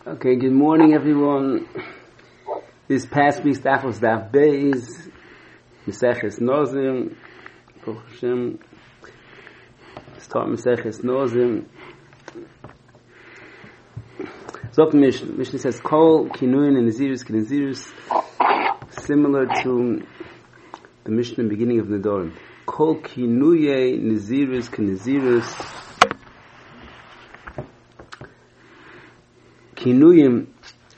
Okay, good morning everyone. This past week's daf was daf Beis, Maseches Nozim, Baruch Hashem. Start Maseches Nozim. Zok Mishnah says, Kol Kinuyin and Nazirus Kinazirus, similar to the Mishnah in the beginning of Nedorim. Kol Kinuye Nazirus Kinazirus. Kinuyim,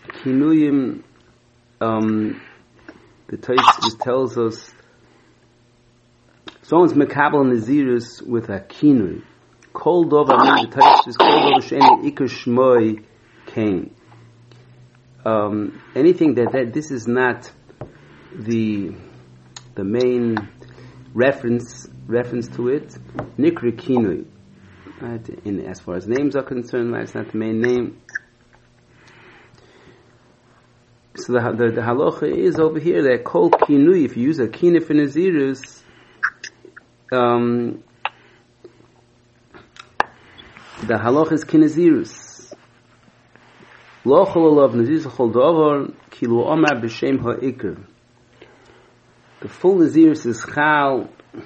the Tosfos tells us, someone's mekabel nazirus with a kinuy. Kol dover means the Tosfos, kol dover she'eni ikar shmoi kain. Anything that this is not the main reference to it, nikra kinuy. Right? In as far as names are concerned, right, it's not the main name. So the halacha is over here that kol kinui, if you use a kinui for nazirus, the halacha is kinazirus. Lo chol olav nazirus chol davar ki lo omar b'shem ha'ikr. The full nazirus is chal,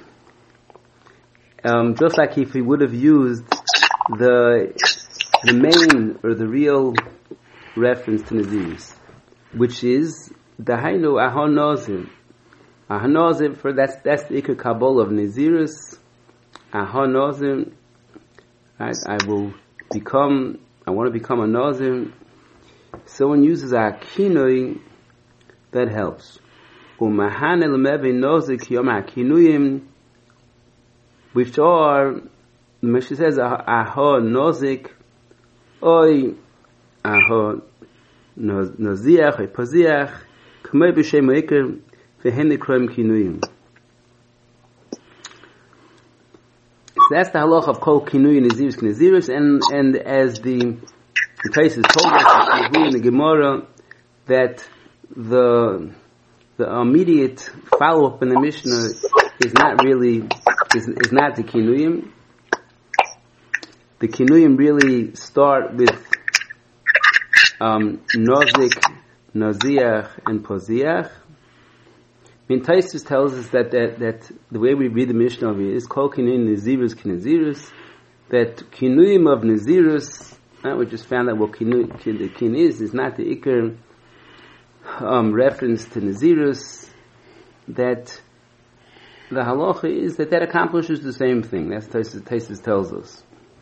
just like if he would have used the main or the real reference to nazirus, which is the Hainu Ahon Nazir. Ahon Nazir, for that's the Iker Kabbalah of Nazirus. Ahon Nazir, right? I want to become a Nazir. Someone uses a kinui, that helps. Umahan el-mevi Nazir kiyom ha-kinuyim, which are, the Mishnah says, Ahon Nazir, Oy Ahon Naziach, Paziach, K'may b'shem ha'ikr, v'hen nikroim kinuyim. So that's the halach of kol kinuy nazirus kinazirus, and as the Tosfos told us in the Gemara, that the immediate follow-up in the Mishnah is not the kinuyim. The kinuyim really start with Nozik, Noziach, and Poziach. Tosfos tells us that the way we read the Mishnah over here is Kol Kinuyin Nazirus Kinazirus, that Kinuyim of Nazirus, we just found out what the kin is not the Iker reference to Nazirus, that the halacha is that accomplishes the same thing. That's what Tosfos tells us.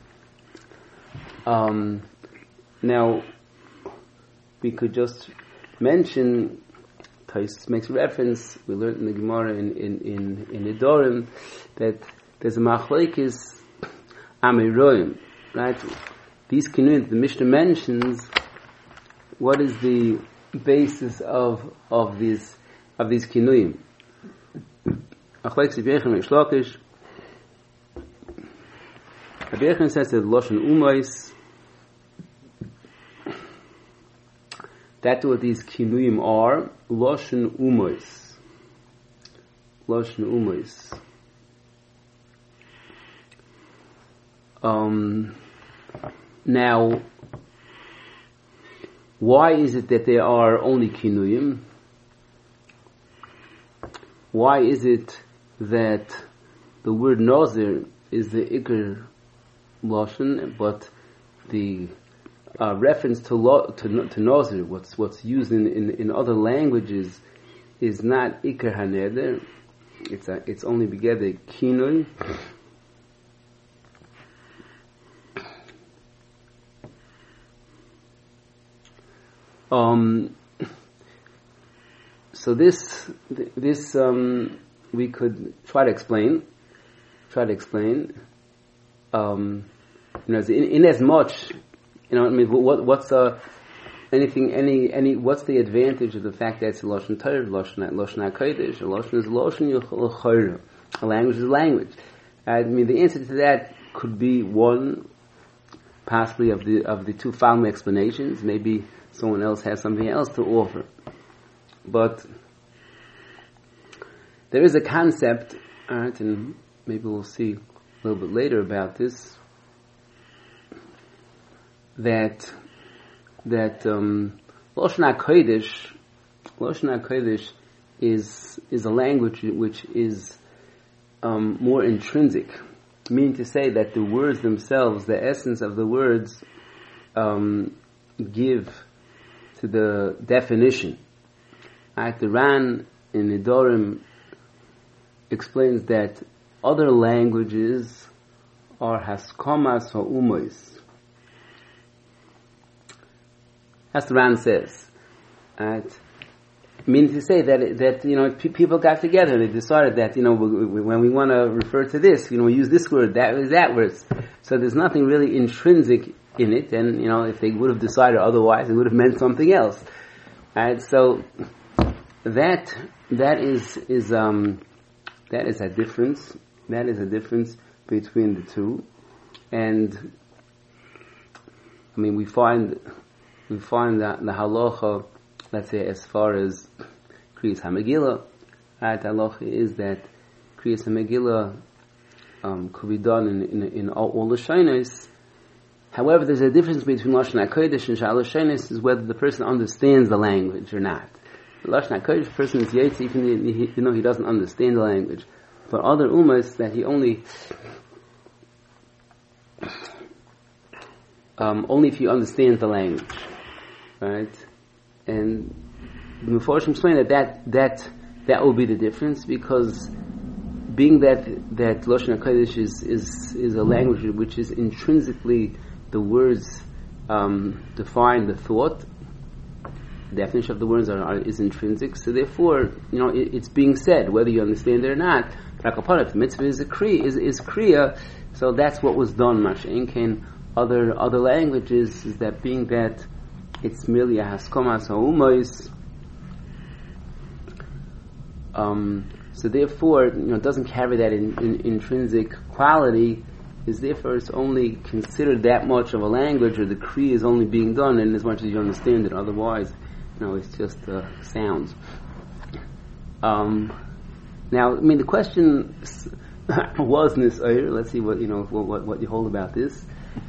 Now, we could just mention, Tosfos makes reference, we learned in the Gemara in Nedorim, that there's a machlokes amiroim, right? These kinuyim, the Mishnah mentions, what is the basis of these kinuyim? Machlokes Rabbi Yochanan and Shlokish. Rabbi Yochanan says that Loshen Umois, that's what these kinuyim are. Loshen umois. Loshen umois. Now, why is it that there are only kinuyim? Why is it that the word nazir is the ikar loshen, but the reference to nazir, what's used in other languages, is not ikar haneder. It's only begeder kinui. So this we could try to explain. In as much. What's the advantage of the fact that it's a Lashon Torah, Lashon HaKodesh, a Lashon is Lashon L'chorah, a language is a language. The answer to that could be one, possibly of the two following explanations. Maybe someone else has something else to offer. But there is a concept, alright, and maybe we'll see a little bit later about this, that that Lashon HaKodesh is a language which is more intrinsic, meaning to say that the words themselves, the essence of the words, give to the definition. The Ran in Nidorim explains that other languages are haskomas ha'umois. As the Ran says, meaning to say that people got together and they decided that when we want to refer to this, we use this word, that word. So there's nothing really intrinsic in it, and if they would have decided otherwise, it would have meant something else. So that is a difference. That is a difference between the two, and we find that the halacha, let's say, as far as Kriyas HaMegillah, the halacha is that Kriyas HaMegillah could be done in all the shaynos. However, there's a difference between Lashon HaKodesh and Sha'al HaShaynos is whether the person understands the language or not. The Lashon HaKodesh, the person is Yetzi, even he doesn't understand the language. But other ummas that he only if he understands the language, right? And the Meforshim explain that will be the difference, because being that Lashon HaKodesh is a language which is intrinsically, the words define the thought. The definition of the words is intrinsic, so therefore, it's being said whether you understand it or not. But the mitzvah is kriya, so that's what was done. Masha'en Kain other languages is that being that it's merely a haskomas ha'umois. So therefore, it doesn't carry that in intrinsic quality. Is therefore it's only considered that much of a language, or the kriya is only being done in as much as you understand it. Otherwise, it's just sounds. Now, the question was Nisayr. Let's see what you hold about this.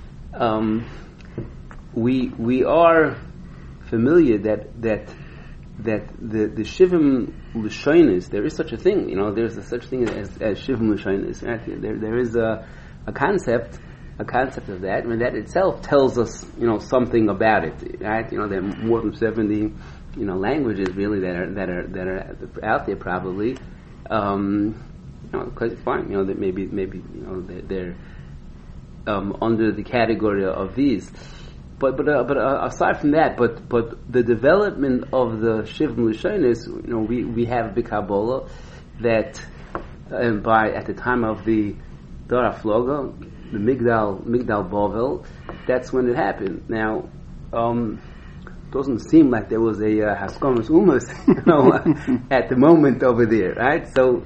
We are familiar that the shivim l'shonos, there is such a thing. There's such thing as shivim l'shonos. Right? There is a concept of that, and that itself tells us, something about it, right? There are more than 70, languages really that are out there probably. Because it's fine, that maybe they're under the category of these. But aside from that, but the development of the shivim l'shonos, we have big Kabbalah that at the time of the Dor HaFloga, the Migdal Bavel, that's when it happened. Now, doesn't seem like there was a Haskomas Umas, at the moment over there, right? So,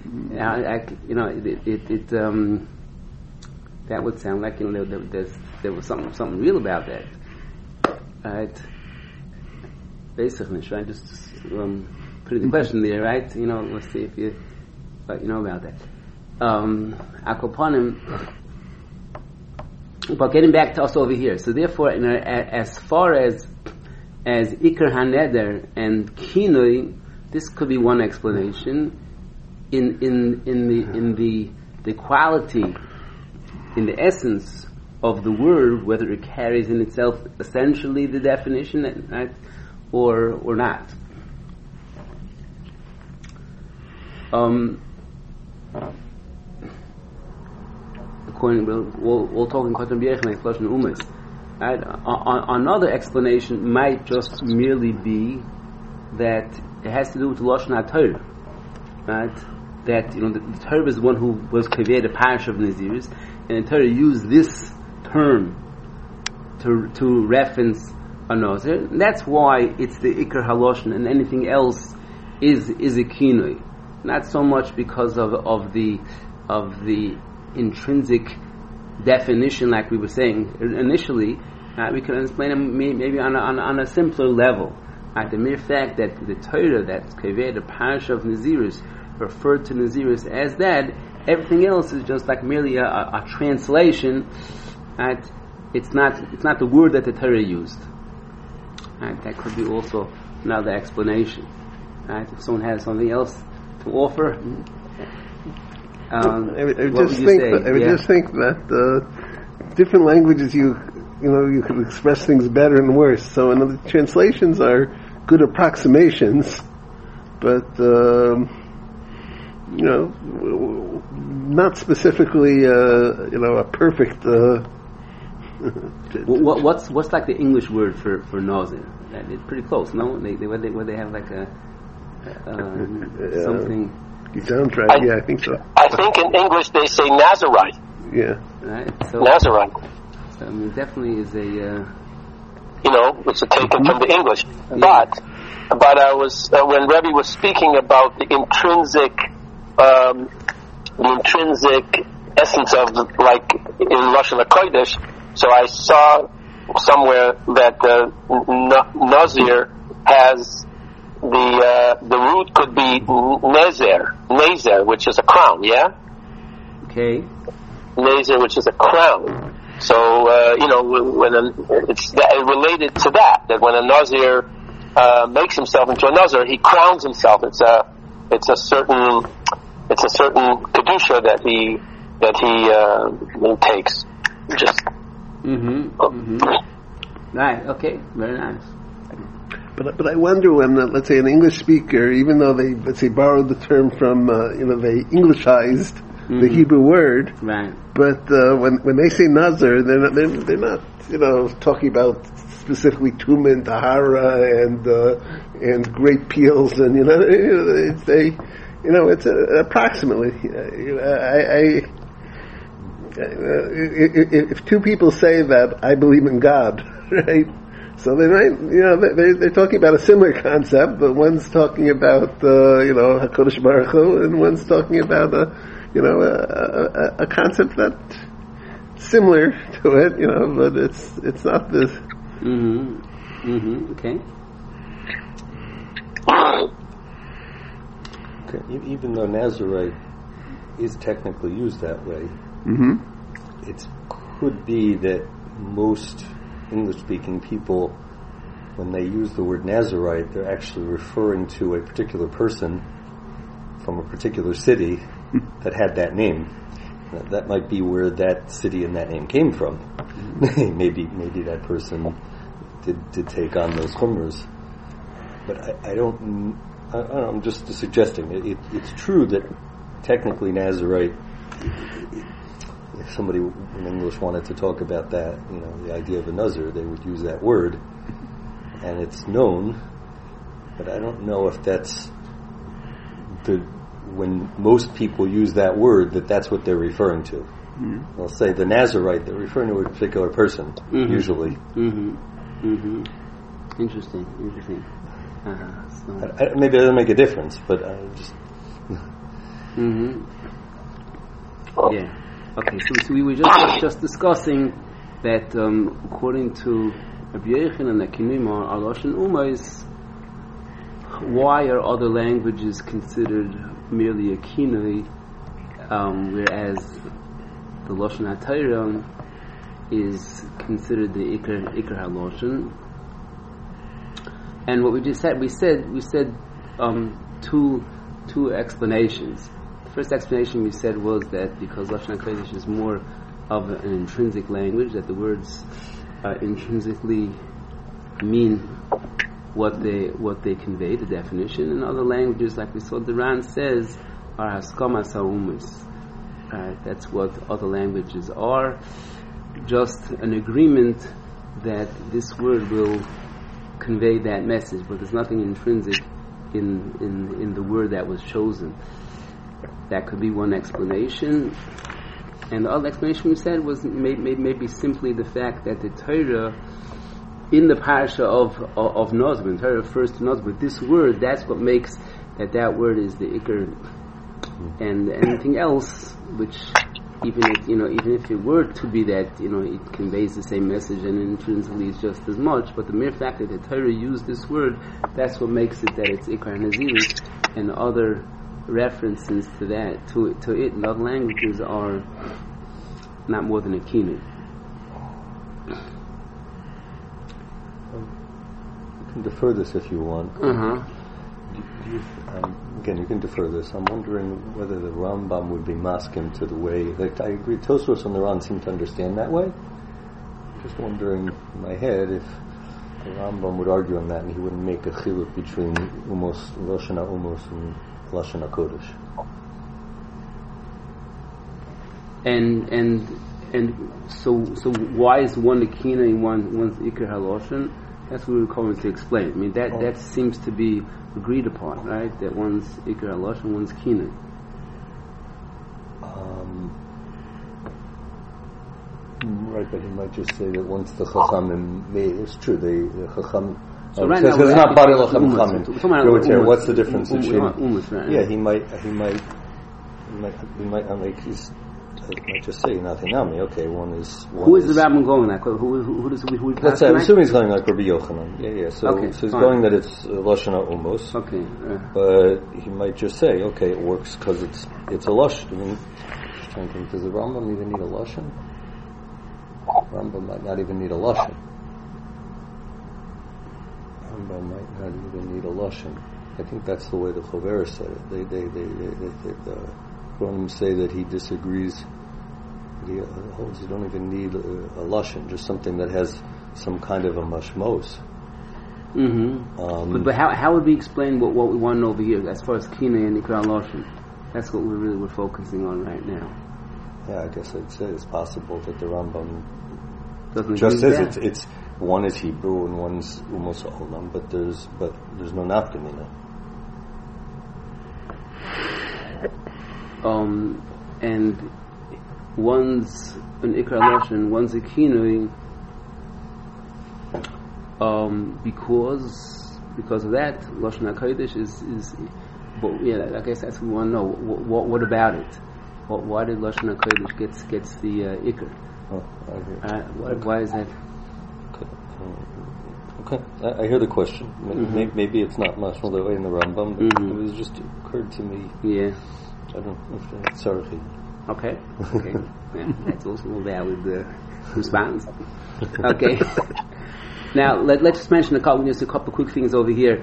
that would sound like there was something real about that, right? Basically, right? Just putting the question there, right? Let's see if you know about that. Akoponim. But getting back to us over here, so therefore, as far as Iker HaNeder and Kinoi, this could be one explanation. In the quality, in the essence of the word, whether it carries in itself essentially the definition, right, or not. We'll talk in Kotam B'Yechon and Flosh and Umas. Right? Another explanation might just merely be that it has to do with the Lashon HaTorah, right? That the Torah is the one who was kaveh the parish of Naziris, and the Torah used this term to reference a Nazir. That's why it's the Iker HaLashon, and anything else is a kinoi. Not so much because of the intrinsic definition, like we were saying initially. We can explain it maybe on a simpler level. The mere fact that the Torah, that's kaveh the parish of Naziris, referred to Naziris as that, everything else is just like merely a translation. It's not the word that the Torah used. Right? That could be also another explanation. Right? If someone has something else to offer, I would just think that different languages you can express things better and worse. So the translations are good approximations, but not specifically a perfect. What's like the English word for nazir? It's pretty close, no? They have like a something. You sound right. I think so. I think in English they say Nazarite. Yeah. Right. So Nazarite. So definitely is a. It's a taken from the English, but I was when Rebbe was speaking about the intrinsic essence of like in Lashon HaKodesh. So I saw somewhere that Nazir has the root could be Nezer, which is a crown. Yeah. Okay. Nezer, which is a crown. So when it's related to that when a Nazir makes himself into a Nazir, he crowns himself. It's a certain kedusha that he takes. Just. Right. Okay. Very nice. But I wonder when, let's say, an English speaker, even though they, let's say, borrowed the term from, they Englishized the Hebrew word, right? But when they say Nazir, they're not talking about specifically Tuma and Tahara and great peels and it's approximately. If two people say that I believe in God, right? So they might, they're talking about a similar concept, but one's talking about, HaKadosh Baruch Hu, and one's talking about a concept that's similar to it, but it's not this. Okay. Okay. Even though Nazarite is technically used that way, it could be that most English-speaking people, when they use the word Nazarite, they're actually referring to a particular person from a particular city that had that name. That might be where that city and that name came from. maybe that person did take on those chumras. But I don't know, I'm just suggesting. It's true that technically Nazarite, if somebody in English wanted to talk about that, the idea of a nazir, they would use that word, and it's known, but I don't know if that's when most people use that word, that's what they're referring to. They'll say the Nazarite, they're referring to a particular person, usually. Interesting. Maybe it doesn't make a difference, but I just... Yeah. Okay, so we were just discussing that according to Rabbi Yochanan and the Kinimah, our Lashon Umais, why are other languages considered merely a kinui, whereas the Lashon HaTorah is considered the Iker HaLashon? And what we just said, we said two explanations. The first explanation we said was that because Lashon HaKodesh is more of an intrinsic language, that the words intrinsically mean what they convey, the definition. In other languages, like we saw, the Ran says, are haskamas ha'umis. That's what other languages are. Just an agreement that this word will convey that message, but there's nothing intrinsic in the word that was chosen. That could be one explanation. And the other explanation we said was maybe simply the fact that the Torah, in the parasha of Nazir, when Torah refers to Nazir, but this word, that's what makes that word is the Iker. And anything else, which even if it were to be that, it conveys the same message and intrinsically it's just as much, but the mere fact that the Torah used this word, that's what makes it that it's Iker Nazirus, and other references to that, to it in other languages are not more than a kinu. can defer this if you want. Again, you can defer this. I'm wondering whether the Rambam would be masking to the way. Like, I agree, Tosfos and the Ran seem to understand that way. Just wondering in my head if the Rambam would argue on that, and he wouldn't make a chiluk between Umos, Lashon HaUmos, and Lashon HaKodesh. And so why is one the Kina and one's Iker HaLashon? That's what we're coming to explain. I mean, that seems to be agreed upon, right? That one's Iker HaLashon, one's Kina. Right, but he might just say that once the Chachamim made, it's true, the Chacham. So right now, it's not Bari Lachem Chachamim. What's the difference between? Right? Yeah, he might just say nothing on me. Okay, one is. Who is the Rabbin going like? Who does we? Let's say, I'm assuming he's going like Rabbi Yochanan. Yeah. So he's fine. going that it's Lashon HaUmos. Okay. But he might just say, okay, it works because it's a Lashon. I mean, I'm trying to think, does the Rambam even need a Lashon? Rambam might not even need a Lashon. Rambam might not even need a Lashon. I think that's the way the Chovera said it. The Rambam say that he disagrees. He holds you don't even need a Lashon, just something that has some kind of a mashmos. But how would we explain what we want over here as far as Kina and Ikra Lashon? That's what we're focusing on right now. Yeah, I guess I'd say it's possible that the Rambam Doesn't just says it's one is Hebrew and one's Umos Olam, but there's no nafkamina. And one's an Ikra Lashon, one's a Kinui, because of that, Lashon HaKodesh is. But yeah, I guess that's what we want to know. What about it? Why did Lashon HaKodesh gets the Ikr? Why is that? Okay, I hear the question. Maybe it's not much the way in the Rambam, but it was just occurred to me. Yeah. I don't know if that's sorry. Okay. Yeah, that's also a valid response. Okay. Now let's just mention a couple of quick things over here.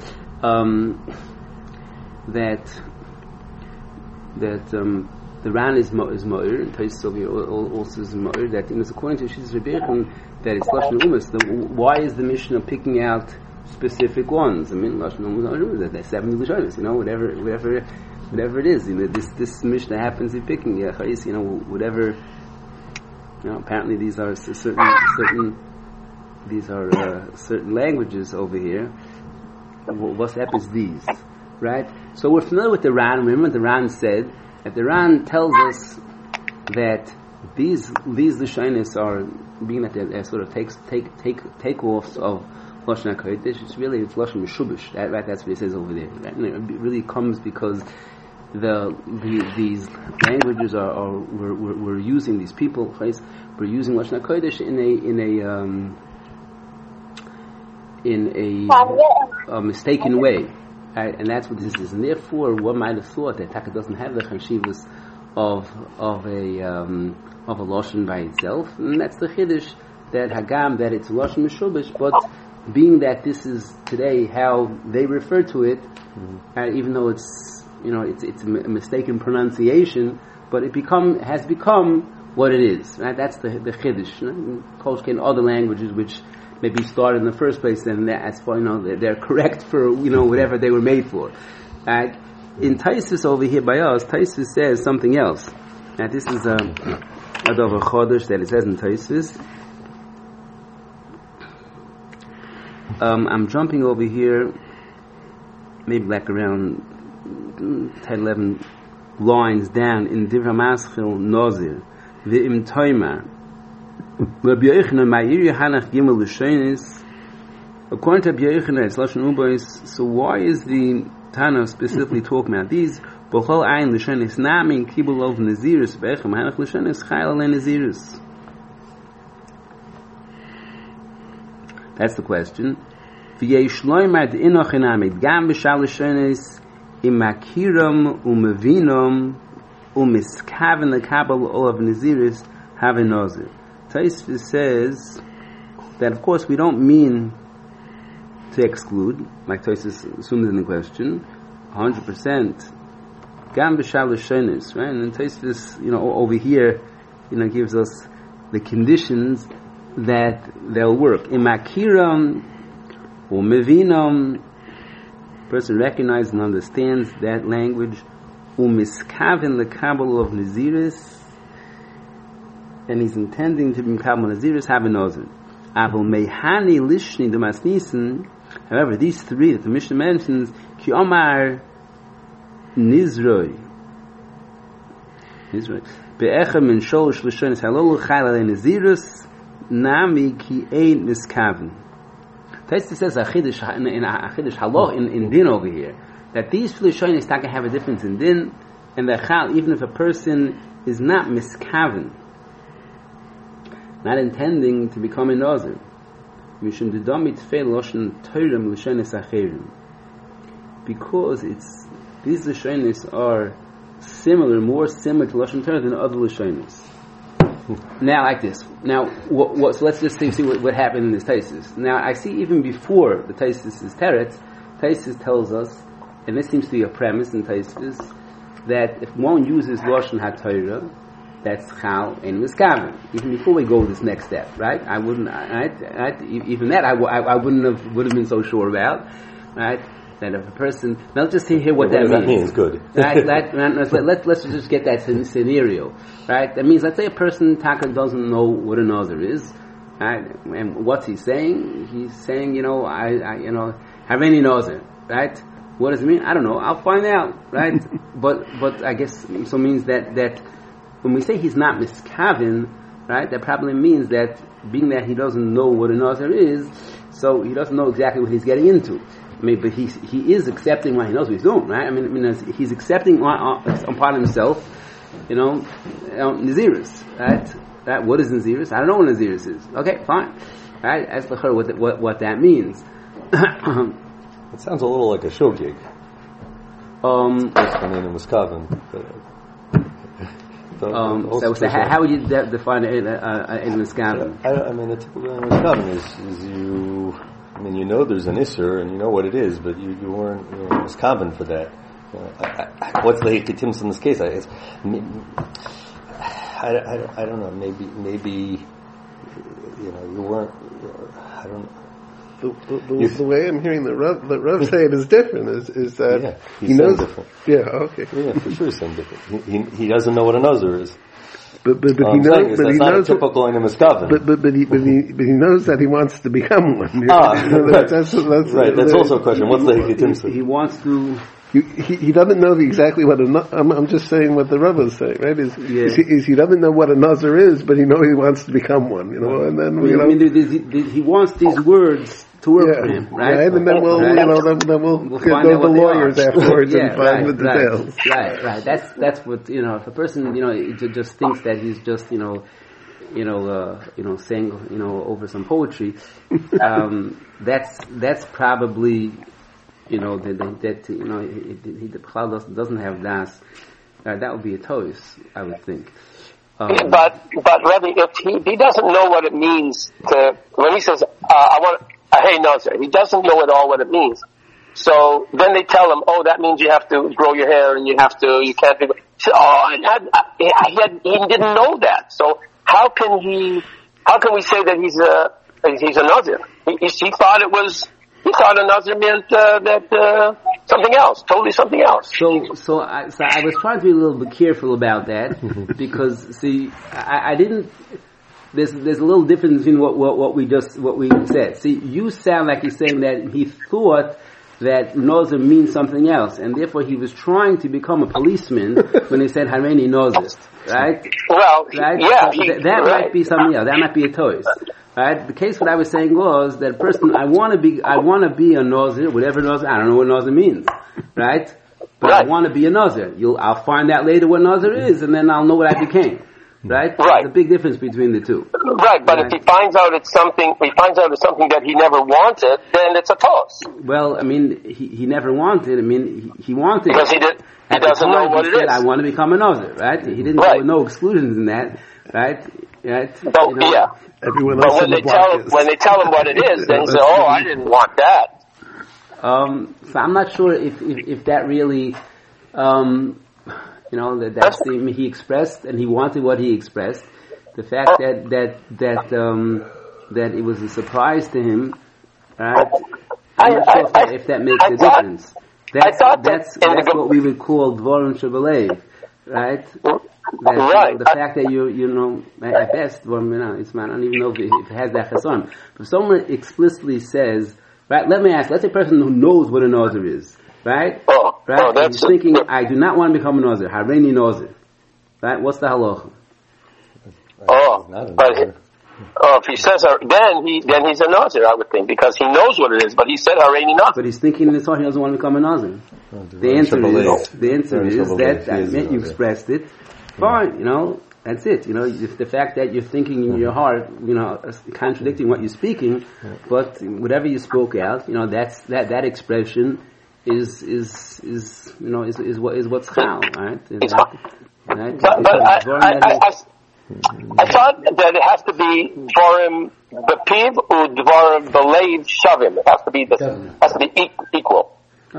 That the Ran is Mo'ir, and Taisus over here also is Mo'ir, that according to Shittas Rebbe Yochanan, that it's Lashon Umas. Why is the Mishnah picking out specific ones? I mean, Lashon Umas, there's 70 Lashonos, whatever it is. This Mishnah happens to be picking, whatever. Apparently these are certain languages over here. What's up is these, right? So we're familiar with the Ran. Remember the Ran said that the Ran tells us that these Lashonos are being that they're sort of takeoffs of Lashon HaKodesh. It's Lashon Meshubish, right? That's what he says over there. Right? And it really comes because these languages we're using, these people, we're using Lashon HaKodesh in a mistaken way. Right? And that's what this is. And therefore, one might have thought that Taka doesn't have the chashivas of a lashon by itself, and that's the chiddush that Hagam, that it's lashon meshubish. But being that this is today how they refer to it, even though it's a mistaken pronunciation, but it has become what it is. Right? That's the chiddush. Kolshke in other languages which maybe started in the first place, then as far they're correct for whatever they were made for. In Taisus over here by us, Taisus says something else. Now this is a Davar Chodesh that it says in Taisus. I'm jumping over here, maybe like around 10, 11 lines down in Divra Maschil Nozir, V'im Toima. Rabbi Yochanan Ma'ir Yohanach Gimel L'Shonis. According to Rabbi Yochanan, it's Lashon Ubois. So why is the Tana specifically talking about these? B'chol Ayin L'Shonis Namin Kibul Lov Nazirus V'echem Hanach L'Shonis Chayil Ale Nazirus. That's the question. V'yesh loymar d'inoch enamid gam b'shal L'Shonis im makiram u'mevinom u'miskaven l'kabel olav Nazirus have a Nazir. Taisvis says that, of course, we don't mean to exclude, like Tosis assumes in the question, 100%. Gam b'shal l'shonis, right? And then Tosis, over here, gives us the conditions that they'll work. Imakiram or mevinam, person recognizes and understands that language. Umiskaven lekabel of naziris, and he's intending to be kabel naziris habenozin. Aval mehani lishni demasnisen. However, these three that the Mishnah mentions, ki omar nizroi, be'echem min sholosh l'shonis halolu chayla naziris nami ki ein miskaven. Taisa says a chiddush in halach in din over here, that these Lishonis taka have a difference in din, and the chal, even if a person is not miskaven, not intending to become a nazir, mishum dedamit feil loshen toirem Lishonis acherim, because these Lishonis are more similar to loshen Torah than other Lishonis. Now, like this. Now, so let's just see what happened in this Taisus. Now, I see even before the Taisus is Teretz, Taisus tells us, and this seems to be a premise in Taisus, that if one uses Lashon HaTorah, that's Chal and Miskaven. Even before we go this next step, right? I wouldn't, even that I would have been so sure about, right? That if a person, now let's just hear what that means. Good. Right? Let's just get that scenario, right? That means, let's say a person taka doesn't know what a nazir is, right? And what's he saying? He's saying, have any nazir, right? What does it mean? I don't know. I'll find out, right? but I guess so means that when we say he's not miskaven, right? That probably means that being that he doesn't know what a nazir is, so he doesn't know exactly what he's getting into. But he is accepting what he knows what he's doing, right? He's accepting upon himself, Naziris, right? What is Naziris? I don't know what Naziris is. Okay, fine. Right? Ask the her what that means. It sounds a little like a show gig. I mean, in Wisconsin. So how would you define in Wisconsin? A typical in Wisconsin is you. There's an Isser and you know what it is, but you weren't Wisconsin for that. What's the Hekatims in this case? I don't know. Maybe you weren't. I don't know. The way I'm hearing the Rav say it is different. Is that he knows different? Yeah, okay. Yeah, for sure, saying different. He doesn't know what a nazir is. But he knows. But he knows typical in a Miskaven. But he knows that he wants to become one. Right. That's right. That's also a question. What's the Hekatimsa? He wants to. He doesn't know exactly what I'm just saying what the Rav is saying, right? He doesn't know what a nazir is, but he wants to become one. And then he wants these words to work for him, right? And then we'll go to the lawyers afterwards and find the details. Right. That's what if a person just thinks that he's just saying over some poetry, that's probably the Chal doesn't have das. That would be a tois, I would think. But Rebbe, if he doesn't know what it means when he says I want a hey nazir, he doesn't know at all what it means. So then they tell him, that means you have to grow your hair and you can't do. He didn't know that. So how can we say that he's a nazir? He thought a nazir meant something else, totally something else. So I was trying to be a little bit careful about that because I didn't. There's a little difference between what we said. See, you sound like you're saying that he thought that nazir means something else, and therefore he was trying to become a policeman when he said Hareni nazir, right? Well, right? Yeah, that might be something else. That might be a toys. Right? The case what I was saying was that person I want to be a nazir, whatever nazir. I don't know what nazir means, right? But I want to be a nazir. I'll find out later what nazir is, and then I'll know what I became. Right? There's a big difference between the two. Right, but if he finds out it's something that he never wanted, then it's a toss. Well, he never wanted. He wanted because he doesn't know what it is. I want to become a nazir, right? He didn't know no exclusions in that, right? Right? Yeah. Everyone but else when they tell him what it is, then he says, I didn't want that. So I'm not sure if that really, that's the he expressed and he wanted what he expressed. The fact that it was a surprise to him, right? I'm not sure if that makes a difference. That's what we would call dvarim shebelev, right? The fact that you at best, it's I don't even know if it has that chasson. But if someone explicitly says, right, let's say a person who knows what a nazir is, right? He's thinking, I do not want to become a nazir, hareini nazir, right? What's the halacha? If he says then he's a nazir, I would think, because he knows what it is. But he said hareini nazir. But he's thinking in his heart he doesn't want to become a nazir. The answer is that meant you expressed it. Fine, that's it. If the fact that you're thinking in your heart, contradicting what you're speaking, but whatever you spoke out, that expression is what's chal, right? I thought that it has to be dvarim b'piv or dvarim b'leiv shavim. It has to be equal.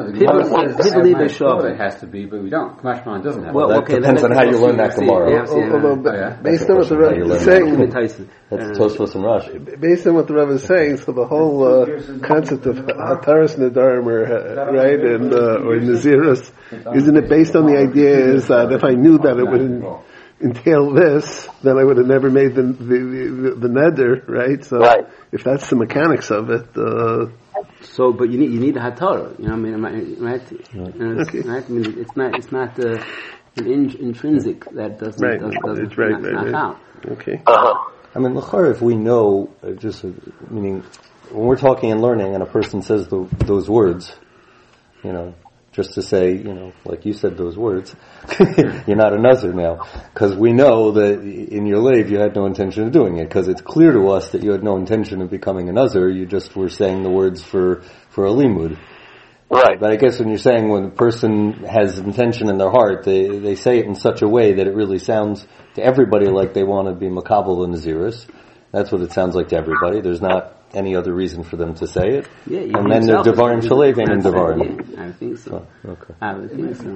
It has to be, but we don't. Kamashman doesn't have. Well, that depends on how you learn that Gemara. Based on what the Rav is saying, that's Tosfos and Rashi. Based on what the Rav is saying, so the whole concept of Hataras Nedarim, right, and or Nazirus, isn't it based on the idea is that if I knew that it would entail this, then I would have never made the neder, right? So if that's the mechanics of it. But you need a hatara, right? Right? I mean, it's not an intrinsic that doesn't knock out. Okay. I mean, l'char, if we know, meaning when we're talking and learning, and a person says those words, just to say, like you said those words, you're not a nazir now. Because we know that in your life you had no intention of doing it. Because it's clear to us that you had no intention of becoming a nazir. You just were saying the words for a limud. Right. But I guess when you're saying when a person has intention in their heart, they say it in such a way that it really sounds to everybody like they want to be makabel and naziris. That's what it sounds like to everybody. There's not any other reason for them to say it. Yeah, and then the Devarim Shalevim and Devarim. Yeah, I think so. Okay. I would think so.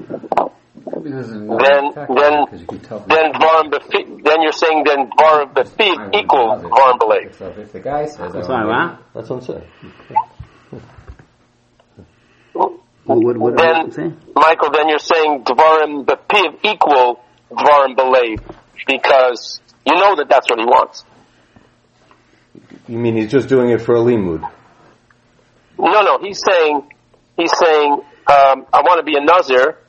Then Dvarim B'Fiv, then you're saying then Dvarim B'Fiv equals Dvarim B'Leiv. So if the guy says, that's what I'm saying. What then, saying? Michael, then you're saying Dvarim B'Fiv equal Dvarim B'Leiv because you know that that's what he wants. You mean he's just doing it for a limud? No, he's saying, I want to be a nazir,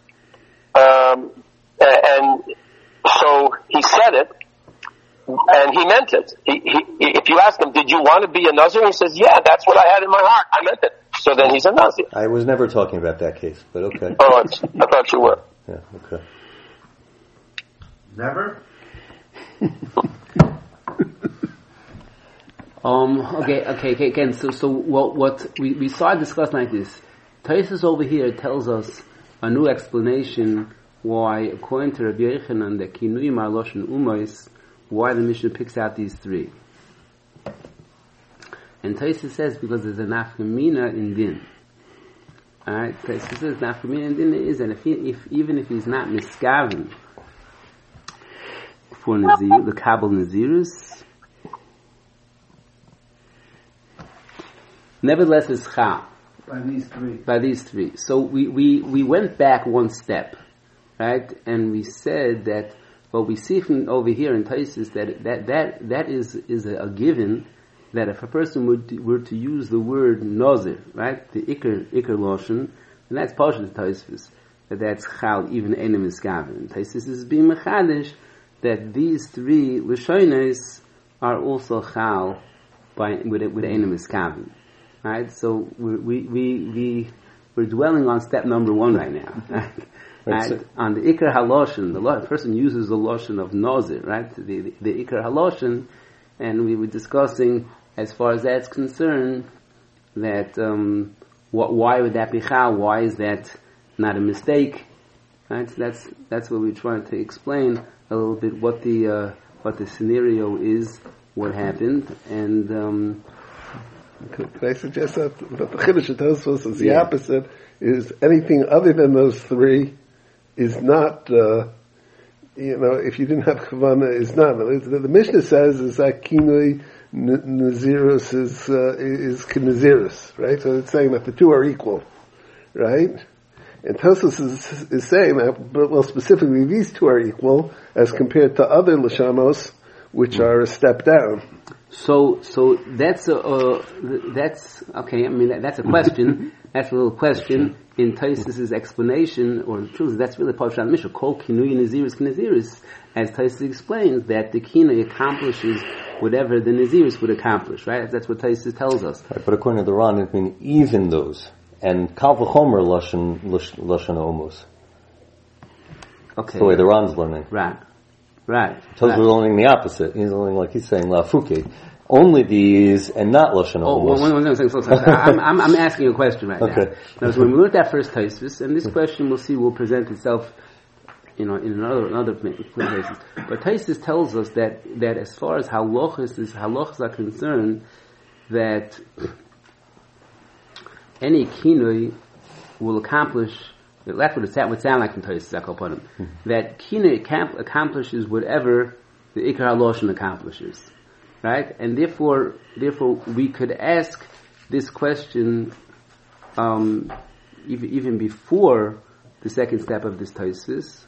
and so he said it, and he meant it. If you ask him, did you want to be a nazir? He says, yeah, that's what I had in my heart. I meant it. So then he's a nazir. I was never talking about that case, but okay. Oh, I thought you were. Yeah, okay. Never? Okay. Again, so what we started discussing like this. Taisus over here tells us a new explanation why, according to Rabbi Yochanan, the Kinui Ma'alosh and Umais, why the Mishnah picks out these three. And Taisus says because there's a nafkamina in din. Alright, Taisus says nafkamina in din is that even if he's not miskaven for Nazir, the Kabul Nazirus, nevertheless, it's chal. By these three. So we went back one step, right? And we said that what we see from over here in Taisus that is a given that if a person were to use the word nazir, right, the ikar loshen, and that's partial to Taisus, that's chal even enem iskaven. Taisus is being mechadish that these three lashonos are also chal with enem iskaven. Right, so we're dwelling on step number 1 right now. Right? On the ikar haloshen, the person uses the loshen of nazir, right? The ikar haloshen, and we were discussing as far as that's concerned that why would that be chal? Why is that not a mistake? Right? So that's what we're trying to explain a little bit what the scenario is, what happened, and. Could I suggest that the Chiddush of Tosfos is the opposite? Is anything other than those three is not, if you didn't have Kavanah, is not. The Mishnah says is that Kinui Nazirus is Kinazirus, right? So it's saying that the two are equal, right? And Tosfos is saying that, well, specifically these two are equal as compared to other Lashanos, which are a step down. So that's okay. I mean, that's a question. That's a little question in Tosfos' explanation, or the truth. That's really part of the Mishnah. Kol kinui naziris, as Tosfos explains, that the kinui accomplishes whatever the naziris would accomplish. Right? That's what Tosfos tells us. Right, but according to the Ran, it means even those, and kal v'chomer lashon omos. Okay. That's the way the Ran's learning. Right. Tosfos is learning the opposite. He's learning like he's saying la fuke. Only these and not lashon omos. I'm asking a question right now. Now, so when we look at that first Tosfos, and this question we'll see will present itself, in another places. But Tosfos tells us that as far as halachas are concerned, that any kinui will accomplish. That's what it would sound like in Tosfos Zakoponim. That kinui accomplishes whatever the Ikar HaLoshen accomplishes. Right? And therefore we could ask this question even before the second step of this Tosfos.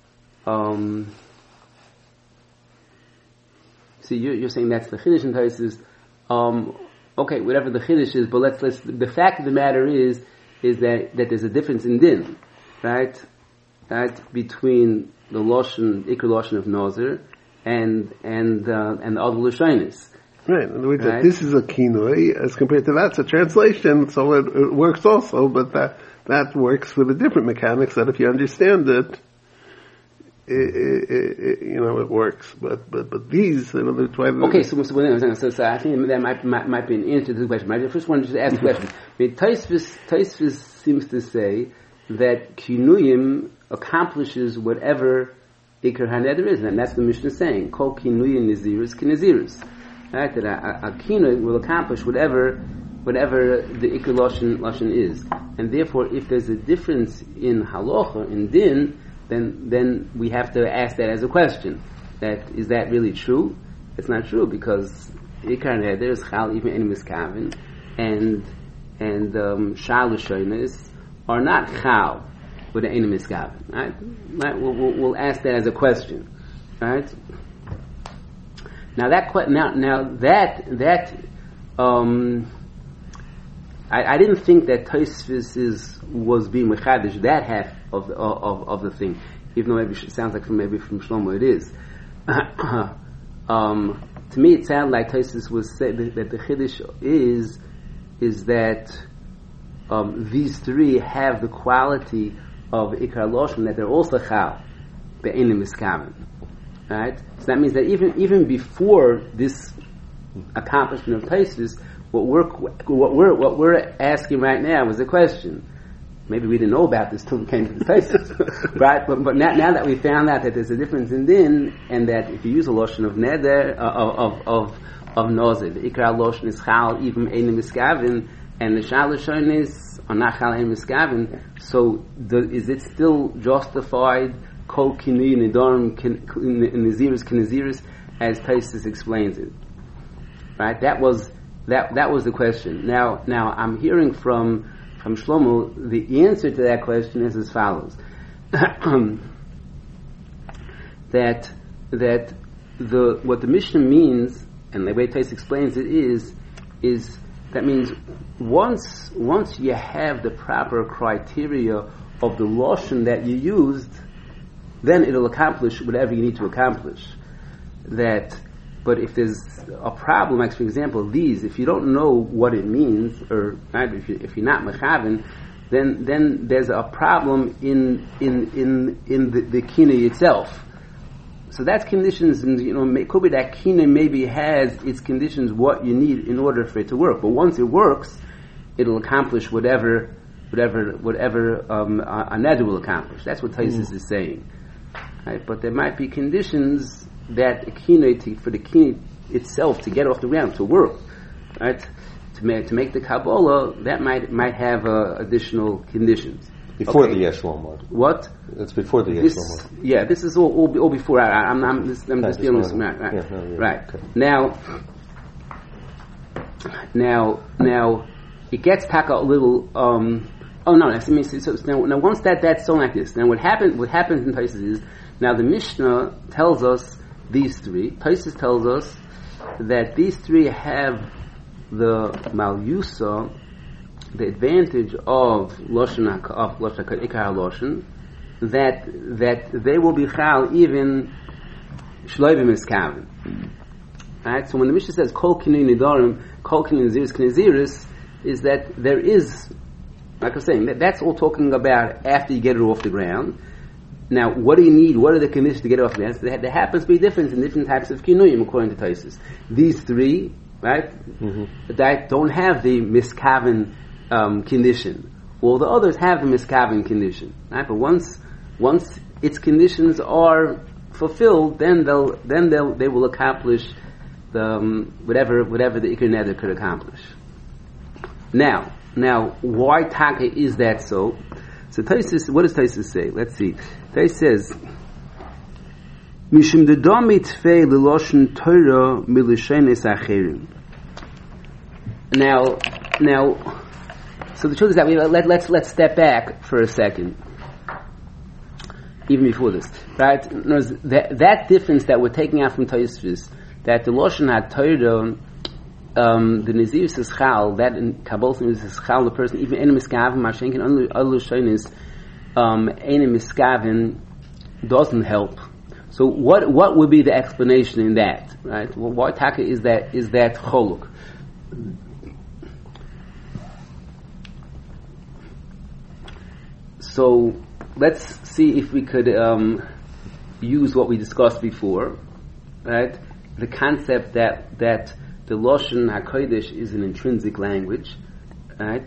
See, you're saying that's the Chiddush in Tosfos. Okay, whatever the Chiddush is, but let's the fact of the matter is that there's a difference in din, right? Between the Ikar Loshen of Nazir and the other Lashonis. Right. In other words, this is a kinui as compared to that's a translation, so it works also, but that works with a different mechanics that if you understand it works. But these, so I think that might be an answer to the question. I just wanted to ask the question. I mean, Tosfos seems to say that kinuyim accomplishes whatever Ikar HaNeder is, and that's the Mishnah saying, Kol kinuyim nazirus kinazirus. Right? That a kinui will accomplish whatever the Ikar Loshen is. And therefore, if there's a difference in halacha, in din, then we have to ask that as a question. Is that really true? It's not true, because Ikar HaNeder is chal even any miskaven, and shal Lashonis are not chal with the enemy miskaven. Right? We'll ask that as a question. Right? Now that I didn't think that Tosfos was being mechadish that half of the thing, even though maybe it sounds like from Shlomo it is. To me, it sounded like Tosfos was saying that the chiddush is that these three have the quality of Ikar Loshen, that they're also chal be'enim miskaven. Right? So that means that even before this accomplishment of Tosfos, what we're asking right now is a question. Maybe we didn't know about this till we came to the Tosfos, right? But now that we found out that there's a difference in din, and that if you use a lotion of neder of nazir, the Ikar Loshen is chal even enim miskaven, and the shal Lashonis are not chal enim miskaven. So is it still justified? Kol kinui nedarim nazirus kinazirus, as Tosfos explains it, right? That was the question. Now I'm hearing from Shlomo the answer to that question is as follows: that what the Mishnah means, and the way Tosfos explains it is that means once you have the proper criteria of the lashon that you used, then it'll accomplish whatever you need to accomplish. But if there's a problem, like for example, if you don't know what it means, or right, if you're not mechaven, then there's a problem in the kinui itself. So that's conditions, and it could be that kinui maybe has its conditions, what you need in order for it to work. But once it works, it'll accomplish whatever a neder will accomplish. That's what Tosfos is saying. Right? But there might be conditions that for the kinui itself to get off the ground, to work, right? to make the Kabbalah, that might have additional conditions. Before the Yeshua Mod. What? That's before the Yeshua Mod. Yeah, this is all before. I'm just dealing with right. Right. Okay. Now, it gets taka a little. Oh no! So now once that's so like this, now what happens in Taisus is now the Mishnah tells us these three. Taisus tells us that these three have the malyusa, the advantage of loshen ikar loshen, that they will be chal even shloivim iskaven. Right. So when the Mishnah says kol kinei nidarim, kol kinei neziris, is that there is, like I was saying, that's all talking about after you get it off the ground. Now, what do you need? What are the conditions to get it off the ground? So there happens to be a difference in different types of kinuyim according to Taisus. These three, right, that don't have the miskaven condition. All the others have the miskaven condition, right? But once its conditions are fulfilled, then they will accomplish the whatever the Iker Neder could accomplish. Now, why taka is that so? So Taisus, what does Taisus say? Let's see. Taisus says, "Mishum dedam mitfei leloshen Torah milishenes acherim." Now, so the truth is that let's step back for a second, even before this, right? That difference that we're taking out from Taisus, that the loshen HaTorah, the Nazirus is chal, that in Kabbalah is chal, the person, even any miskaven, Mashenkin, other Shonis, any miskaven doesn't help. So what would be the explanation in that, right? Well, why taka is that choluk? So let's see if we could use what we discussed before, right? The concept that the Loshen HaKodesh is an intrinsic language, right?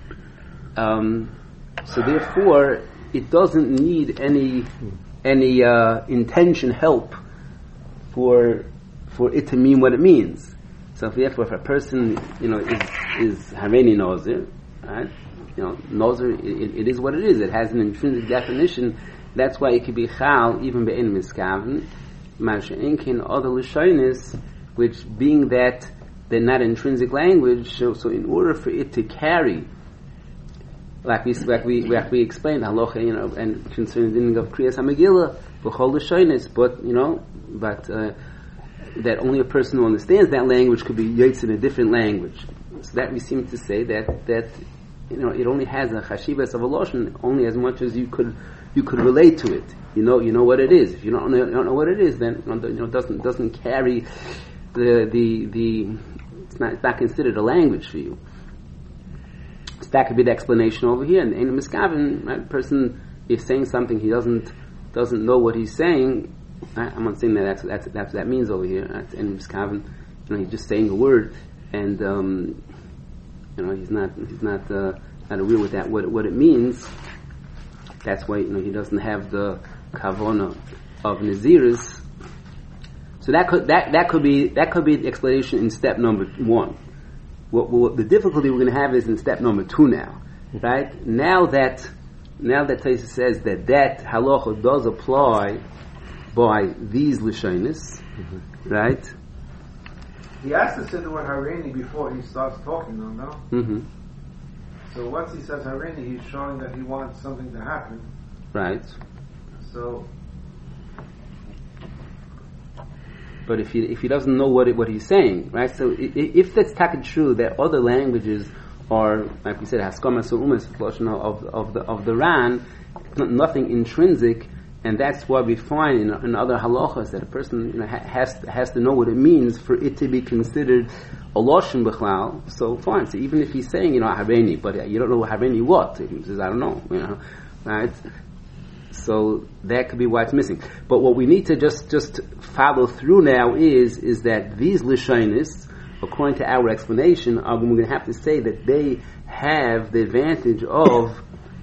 So therefore, it doesn't need any intention help for it to mean what it means. So therefore, if a person is Hareini Nazir, right? Nazir, it is what it is. It has an intrinsic definition. That's why it could be chal even be'en miskaven. Masha'inkin other lishonis, which being that they're not intrinsic language, so in order for it to carry, like we explained halacha, and concerning the meaning of Kriyas HaMegillah, b'chol lishonis, but that only a person who understands that language could be yotz in a different language. So that we seem to say that it only has a chashivas of a loshen only as much as you could relate to it. You know what it is. If you don't know what it is, then doesn't carry the it's not considered a language for you. So that could be the explanation over here. And in a miskaven, right, person is saying something he doesn't know what he's saying. I'm not saying that's what that means over here. Right? In miskaven, he's just saying a word, and he's not aware with that what it means. That's why he doesn't have the kavona of Nazirus. So that could be the explanation in step number 1. What the difficulty we're going to have is in step number 2 now, right? Now that Taisus says that halacha does apply by these lishonis, right? He has to say the word Hareini before he starts talking, no? Mm-hmm. So once he says Hareini, he's showing that he wants something to happen. Right. So, but if he doesn't know what he's saying, right? So if that's taken true, that other languages are, like we said, haskama su'umas of the Ran, nothing intrinsic, and that's why we find in other halachas that a person has to know what it means for it to be considered a loshen b'chlal. So fine. So even if he's saying Hareini, but you don't know Hareini what, he says I don't know, right? So that could be why it's missing. But what we need to just follow through now is that these lishonis, according to our explanation, we're going to have to say that they have the advantage of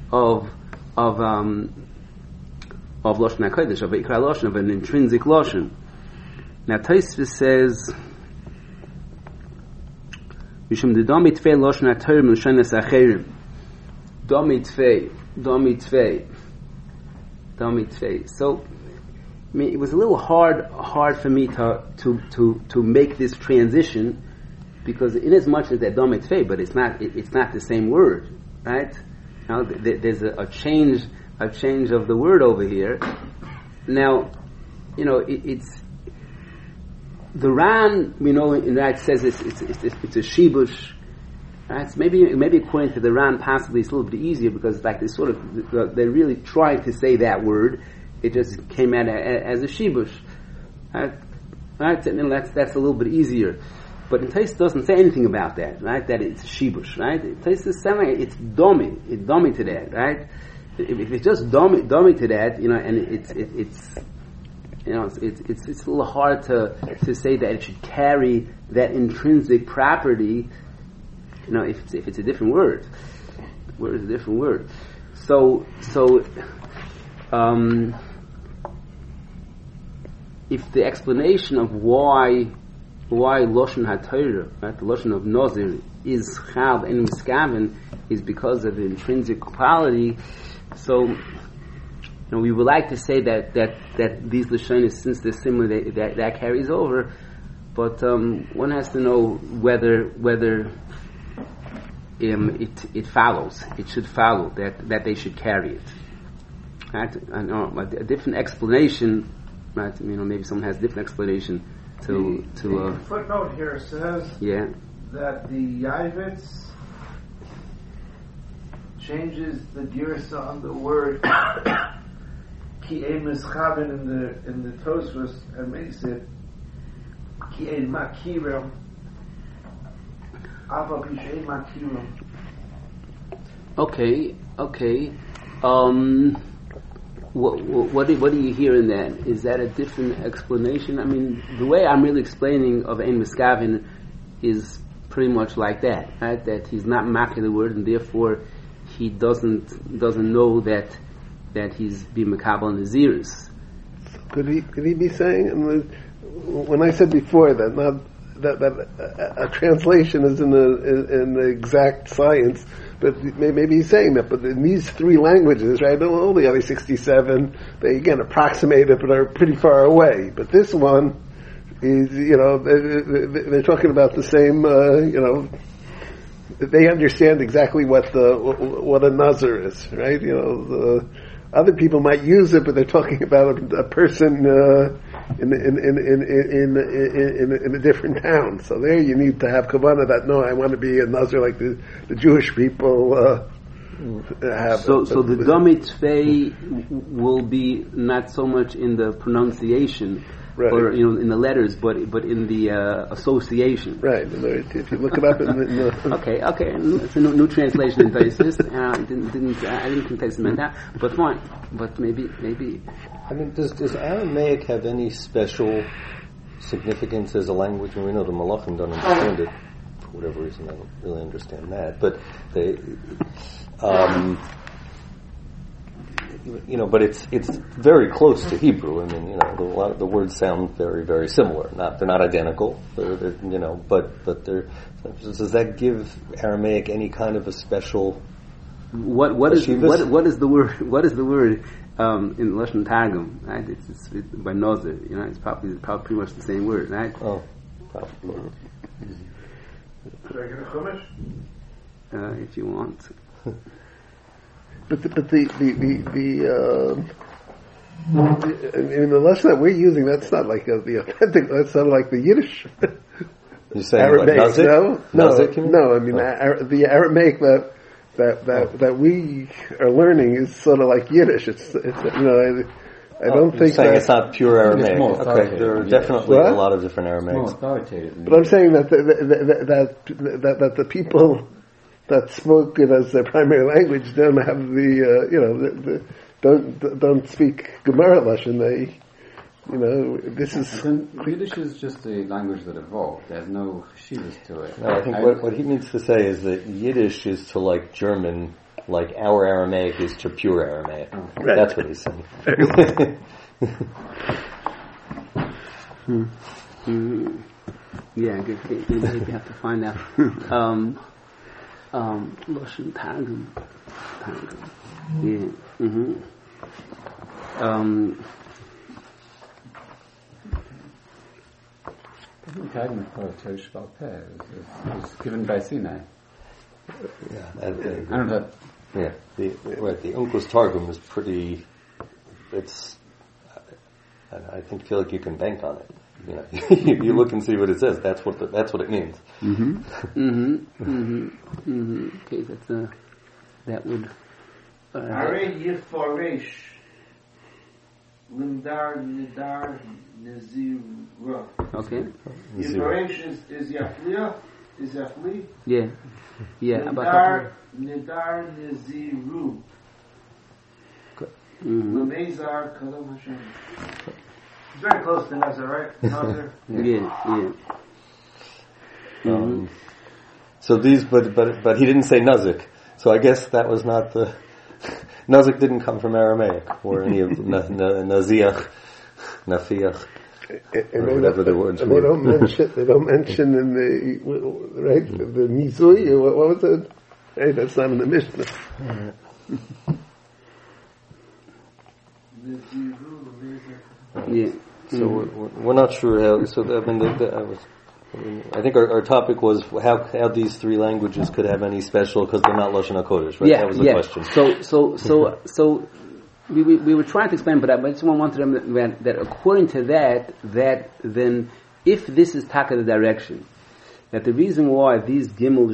loshen hakodesh, of ikra loshen, of an intrinsic loshen. Now Tosfos says, Mishum de Dom Mitvei Loshen HaTorah L'Shonos Acherim. Dom Mitvei. So, I mean, it was a little hard for me to make this transition, because in as much as that Dom Mitvei, but it's not the same word, right? Now there's a change of the word over here. Now, it's the Ran, in that says it's a shibush. Right? So maybe according to the Ran, possibly it's a little bit easier, because like they're really trying to say that word. It just came out as a shibush. Right? And that's a little bit easier. But Tais doesn't say anything about that, right? That it's shibush, right? Tais is saying it's domi to that, right? If it's just domi to that, and it's a little hard to say that it should carry that intrinsic property, if it's a different word. Word is a different word. So if the explanation of why Loshen HaTorah, right, the Loshen of Nazir, is Chal and Miskaven, is because of the intrinsic quality, so we would like to say that these Lashonis, since they're similar, that carries over, but one has to know whether it follows. It should follow that they should carry it. Right? I know a different explanation. Right? Maybe someone has a different explanation to. The footnote here says that the Yavitz changes the girsa on the word ki ein mischaven in the Tosfos and makes it ki ein makirim. Okay. What do you hear in that? Is that a different explanation? I mean, the way I'm really explaining of Ein Miskaven is pretty much like that, right? That he's not making the word, and therefore he doesn't know that he's being makabel Naziris. Could he be saying? When I said before that a translation is in the exact science, but maybe he's saying that. But in these three languages, right? All the other 67, they again approximate it, but are pretty far away. But this one is, they're talking about the same. They understand exactly what a nazir is, right? The other people might use it, but they're talking about a person in a different town. So there, you need to have kavanah that I want to be a nazir like the Jewish people have. So the Dami Tvei will be not so much in the pronunciation, right, or in the letters, but in the association. Right. If you look it up in the Okay. It's a new translation in Taisus. I didn't think Taisus meant that, but fine. But maybe. I mean, does Aramaic have any special significance as a language? And we know the Malachim don't understand it for whatever reason. I don't really understand that, but they. But it's very close to Hebrew. I mean, a lot of the words sound very, very similar. They're not identical. But does that give Aramaic any kind of a special? What is the word? What is the word in Lashon Targum? Right? It's by Nazir. It's probably pretty much the same word, right? Oh, probably. Could I get a chumash? If you want. But the lesson that we're using, that's not like the authentic. That's not like the Yiddish. You're saying Aramaic? What, No. I mean the Aramaic that we are learning is sort of like Yiddish. It's I don't think saying that it's not pure Aramaic. Okay, there are definitely a lot of different Aramaics. But I'm saying that the people that spoke it as their primary language don't have don't speak Gemara Lashon. They, this is Yiddish is just a language that evolved. There's no chivas to it. No, I think what he means to say is that Yiddish is to like German, like our Aramaic is to pure Aramaic. Right. That's what he's saying. Yeah, good. Maybe you have to find out. Loshen Targum. Yeah. Mm-hmm. I think Targum for Torah Shebal Peh is given by Sinai. Yeah, I don't know. yeah. The Uncle's Targum is pretty. It's. I feel like you can bank on it. You know, you look and see what it says. That's what it means. Okay, that would. Are Yiforesh Limdar Nidar Nazira. Okay. Yiforesh is Yafliya? Is Yafli? Yeah. Nidar Naziru. Lamezar Kalam Hashem. It's very close to Nazar, right? Nazar? Yeah. So these, but he didn't say Nazik. So I guess that was not the Nazik didn't come from Aramaic or any of Naziach, Nafiach, or whatever the words were. They don't mention in the right the Mizui. What was it? Hey, that's not in the Mishnah. Yeah. So we're not sure how. So I think our topic was how these three languages could have any special because they're not Lashon HaKodesh, right? That was the question. So we were trying to explain, but I just wanted them that according to that then if this is taka the direction, that the reason why these Gimel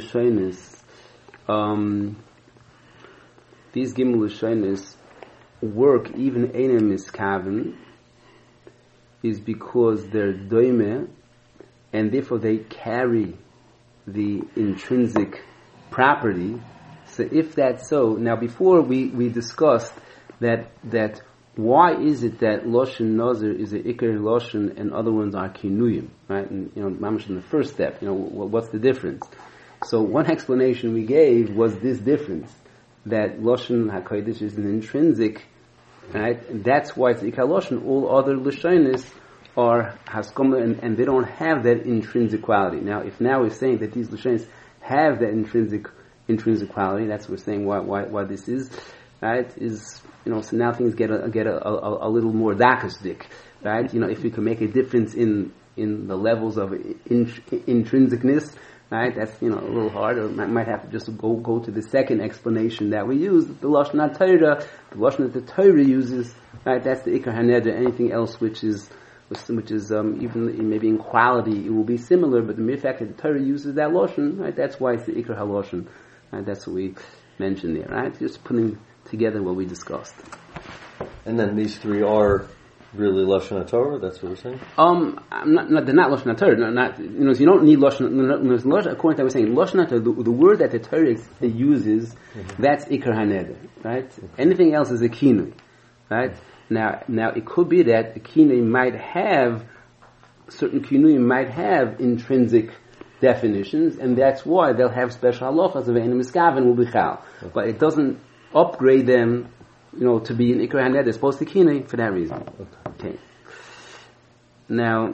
Lashonis work even Einem Miskaven is because they're doime and therefore they carry the intrinsic property. So if that's so, now before we discussed that why is it that Loshen Nazir is a Iker Loshen and other ones are Kinuyim, right? And Mamash in the first step, what's the difference? So one explanation we gave was this difference, that Loshen HaKodesh is an intrinsic, right? And that's why it's Iker Loshen. All other Lashonis are Haskoma and they don't have that intrinsic quality. Now we're saying that these Lashonis have that intrinsic quality, that's what we're saying why this is, right? Is so now things get a little more dakasdik, right? If we can make a difference in the levels of intrinsicness, right? That's a little hard. Or might have to just go to the second explanation that we use, the Lashon HaTorah, the Lashon that the Torah uses, right? That's the Iker HaNeder. Anything else which is even maybe in quality it will be similar, but the mere fact that the Torah uses that Lashon, right? That's why it's the Iker HaLashon. Right? That's what we mentioned there, right? Just putting together what we discussed. And then these three are really Lashon HaTorah. That's what we're saying. They're not Lashon HaTorah. Not so you don't need Lashon. According to what we're saying, Lashon HaTorah, the word that the Torah uses, that's Iker HaNeder, right? Anything else is a kinui, right? Now it could be that the kinui might have certain kinui might have intrinsic definitions, and that's why they'll have special halachas of Einem Miskaven will be chal, but it doesn't upgrade them, to be an Iker HaNeder as opposed to kinui for that reason. Okay. Now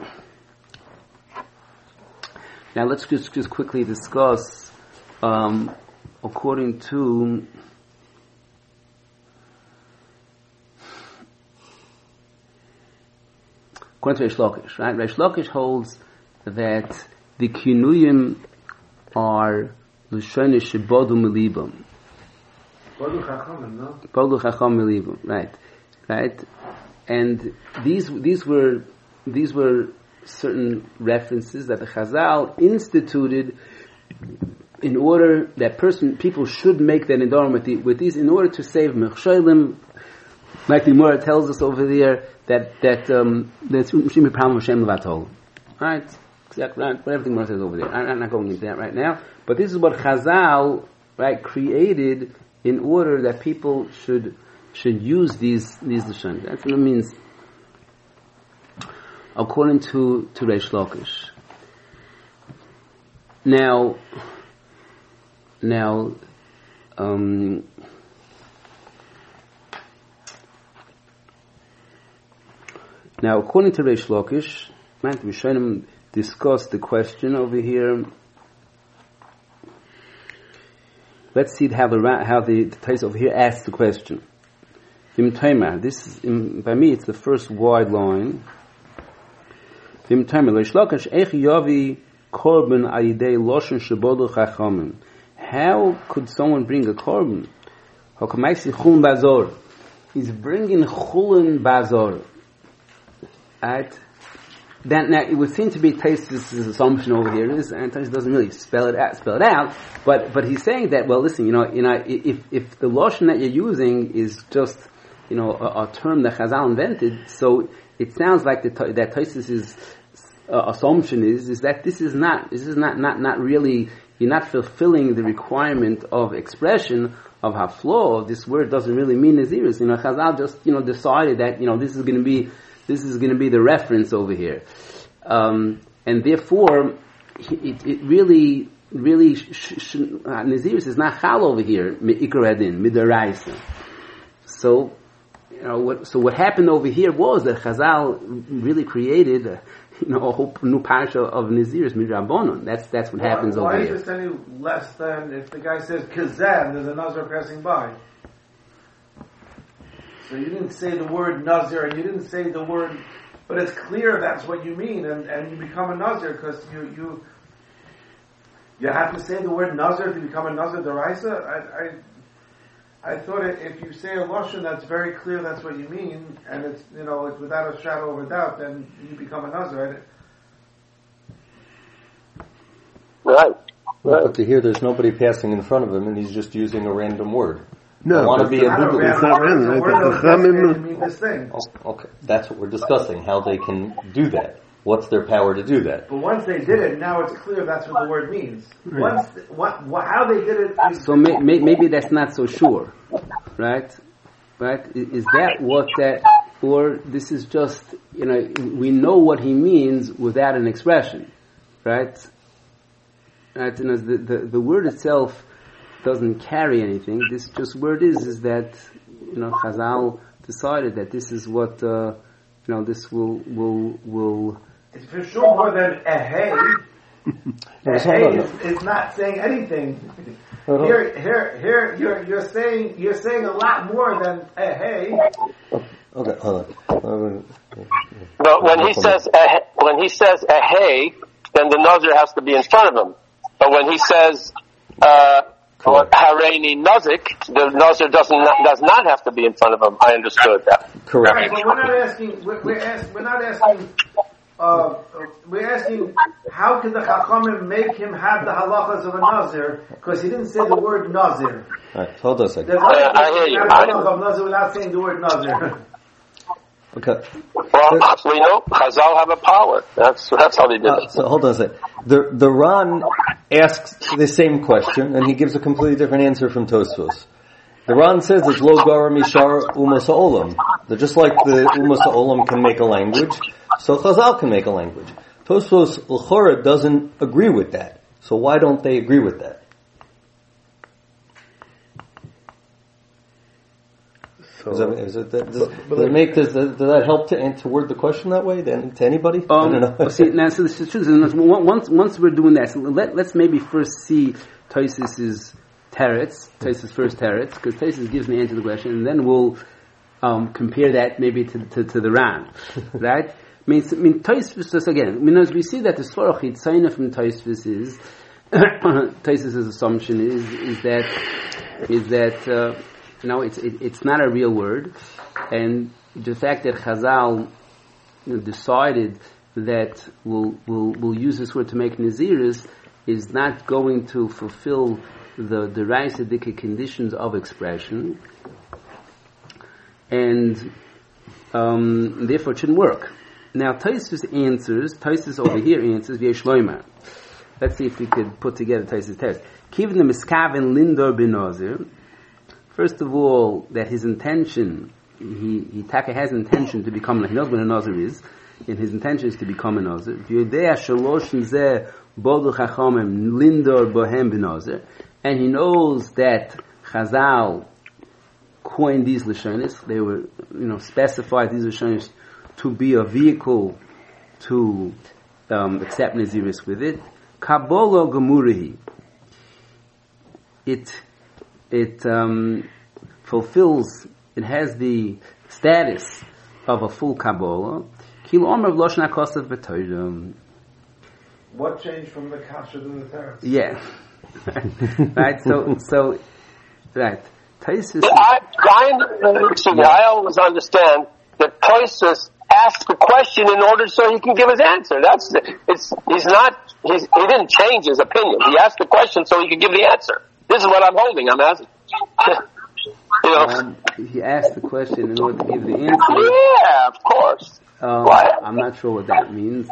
let's just quickly discuss, according to Reish Lakish, right? Reish Lakish holds that the kinuyim are l'shonei shebodu melibam. Bodu Chachamim, no? Bodu Chacham melibam, right? And these were certain references that the Chazal instituted in order that people should make that nidarim with these in order to save mechsholim. Like the Gemara tells us over there that Shimi Pram Hashem Levatol. Right? Exactly right. What everything Gemara says over there. I'm not going into that right now. But this is what Chazal, right, created in order that people should use these Lashonos. That's what it means. According to Reish Lakish. Now, according to Reish Lakish, right, Rishonim discuss the question over here. Let's see how the Tais over here asks the question. This is, by me, it's the first wide line. How could someone bring a korban? He's bringing chulin bazor. Right? Then now it would seem to be Taisus' assumption over here, and Taisus doesn't really spell it out. But he's saying that, well, listen, if the lashon that you're using is just a term that Chazal invented, so it sounds like that Taisus' assumption is that this is not really, you're not fulfilling the requirement of expression of haflo. This word doesn't really mean Nazirus. Chazal just decided that this is going to be the reference over here, and therefore it really Nazirus is not chal over here me'ikar hadin midaraisa. So what happened over here was that Chazal really created a whole new parsha of Nazirus midrabanon. That's what happens over here. Why is this any less than if the guy says kazan, there's a nazir passing by? So you didn't say the word nazir, and you didn't say the word, but it's clear that's what you mean, and you become a nazir because you have to say the word nazir to become a nazir deraisa. I thought if you say a lashon that's very clear, that's what you mean, and it's it's without a shadow of a doubt, then you become a nazir. Right. But to hear there's nobody passing in front of him, and he's just using a random word. No, I want to be a Google. It's not random. Okay, that's what we're discussing. How they can do that. What's their power to do that? But once they did it, now it's clear that's what the word means. Right. How they did it. So maybe that's not so sure, right? Right? Is that what that, or this is just we know what he means without an expression, right? Right? The word itself doesn't carry anything. This just word is that Chazal decided that this is what this will. It's for sure more than a hey. A hey is not saying anything. Here you're saying a lot more than a hey. Okay, hold on. But when he says a hey, then the nazir has to be in front of him. But when he says Hareini Nazik, the Nazir does not have to be in front of him. I understood that. Correct. Right, but we're not asking. We're asking how could the Chachamim make him have the halachas of a Nazir, because he didn't say the word Nazir. All right, hold on a second. I hear you. Of Nazir without saying the word Nazir. Okay. Well, we know Chazal have a power. That's how they did it. So hold on a second. The Ran asks the same question, and he gives a completely different answer from Tosfos. The Ran says it's lo gara mishar umas ha'olam. That just like the umas ha'olam can make a language, so Chazal can make a language. Tosfos l'chora doesn't agree with that. So why don't they agree with that? Does that help to word the question that way then to anybody? I don't know. See, now, so this is true. Once we're doing that, so let's maybe first see Tosfos' Tosfos' first teretz, because Tosfos gives me the answer to the question, and then we'll compare that maybe to the Ran, right? I mean, Tosfos, just again, as we see that the Svarach Yitzayna from Tosfos is Tosfos' assumption is that it's not a real word, and the fact that Chazal decided that we'll use this word to make Nazirus is not going to fulfill the Raisa conditions of expression, and therefore it shouldn't work. Now Tosfos over here answers via Shloimeh. Let's see if we could put together Tosfos' text. Kivin the Miskaven Lindor ben Nazir. First of all, that his intention, he has intention to become like knows what a Nazir is, and his intention is to become a Nazir. And he knows that Chazal coined these Lashonis. They were, specified these Lashonis to be a vehicle to accept Naziris with it. Kabbalah Gemurihi. It fulfills, it has the status of a full Kabbalah. Kil Omer V'Loshna Kosav B'Toyim. What changed from the kasha to the teretz? Yeah. Right, so, right. Taisus. I always understand that Taisus asked the question in order so he can give his answer. He didn't change his opinion. He asked the question so he could give the answer. This is what I'm holding. I'm asking. He asked the question in order to give the answer. Yeah, of course. I'm not sure what that means.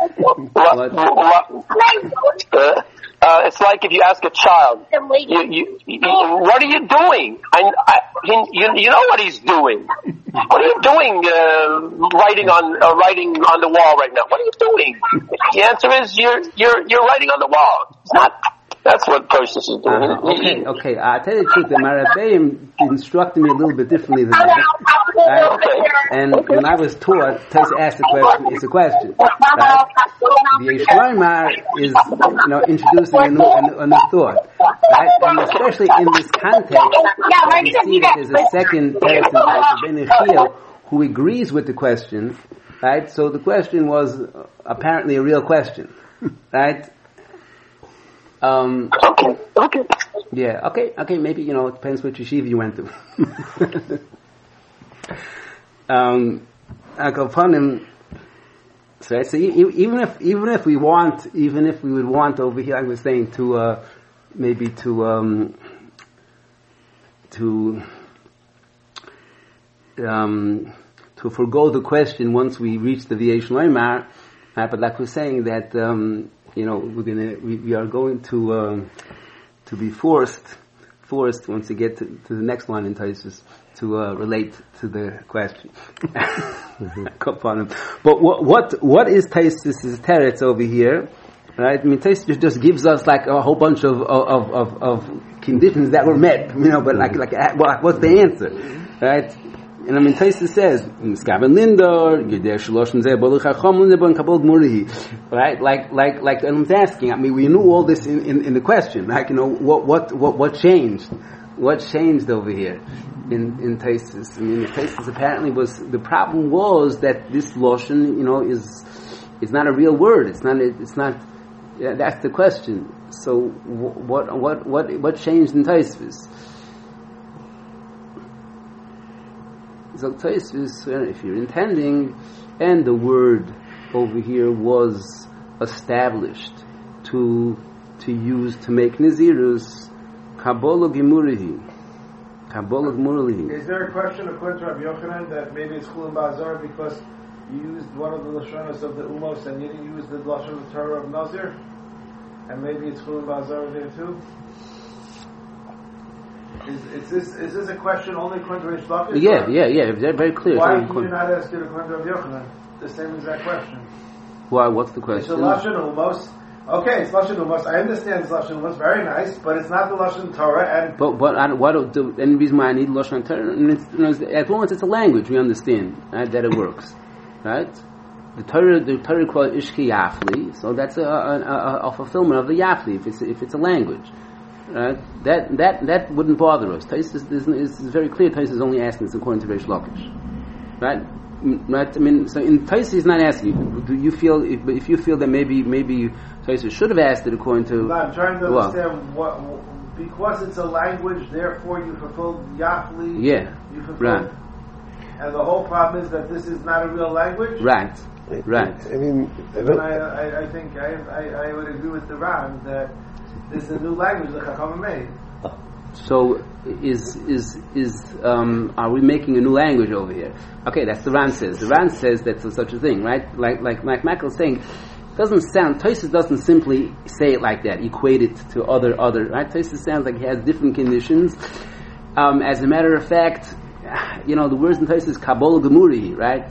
It's like if you ask a child, what are you doing? You know what he's doing. What are you doing? Writing on the wall right now. What are you doing? The answer is you're writing on the wall. It's not. That's what Tosis is doing. Okay. I'll tell you the truth. The Marabeim instructed me a little bit differently than that. And when I was taught, Tosis asked the question. It's a question. Right? The Yeshloimar is, introducing a new thought. Right? And especially in this context, you see that there's a second person, like Ben Echiel, who agrees with the question. Right? So the question was apparently a real question. Right? Okay. Yeah, okay, maybe, it depends which yeshiva you went to. Akapanim, so even if we would want over here, I was saying to forgo the question once we reach the V'yesh Loimar, but like we're saying that, we are going to be forced once we get to the next one in Taisus to relate to the question. But what is Taisus' teretz over here? Right? I mean, Taisus just gives us like a whole bunch of conditions that were met, but like what's the answer? Right? And I mean, Taisus says, right? Like I'm asking. I mean, we knew all this in the question. Like, what changed? What changed over here in Taisus? I mean, Taisus apparently the problem was that this loshen, is not a real word. It's not. Yeah, that's the question. So what changed in Taisus? So Taisus, if you're intending, and the word over here was established to use to make Nazirus, Kabbalah Gemurihi. Is there a question according to Rabbi Yochanan that maybe it's Chulin Ba'azar because you used one of the Lashonos of the Umos and you didn't use the Lashon of the Torah of Nazir? And maybe it's Chulin Ba'azar there too? Is this a question only according to Rish Lakish? Yeah. They're very clear. Why did you not ask it according to Rabbi Yochanan? The same exact question. Why? What's the question? It's a Lashon Umos. Okay, it's Lashon Umos. I understand it's Lashon Umos. Very nice, but it's not the Lashon Torah. And but any reason why I need Lashon Torah? As long as it's a language, we understand that it works, right? The Torah called Ishki Yafli, so that's a fulfillment of the Yafli if it's a language. Right? That wouldn't bother us. Taisus is very clear. Taisus is only asking this according to Reish Lakish, right? Right? I mean, so in Taisus he's not asking. Do you feel if you feel that maybe Taisus should have asked it according to? No, I'm trying to understand what because it's a language. Therefore, you fulfilled Yafli. Yeah. You fulfilled. Right. And the whole problem is that this is not a real language. Right. I mean, I think I would agree with the Ran that this is a new language that Chachamim made. So are we making a new language over here? Okay, that's the Ran says. The Ran says that's such a thing, right? Like Michael's saying, Taisus doesn't simply say it like that, equate it to other, right? Taisus sounds like he has different conditions. As a matter of fact, the words in Taisus is Kabbalah Gemuri, right?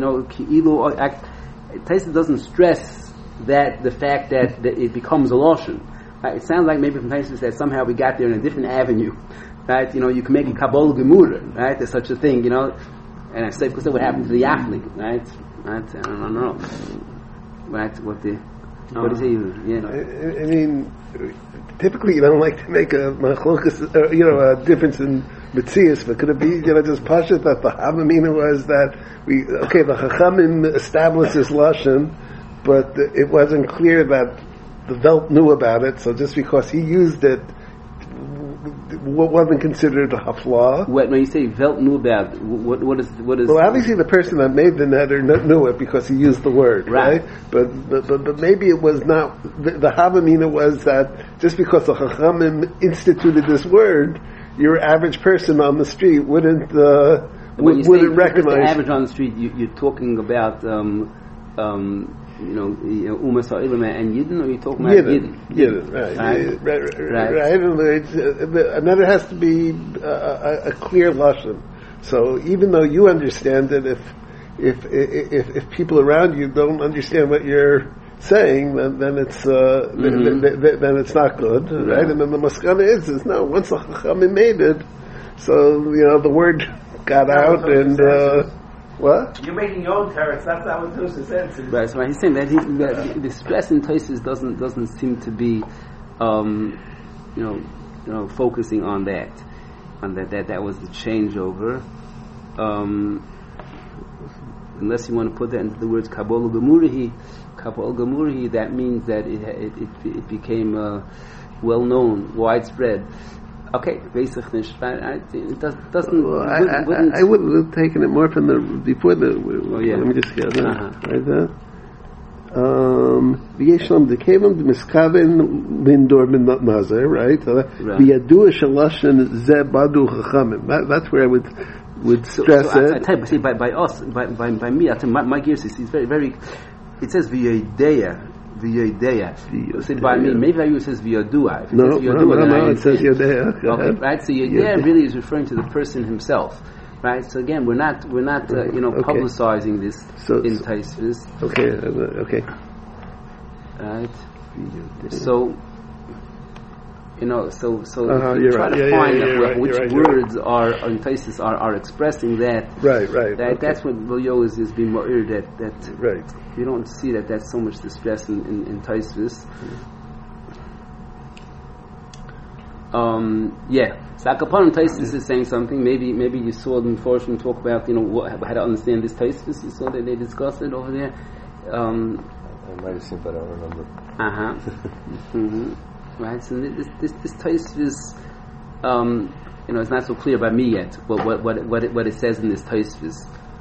Taisus doesn't stress that the fact that it becomes a lashon. Right? It sounds like maybe from Taisus that somehow we got there in a different avenue, right? You can make a Kabbalah Gemura, right? There's such a thing, and I say because what happened to the Yafli, right? I don't know, right? What the What do you say? Yeah. I mean, typically you don't like to make a machlokas, a difference in Metzias, but could it be, just Pashat that the Havamina was that the Chachamim established this Lashon, but it wasn't clear that the Welt knew about it, so just because he used it, wasn't considered a hafla. When you say Welt knew about it, what is? Well, obviously the person that made the neder knew it because he used the word, right? But maybe it was not, the Havamina was that just because the Chachamim instituted this word, your average person on the street wouldn't recognize. The average on the street, you're talking about Umas Ha'ilma and Yidden, or you're talking about Yidden? Right. Another has to be a clear lashon. So even though you understand it, if people around you don't understand what you're saying, then it's then it's not good, right? And then the maskana is no. Once the Chachamim made it, so the word got out, and what? You're making your own teretz. That's not what Tosfos said. Right. So he's saying that the stress in Tosfos doesn't seem to be, focusing on that was the changeover. Unless you want to put that into the words Kabbalah Gemurihi, that means that it became well known, widespread. Okay, basically, it doesn't. Well, I wouldn't have taken it more from before the. Let me just get that. Right there. V'yeshlam dekevam d'miskaven lindor bin nazar, right? V'yadua shalashan ze badu chachamim. That's where I would stress it. I tell you, by us, by me, I tell you, my gears is very, very. It says v'yadeya. Said by me, maybe it says v'yadua. No, it says yadeya. Okay, right. So yadeya really is referring to the person himself, right? So again, we're not publicizing this in Tosfos. Okay. Right. So. So you try to find which words are in Tosfos are expressing that. Right. That's what Vilyo is being more that right. You don't see that's so much distress in Tosfos. So Akapan Tosfos is saying something. Maybe you saw them fortune talk about how to understand this Tosfos. You saw that they discussed it over there. I might have seen, but I don't remember. Mm-hmm. Right, so this Tosfos, it's not so clear by me yet. What it says in this Tosfos.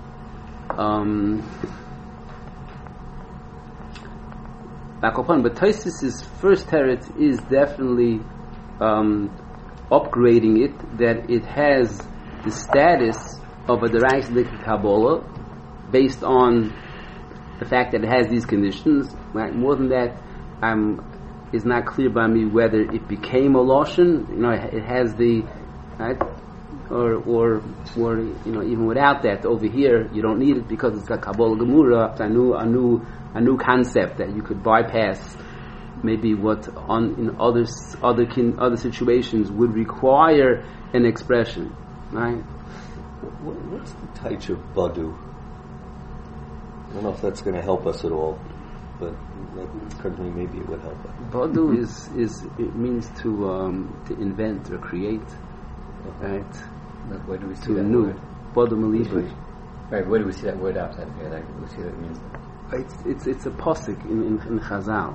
But Tosfos' first teretz is definitely upgrading it, that it has the status of a Deraisa Likut Kabbalah based on the fact that it has these conditions. Right? More than that, it's not clear by me whether it became a lashon. It has the right, or even without that, over here you don't need it because it's got Kabbalah Gemura, a new concept that you could bypass. Maybe what in other situations would require an expression, right? What's the taich of Badu? I don't know if that's going to help us at all, but certainly maybe it would help us. Badu it means to invent or create, right? Where do we see to that new word? Badu Malishi. Right, where do we see that word outside here? Like, we see what it means. It's a pasuk in Chazal.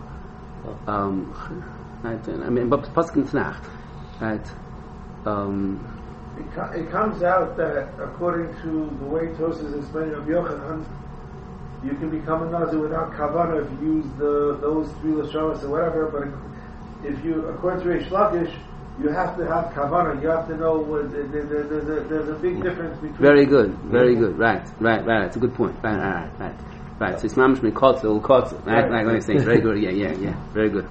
Right? I mean, but pasuk in Tanakh, right? It comes out that according to the way Tosfos is explaining of Yochanan, you can become a Nazir without kavanah if you use those three lashonos or whatever. But if you, according to Reish Lakish, you have to have kavanah. You have to know what there's a big difference between. Very good. Right. It's a good point. Right. So it's mamish mekotzel, right? Like when I say, very good. Yeah. Very good.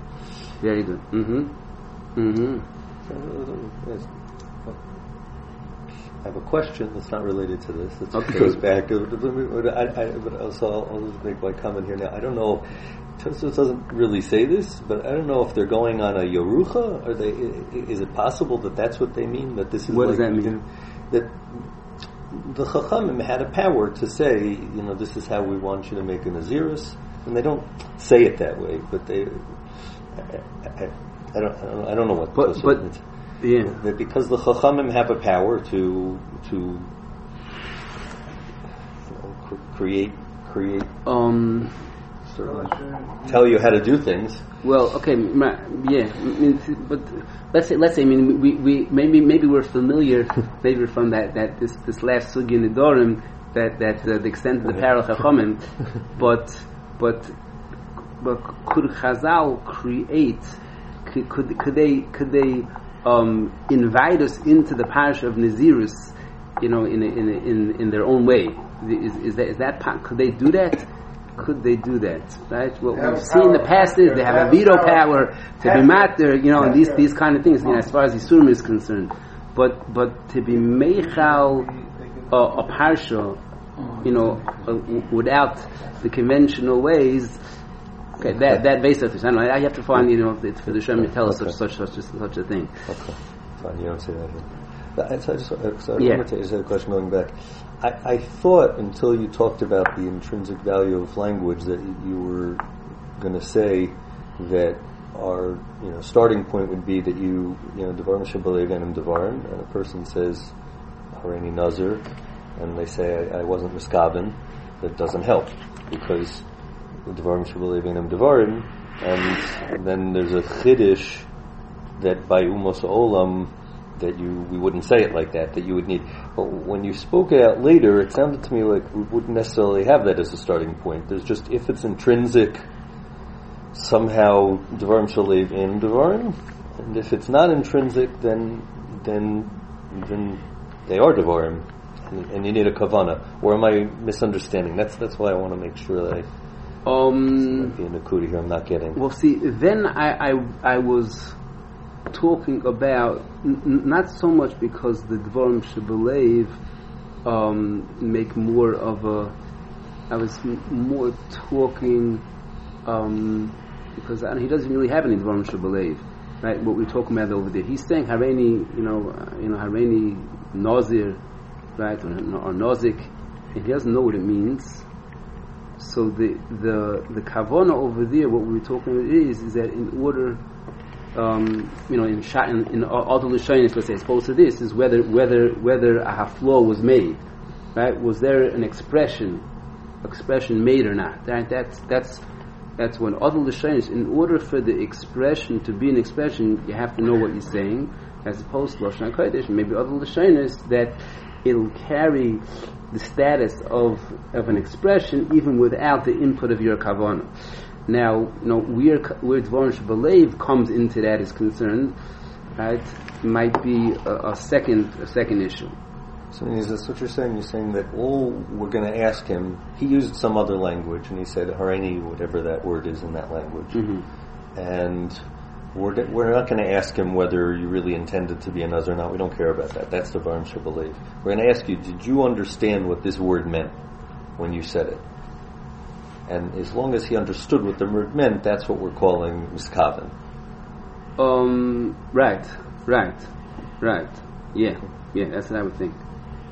I have a question that's not related to this. It okay. goes back. But also, I'll just make my comment here now. I don't know. Tosfos doesn't really say this, but I don't know if they're going on a Yerucha. Is it possible that that's what they mean? That this is what does that mean? That the Chachamim had a power to say, this is how we want you to make a Nazirus. and they don't say it that way, but they. I don't know what. But yeah, that because the Chachamim have a power to create. Tell you how to do things. Well, okay, yeah, but let's say, I mean, we maybe we're familiar, maybe from that this last sugi in the Dorim, that the extent of the Paral Chachamim, but could Chazal create? Could they invite us into the parish of Nazirus, in their own way? Is that could they do that? Could they do that? Right? What we've seen in the past is they have a veto power to be matter, and these kind of things, as far as Yisurim is concerned. But to be meichal a parsha, without the conventional ways, okay, that base of this, I don't know. I have to find, for the Shem to tell us such a thing. Okay, fine. You don't say that here. I wanted to ask a question going back. I thought until you talked about the intrinsic value of language that you were going to say that our starting point would be that Devarim Shebalev Enim Devarim, and a person says Hareini Nazir, and they say I wasn't Miskaven. That doesn't help because Devarim Shebalev Enim Devarim, and then there's a Chiddush that by Umos Olam that we wouldn't say it like that you would need. But when you spoke it out later, it sounded to me like we wouldn't necessarily have that as a starting point. There's just, if it's intrinsic, somehow Devarim Shalev in Devarim, and if it's not intrinsic, then they are Devarim, and you need a Kavana. Or am I misunderstanding? That's why I want to make sure that might be a Nakuti here I'm not getting. Well, see, then I was talking about not so much because the Dvarim Shebalev make more of a. I was more talking because he doesn't really have any Dvarim Shebalev, right? What we're talking about over there, he's saying Hareini, Hareini Nazir, right, or Nozik, and he doesn't know what it means. So the kavana over there, what we were talking about is that in order. In Adul Lashonis, let's say, as opposed to this, is whether a haflo was made, right? Was there an expression made or not? Right? That's when Adul Lashonis. In order for the expression to be an expression, you have to know what you're saying, as opposed to Lashon HaKodesh. Maybe Adul Lashonis that it'll carry the status of an expression even without the input of your kavanah. Now, where Dvarim Shebalev comes into that is concerned, right? Might be a second issue. So that's what you're saying. You're saying that all we're going to ask him. He used some other language, and he said Hareini, whatever that word is in that language, and we're not going to ask him whether you really intended to be a Nazir or not. We don't care about that. That's Dvarim Shebalev. We're going to ask you, did you understand what this word meant when you said it? And as long as he understood what the word meant, that's what we're calling miskaven. Right. Yeah, that's what I would think.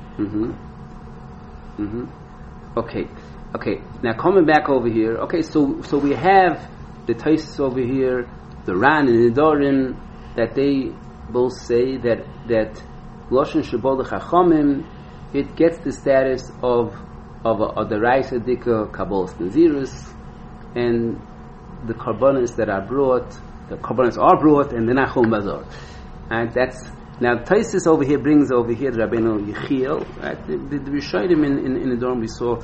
Okay. Now coming back over here. Okay, so we have the Taisus over here, the Ran and the Dorim, that they both say that Lashon Shebalev Chachamim, it gets the status of a Deraisa Dika Kabbalas Nazirus, and the Karbanos are brought, and the Nachum Bazar. And that's, now Taisus over here brings over here Rabbeinu Yechiel, right? The Rishonim in the Dorm we saw,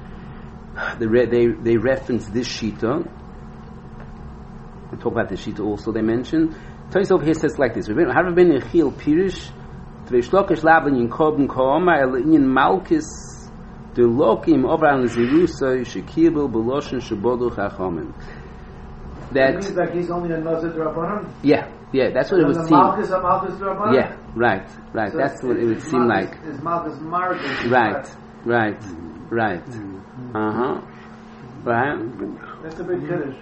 they reference this Shita. We talk about the Shita also, they mention. Taisus over here says like this, Rabbeinu Yechiel Pirish, Tveshlokesh Laban Yinkobin Kooma, Elin Malkis, the Lokim over on Zirusay Shekibel Beloshin Shebalev Chachamim. That means like he's only a Nazir Rabbanan. Yeah, that's what it would seem. Malchus Rabbanan. Yeah, right. So that's what it would seem like. Is Malchus Marcus? Right. Right. Right. That's a big Kiddush.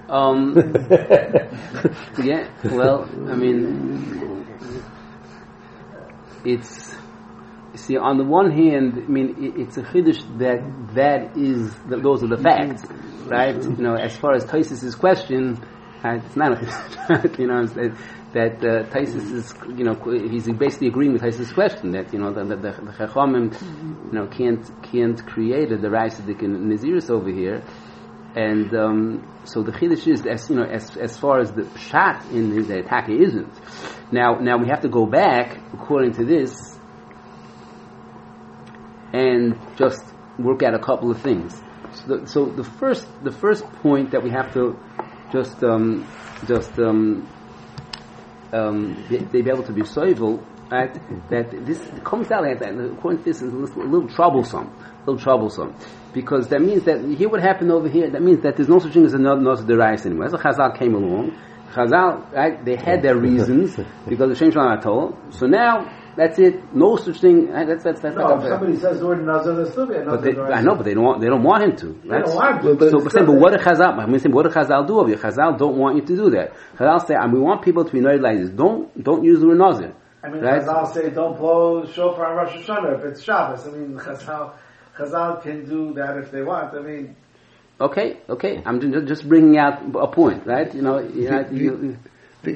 Yeah. Well, I mean, it's see, on the one hand, I mean, it's a chiddush those are the facts, right? You know, as far as Taisus' question, it's not a chiddush, you know, that Taisus is, you know, he's basically agreeing with Taisus' question that, you know, the Chachamim, you know, can't create a Deraisadik in Naziris over here, and so the chiddush is, as you know, as far as the pshat in the attack isn't. Now we have to go back according to this and just work out a couple of things. So the first point that we have to just be able to be soivel, right? That this comes out like that. According to this, is a little troublesome, because that means that here what happened over here. That means that there's no such thing as another Derais anymore. As Chazal came along, right? They had their reasons because the Shem Shalom told. So now that's it. No such thing. Right? That's no, if somebody says the word Nazar, there's still be another. I know, but they don't want him to. Right? They don't want him to. But what did Chazal? I mean, what did Chazal do over here? Chazal don't want you to do that. Chazal say, we want people to be noted like this. Don't use the word Nazir. I mean, right? Chazal say don't blow shofar on Rosh Hashanah if it's Shabbos. I mean, Chazal can do that if they want. I mean. Okay. I'm just bringing out a point, right? You know, the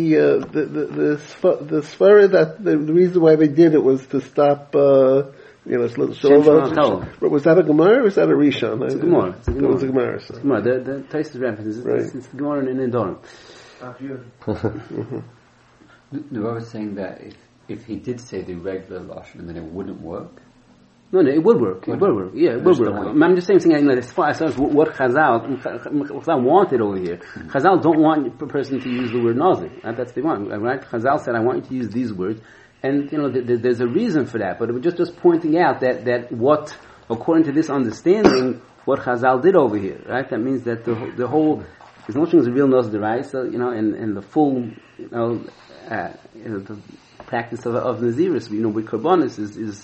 svara that the reason why they did it was to stop was that a Gemara or was that a Rishon? It's a Gemara. It was a Gemara. So. It's a Gemara. The Taisus reference is it's the Gemara in Nedarim. The Rav is saying that if he did say the regular lashon, then it wouldn't work. No, it would work. It would work. Yeah, it would work. I'm just saying, as far as what Chazal wanted over here. Chazal don't want a person to use the word Nazir. That's the one, right? Chazal said, I want you to use these words. And, you know, there's a reason for that. But we're just pointing out that what, according to this understanding, what Chazal did over here, right? That means that the whole, there's no such as a real Nazir, right? So, you know, and the full, the practice of Naziris, you know, with Karbonis is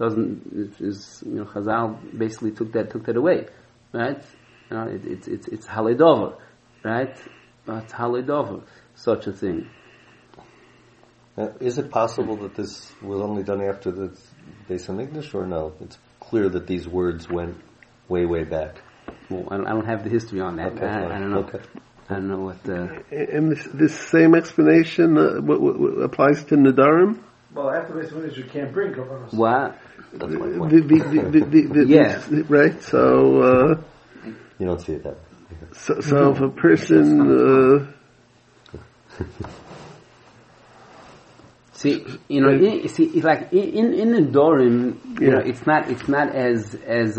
Chazal basically took that away, right? You know, it's haledover, right? It's haledover, such a thing. Is it possible that this was only done after the Beis Hamikdash, or no? It's clear that these words went way back. Well, I don't have the history on that. Okay, I don't know. Okay. I don't know what. And this same explanation what applies to Nedarim. Well, after Beis Hamikdash, you can't bring korbanos. What? That's my point. Yeah. Right. So. You don't see it that way. So if a person. See, you know, like in the Dorim, you know, it's not as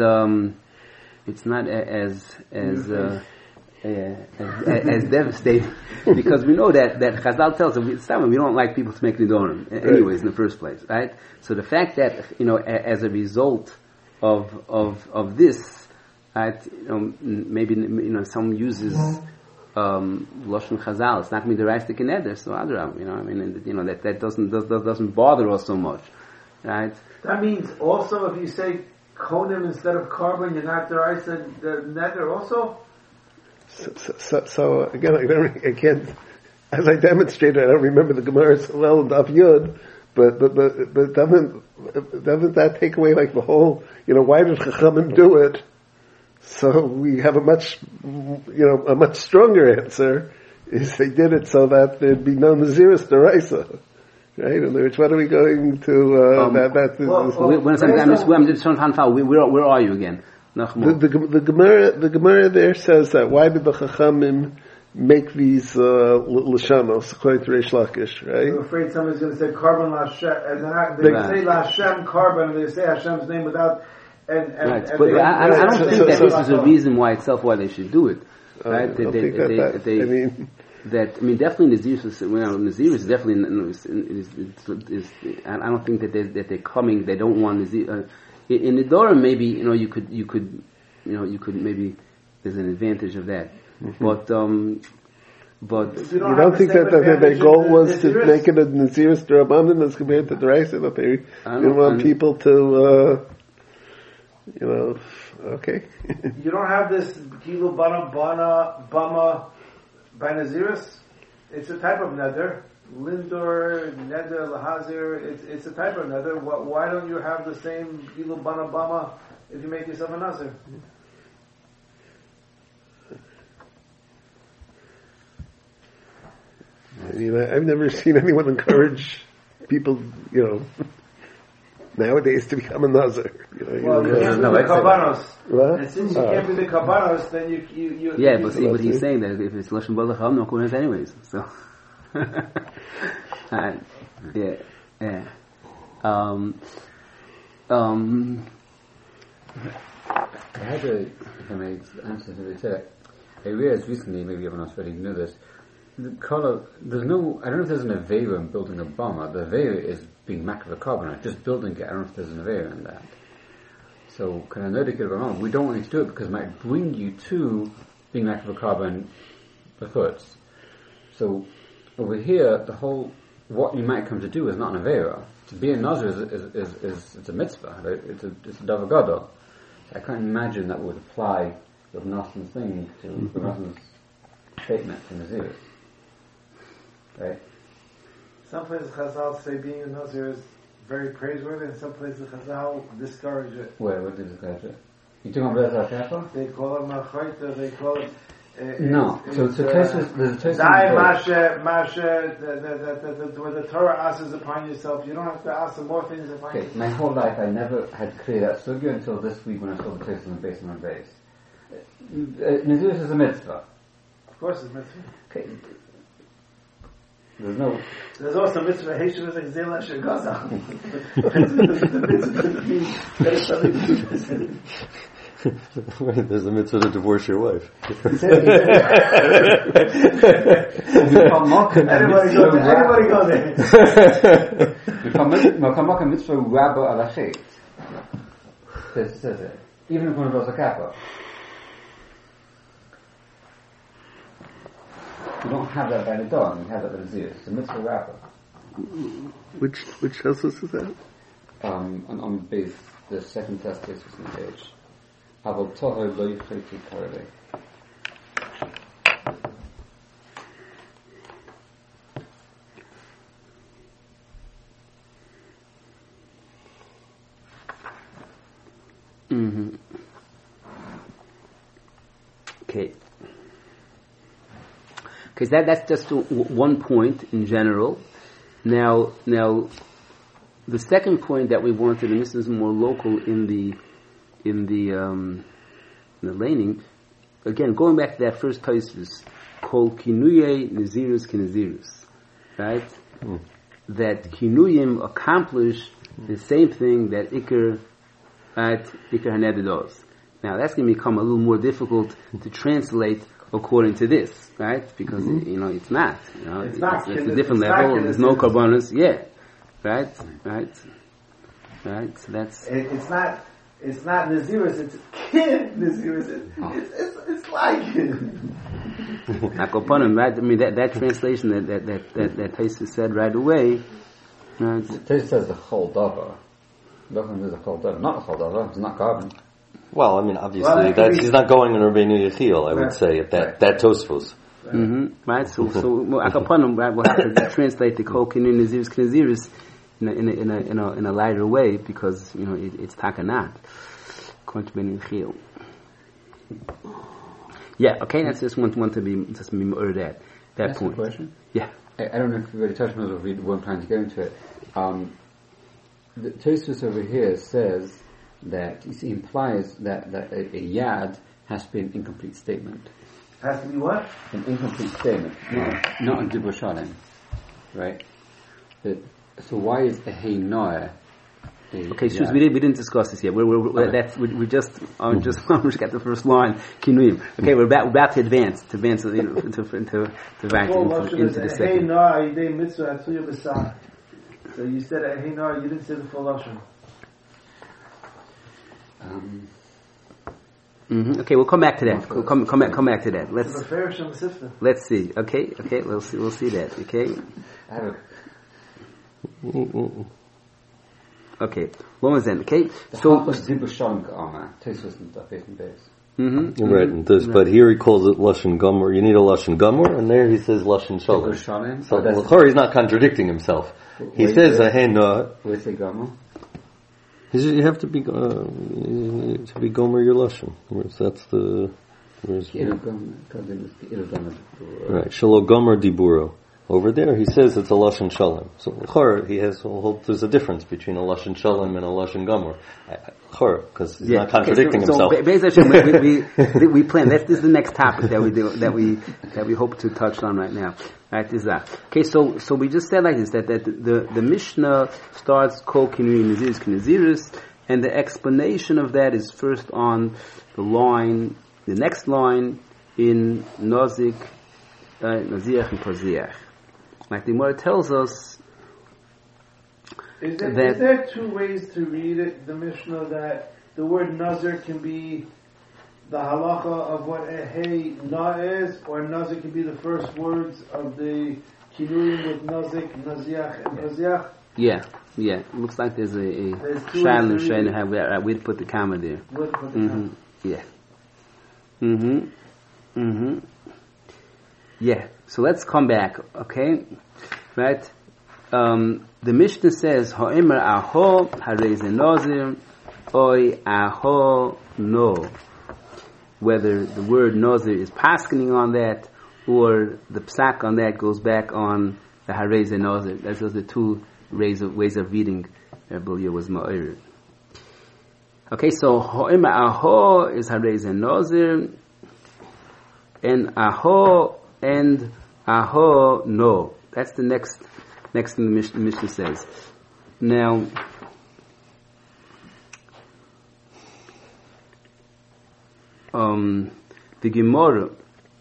devastating because we know that Chazal tells us we don't like people to make Nidorim anyways in the first place, right? So the fact that, you know, as a result of this, right, you know, maybe, you know, some uses Lashon Chazal, it's not going to be the Reistik in Eder, so Adrab, you know, I mean, you know, that doesn't bother us so much, right? That means also if you say Konim instead of carbon, you're not the Reistik, the Neder also? So again, I can't, as I demonstrated, I don't remember the Gemara so well in Daf Yud, but doesn't that take away like the whole, you know, why did Chachamim do it? So we have a much stronger answer is they did it so that there'd be no Naziris D'Oraisa. Right? In other words, what are we going to, I'm just trying to find out, where are you again? The Gemara there says that why did the Chachamim make these Lashanos according to Reish Lakish, right? I'm afraid somebody's going to say carbon Lashem, and they say Lashem carbon, and they say Hashem's name without. Right, but I don't think that this is a reason why they should do it, right? Definitely Naziris is definitely. I don't think that they're coming. They don't want Nazir. In the Dora, maybe you could maybe there's an advantage of that, but you don't think that their goal was to make it a Naziris D'Rabbanan as compared to the D'Oraisa, that they didn't want people to. Okay. You don't have this Gilu Bama by Naziris? It's a type of nether. Lindor, Neder, Lahazir, it's a type of Neder. Why don't you have the same Ilu Bana Bama if you make yourself a Nazir? I mean, I've never seen anyone encourage people, nowadays to become a Nazir. Well, you can't be the Kabbanos. What? And since you can't be the Kabbanos, then you yeah, but see, but he's saying that if it's Lashon Balach, I'm not going to anyways. So, yeah. I had if I may answer to this, I realized recently, maybe everyone else already knew this, there's no, I don't know if there's an Aveira in building a bomber. The Aveira is being Makav a carbon, just building it. I don't know if there's an Aveira in that. So, can I know to get it wrong? We don't want you to do it because it might bring you to being Makav a carbon before. So, over here, what you might come to do is not an Aveira. To be a Nazir is it's a mitzvah, right? It's a davar gadol. I can't imagine that would apply with Nassan's thing to Nassan's statement in Nazir. Right? Some places Chazal say being a Nazir is very praiseworthy, and some places Chazal discourage it. Where would they discourage it? You talking about Bezat HaKefa? They call it Machoita, they call it... No, so there's a Tosfos where the Torah asks upon yourself, you don't have to ask more things upon yourself. My whole life I never had cleared that sugya until this week when I saw the Tosfos on the base of my base. Nazir is a mitzvah. Of course it's mitzvah. Okay. There's also mitzvah Heshav like Zela Shagaza. There's a mitzvah to divorce your wife. Anybody go there. Mitzvah rabba al achet. Says it. Even if one was a kappa. You don't have that by the dog, you have that by the zir. It's a mitzvah rabba. Which Tosfos is that? On base, the second test case was on the page. Aval toher lo yifreti karele. Okay. Because that's just one point in general. Now, the second point that we wanted, and this is more local in the laning, again, going back to that first Tosfos, called kinuye nazirus kinazirus, right? That kinuyim accomplish the same thing that ikar haneder does. Now, that's going to become a little more difficult to translate according to this, right? Because it's not. It's a different level. There's no karbanos. Yeah, right. So that's. It's not Nazirus. It's kid Nazirus. It's like Akopanim, right? I mean that translation that Tosfos said right away. Right? Tosfos says the whole davar. Nothing is a whole davar. Not a whole davar. It's not carbon. Well, I mean, obviously, he's not going in Rabbeinu Yechiel, I would say, at that Tosfos. Right? So Akapanim, right, we'll have to translate the Kol Kinu Nazirus K'Nazirus in a lighter way, because, it's takanat. According to Rabbeinu Yechiel. Yeah, okay, that's just one to be more that point. Question? Yeah. I don't know if you already touched on it or if I'm trying to go into it. The Tosfos over here says that he implies that a yad has to be an incomplete statement. Has to be what? An incomplete statement, not a dibur shalem, right? So why is a hey noah? Okay, so we didn't discuss this yet. We just got the first line kinuyim. Okay, we're about to advance into the second. Hey noah, yidei mitzvah atzuya b'sah. So you said hey noah, you didn't say the full lashon. Okay, we'll come back to that. Come back to that. Let's see. Okay, we'll see that. Okay. Okay. What was that? Okay. So was dibur shalom ka'ama? Tosfos in the base. Right, and but here he calls it Lashon Gomer. You need a Lashon Gomer, and there he says Lashon Shalom. So he's not contradicting himself. He says, Where's the Gomer? You have to be Gomer your Lashon. That's the... Right, Shalom Gomer Diburo. Over there, he says it's a Lashon Shalom. So, there's a difference between a Lashon Shalom and a Lashon Gomer. Because he's not contradicting himself. So basically, we plan. This is the next topic that we hope to touch on right now. Right, is that okay? So we just said like this that the Mishnah starts Kol Kinui Naziris K'Naziris, and the explanation of that is first on the next line in Nozik, Naziach and Paziach. Like the Gemara tells us is there two ways to read it, the Mishnah, that the word Nazir can be the halacha of what a hey na is, or Nazir can be the first words of the kinuyim with Nazik, Naziach, and Paziach? Yeah. It looks like there's a shadowing shade. We'd put the comma there. Yeah. Yeah. So let's come back, okay? Right? The Mishnah says, Ha'imar aho harei ze nazir, oi aho no. Whether the word nazir is paskening on that, or the psak on that goes back on the harei ze nazir. Those are the two ways of reading Belia was ma'ir. Okay, so Ha'imar aho is harei ze nazir, and aho no. That's the next thing the Mishnah says. Now, the Gemara,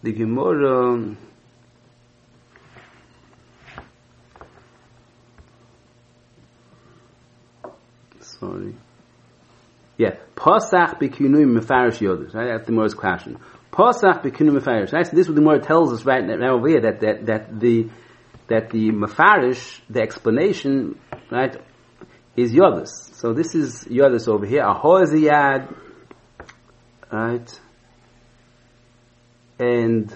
Pasach b'kinui mefarish yodas. Right, that's the Gemara's question. Pasach b'kinui mefarish. Right, so this is what the Gemara tells us right now over here that the mefarish, the explanation, right, is yodas. So this is yodas over here. Aho is a yad, right, and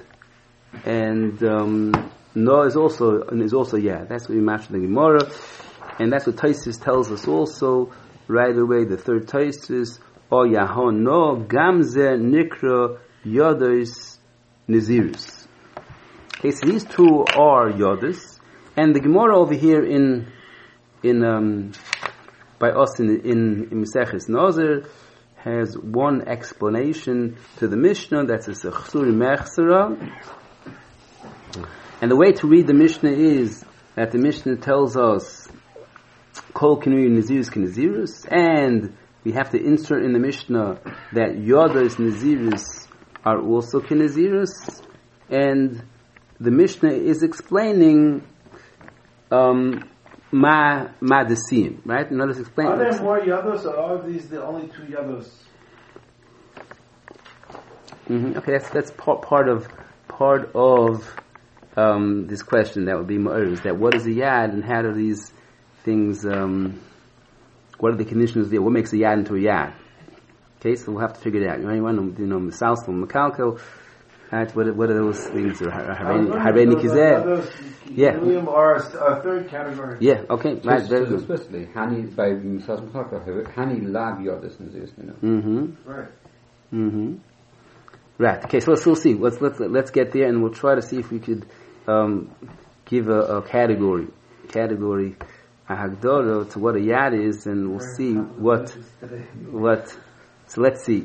no is also yad. That's what we match the Gemara, and that's what Taisus tells us also right away. The third Taisus, o yahon no gamze nikra yodas nizirus. Okay, so these two are yodas, and the Gemara over here by us in Maseches Nazir has one explanation to the Mishnah. That's a Chsuri Mechsera, and the way to read the Mishnah is that the Mishnah tells us Kol Kinui Nazirus K'Nazirus, and we have to insert in the Mishnah that Yodas Nazirus are also K'Nazirus, and the Mishnah is explaining ma desim, right? And others explain. Are there more yados, or are these the only two yados? Okay, that's part of this question that would be ma'ir, is that what is a yad, and how do these things? What are the conditions there? What makes a yad into a yad? Okay, so we'll have to figure it out. Anyone Misal from Makalko? Right, what are those things? Hareni Kizeh. Yeah. Or a third category. Yeah. Okay. Right. Very good. Especially Hani by Misal Hani Lav Yodas Nazirus. Right. Right. Okay. So we'll see. Let's get there, and we'll try to see if we could give a category a hagdara to what a yad is, and we'll see what. So let's see.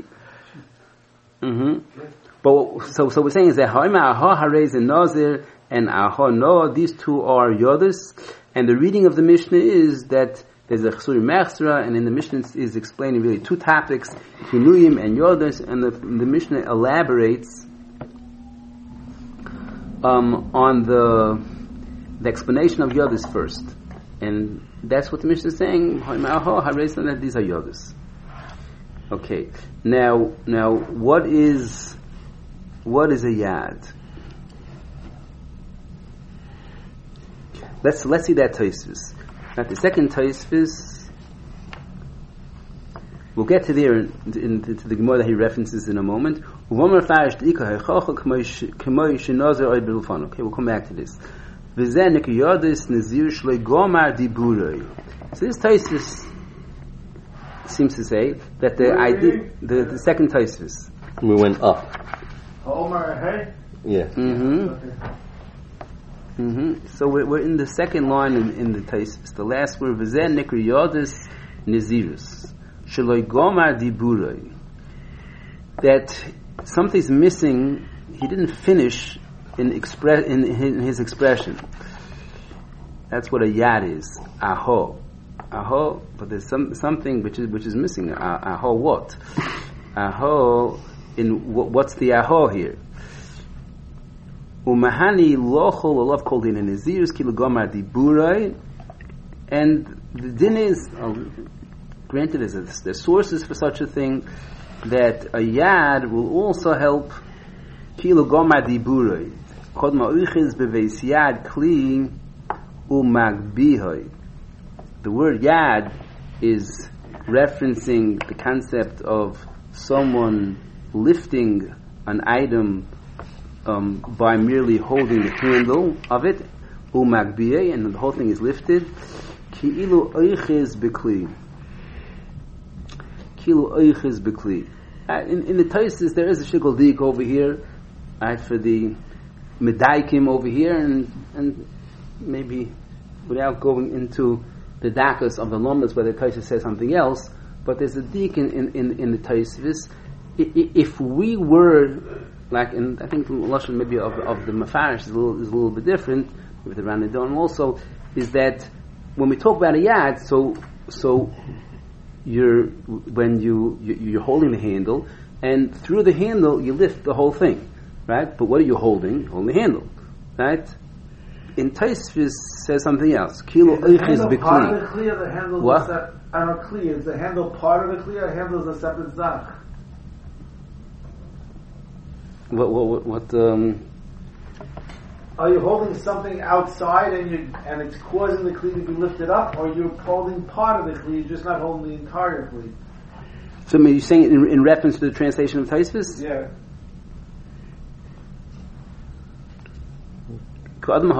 But so we're saying is that Ha'ima Aha Harei Ze Nazir and Aha No, these two are Yodas, and the reading of the Mishnah is that there's a Chsuri Mechsera, and in the Mishnah is explaining really two topics, Kinuyim and Yodas, and the Mishnah elaborates on the explanation of Yodas first, and that's what the Mishnah is saying. Ha'ima Aha Harei Ze Nazir, these are Yodas. Okay, now what is a yad? Let's see that Tosfos. Now the second Tosfos We'll get to there to the Gemara that he references in a moment. Okay, we'll come back to this. So this Tosfos seems to say that the idea, the second Tosfos. We went up. Yeah. So we're in the second line in the Tosfos. The last word, V'zeh nikri yodis nezirus sheloi gomar diburoi. That something's missing. He didn't finish in his expression. That's what a yad is. Aho, but there's something which is missing. Aho what? Aho in what's the aho here? Umahani lochol olav kol din nezirus ki legomar diburai, and the din is granted there's sources for such a thing that a yad will also help ki legomar diburai. Kod ma'uchiz beveis yad kli umagbihoi. The word yad is referencing the concept of someone lifting an item by merely holding the handle of it, umagbiyah, and the whole thing is lifted. Ki'ilu oichiz bekli. Ki'ilu oichiz bekli. In the Tosfos there is a shikol dik over here, for the medaikim over here, and maybe without going into the dakas of the lomas where the Tosfos says something else, but there's a dik in the Tosfos. If we were like, and I think the lashon maybe of the Mefarish is a little bit different with the Ranadon also, is that when we talk about a yad, so you're holding the handle, and through the handle you lift the whole thing, right? But what are you holding? Holding the handle, right? In Tosfos says something else. Kilo oichiz bekli. Part of the kli, the handle. What? I don't know, kli, is the handle part of the kli, or the handle is a separate zach? What Are you holding something outside and it's causing the kli to be lifted up, or you're holding part of the kli, you're just not holding the entire kli? So are you saying it in reference to the translation of Tosfos? Yeah. As if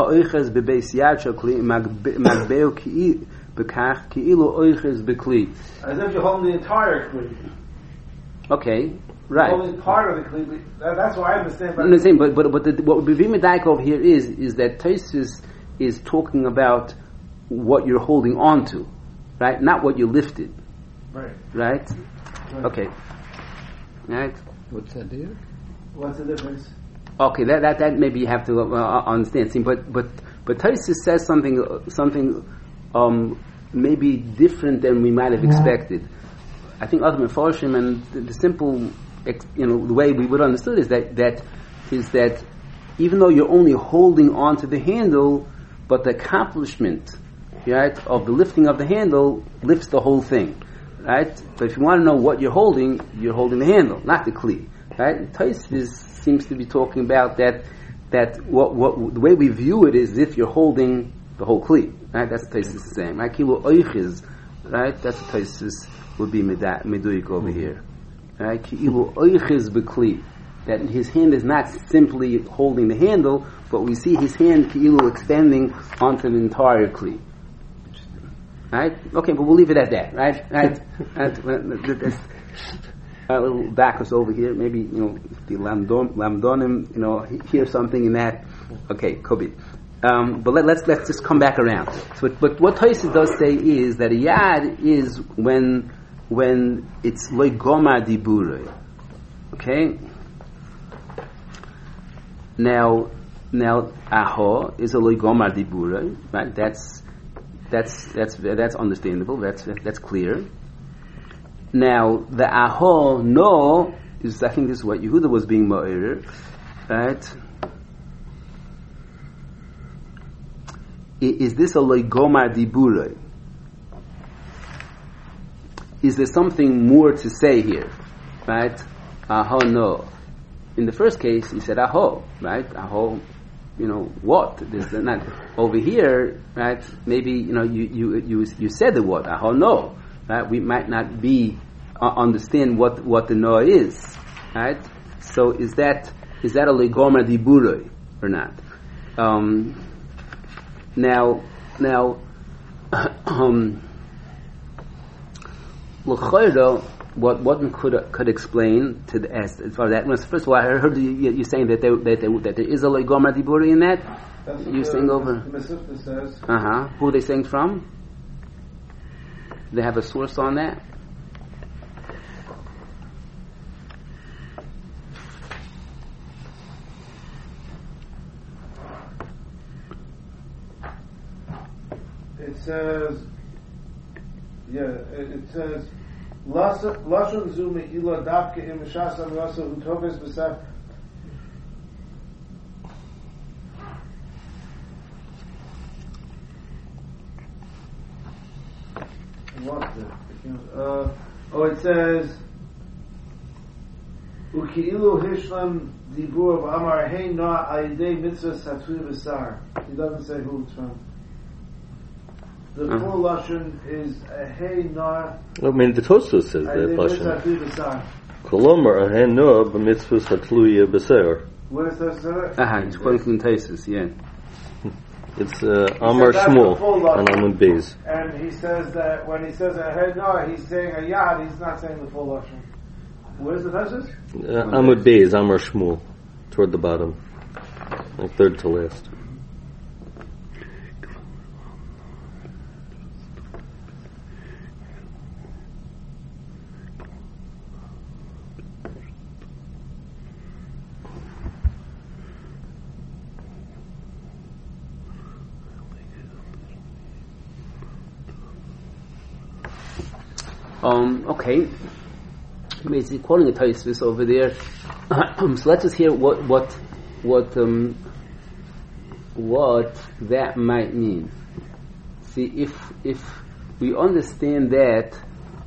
you're holding the entire kli. Okay, right. Holding part of the kli. That's what I understand. I'm not saying, but what would be Vimedaik over here is that Tosfos is talking about what you're holding on to, right? Not what you lifted. Right? Okay. Right. What's that deal? What's the difference? Okay, that maybe you have to understand. See, but Tosfos says something maybe different than we might have expected. I think other Mefarshim, and the simple, the way we would understood is that even though you're only holding on to the handle, but the accomplishment, right, of the lifting of the handle lifts the whole thing, right? But if you want to know what you're holding the handle, not the kli, right? Tosfos seems to be talking about that what the way we view it is if you're holding the whole kli, right? That's what Tosfos is saying, right? Kilo oichiz, right? That's what Tosfos would be meduik over here, right? Kilo oichiz bekli, that his hand is not simply holding the handle, but we see his hand kilo extending onto the entire kli. Right? Okay, but we'll leave it at that, right? A little backus over here, maybe, the lamdonim, hear something in that. Okay, could be. But let's just come back around. So, but what Tosfos does say is that a yad is when it's like goma diburei. Okay? Now aho is a like goma diburei, right? That's understandable. That's clear. Now the aho no is, I think this is what Yehuda was being ma'ir, right? Is this a like gomar diburei? Is there something more to say here, right? Aho no. In the first case, he said aho, right? Aho, what? There's not over here, right? Maybe you said the word aho no, right? We might not be understand what the noah is, right? So is that a legomer diburoi or not? Now, l'chayda, what one could explain to as far as that. First of all, I heard you saying that there is a legomer diburoi in that. That's you saying over. The Mesivta says. Who are they saying from? Do they have a source on that? It says, it says, Lashon zu me'ila davke im shasam rasa utoves b'saf. It says, Uki'ilu hishlam dibur v'amar hey noah ayidei mitzvah satui b'sar. He doesn't say who it's from. The full lashon is hey noah. I mean, the Tosfos says that lashon. Kolomar hey noah b'mitzvah satluya b'sar. What is that? He's quoting from Taisus, yeah. It's Amar Shmuel and Amud Beis. And he says that when he says hey noah, he's saying a yad. He's not saying the full lashon. What is the Taisus? Amud Beis, Amar Shmuel, toward the bottom, like third to last. Okay. Basically, quoting a Taisvis over there. So let's just hear what that might mean. See, if we understand that,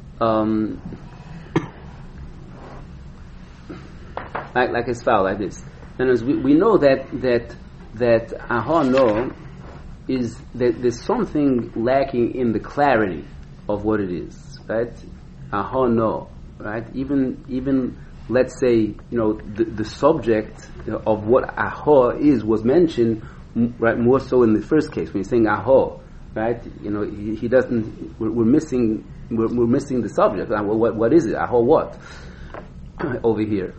like as follows, like this. And as we know that ahano is that there's something lacking in the clarity of what it is, right? Ahano. Right, even let's say the subject of what aho is was mentioned, right, more so in the first case when he's saying aho, right? He doesn't. We're missing the subject. What is it? Aho what? Over here,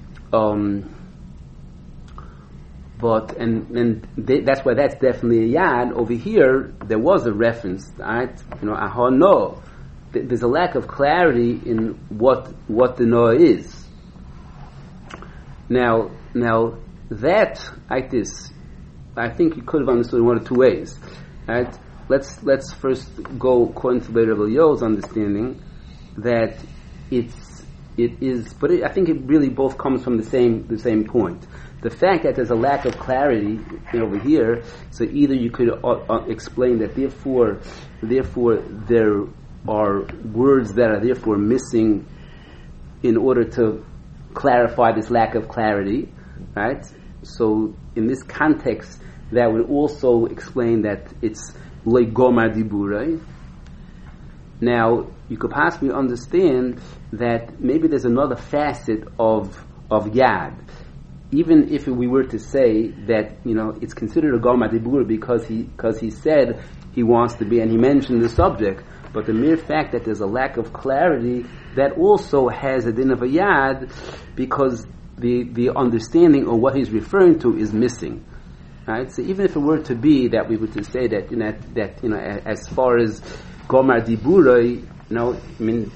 but that's why that's definitely a yad. Over here there was a reference, right? Aho no. There's a lack of clarity in what the Noah is. Now that like this, I think you could have understood in one of two ways. Right? Let's first go according to Rabbi Yo's understanding that it is, but I think it really both comes from the same point. The fact that there's a lack of clarity over here, so either you could explain that therefore there are words that are therefore missing in order to clarify this lack of clarity, right? So in this context, that would also explain that it's legomar diburei. Now, you could possibly understand that maybe there's another facet of yad. Even if we were to say that it's considered a gomar diburei because he said he wants to be and he mentioned the subject. But the mere fact that there's a lack of clarity, that also has a din of a yad, because the understanding of what he's referring to is missing. Right? So even if it were to be that we were to say that as far as gomar diburei, I mean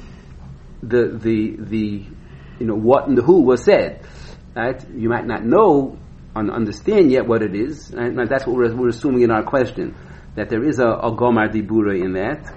the what and the who was said. Right? You might not know and understand yet what it is. Right? Now that's what we're assuming in our question, that there is a gomar diburei in that.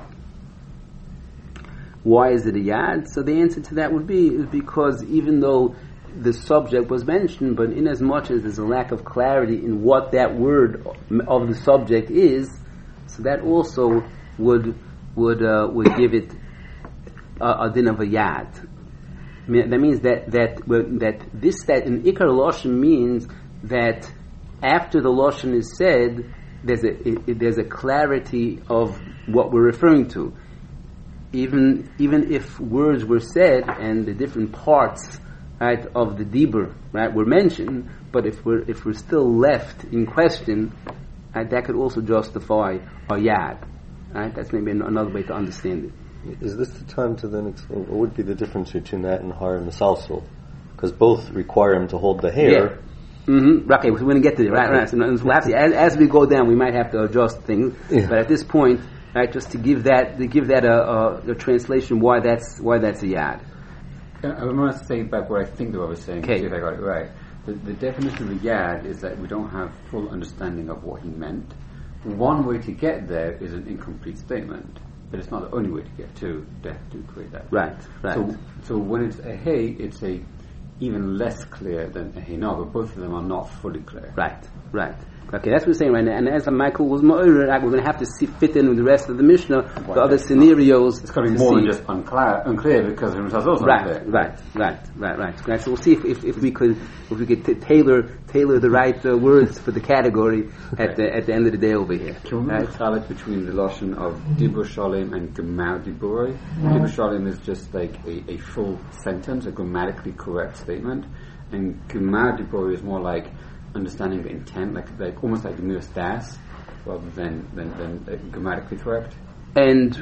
Why is it a yad? So the answer to that would be is because even though the subject was mentioned, but in as much as there's a lack of clarity in what that word of the subject is, so that also would give it a din of a yad. That means that in Ikar Lashon means that after the Lashon is said, there's a clarity of what we're referring to. even if words were said and the different parts, right, of the dibur, right, were mentioned, but if we're still left in question, right, that could also justify a yad. Right? That's maybe another way to understand it. Is this the time to then explain what would be the difference between that and har and misalsal? Because both require him to hold the hair. Yeah. Mm-hmm. Okay, we're going to get to it. Right. So we'll have to, as we go down, we might have to adjust things. Yeah. But at this point, right, just to give that a translation why that's a yad. I want to say back what I think the Rav was saying. Okay. See if I got it right. The definition of a yad is that we don't have full understanding of what he meant. One way to get there is an incomplete statement, but it's not the only way to get to create that. Right. So when it's a hey, it's a even less clear than a hey no, but both of them are not fully clear. Right. Okay, that's what we're saying right now. And as Michael was more, we're going to have to fit in with the rest of the Mishnah, the other scenarios. It's going to be more than just unclear because it was also unclear. Right. So we'll see if we could tailor the right words for the category at the end of the day over here. Can we make between the lashon of dibur shalem and gemar diburoi? Dibur shalem is just like a full sentence, a grammatically correct statement, and gemar diburoi is more like understanding the intent, like almost like the mere das, rather than grammatically correct. And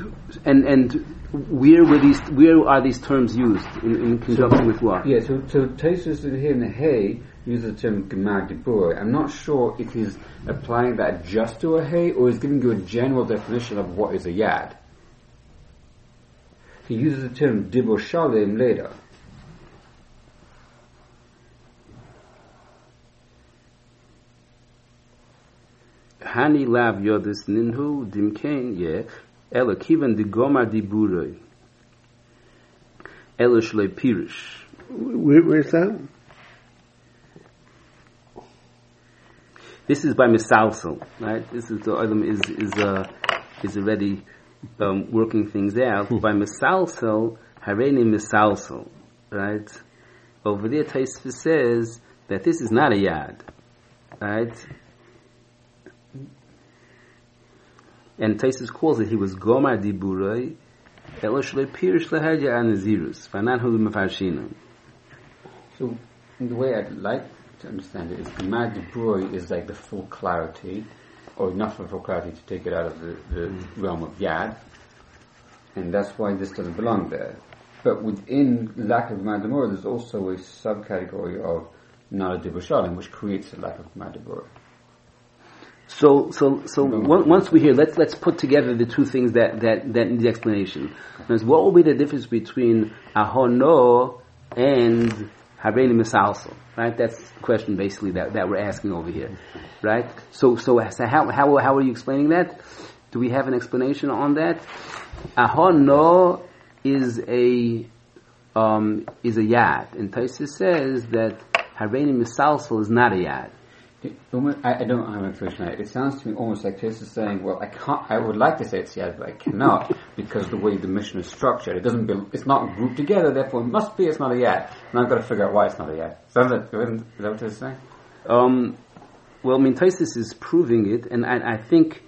where are these terms used in conjunction with what? Yeah, so Tosfos here in the Hay uses the term gemar dibur. I'm not sure if he's applying that just to a Hay or he's giving you a general definition of what is a yad. He uses the term dibur shalem later. Hani lav yodis ninhu dimkein ye ela kivan di gomar di buroi ela shlei pirish. Where's that? This is by Misalsel, right? This is the item is already working things out. By Misalsel, Hareini Misalsel, right? Over there, Tosfos says that this is not a yad, right? And Tosfos calls it, he was Gomar Diburai, Elo Shlei Pirish Lahadya Anazirus, Fanan Hulu Mefarshinam. So, the way I'd like to understand it is Gemar Diburai is like the full clarity, or enough of full clarity to take it out of the realm of Yad, and that's why this doesn't belong there. But within lack of Gemar Diburai, there's also a subcategory of Nara Dibur Shalem, which creates a lack of Gemar Diburai. So once we hear, let's put together the two things that need the explanation. What will be the difference between ahono and hareini misalsel? Right, that's the question basically that we're asking over here. Right. So how are you explaining that? Do we have an explanation on that? Ahono is a yad, and Tosfos says that hareini misalsel is not a yad. I don't have an explanation. It sounds to me almost like Tosfos is saying, "Well, I can't. I would like to say it's yad, but I cannot because the way the mission is structured, it's not grouped together. Therefore, it must be. It's not a yad, and I've got to figure out why it's not a yad." Is that what Tosfos is saying? Well, I mean, Tosfos is proving it, and I think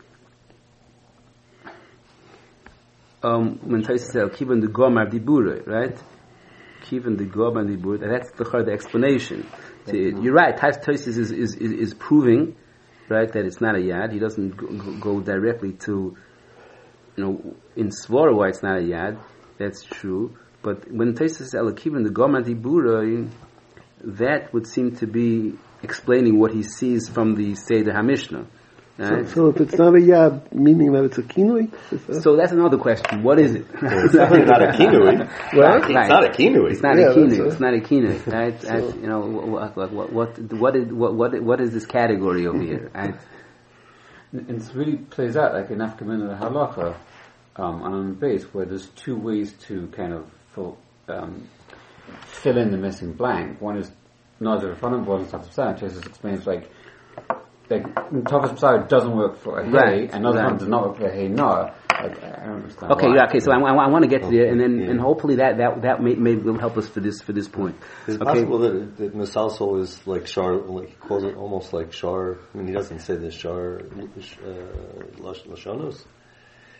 when Tosfos says "Kivan the Gomar Dibure," right? Kivan the Gomar Dibure. That's the explanation. You're right. Tosfos is proving, right, that it's not a yad. He doesn't go directly to, in Svara why it's not a yad. That's true. But when Tosfos says Elakiv and the Gomar Dibura, that would seem to be explaining what he sees from the Seder HaMishnah. Right? So if it's not a yad, meaning that it's a kinui? So that's another question. What is it? It's definitely not a kinui. Well, it's not a kinui. It's not a kinui. It's not a kinui. Right? So, what is this category over here? Right? And this really plays out like in Afkamin and Halacha on the base, where there's two ways to kind of fill in the missing blank. One is Nazir Fanam, one is Tafas Psar. Tosfos explains like Tafas Psar doesn't work for a hey, and Nazir Fanam does not work for a hey no. I don't understand. Okay. So I want to get to there, and then and hopefully that may will help us for this point. Is it possible that Misalsel is like Shar? Like he calls it almost like Shar. I mean, he doesn't say the Shar Lashonos.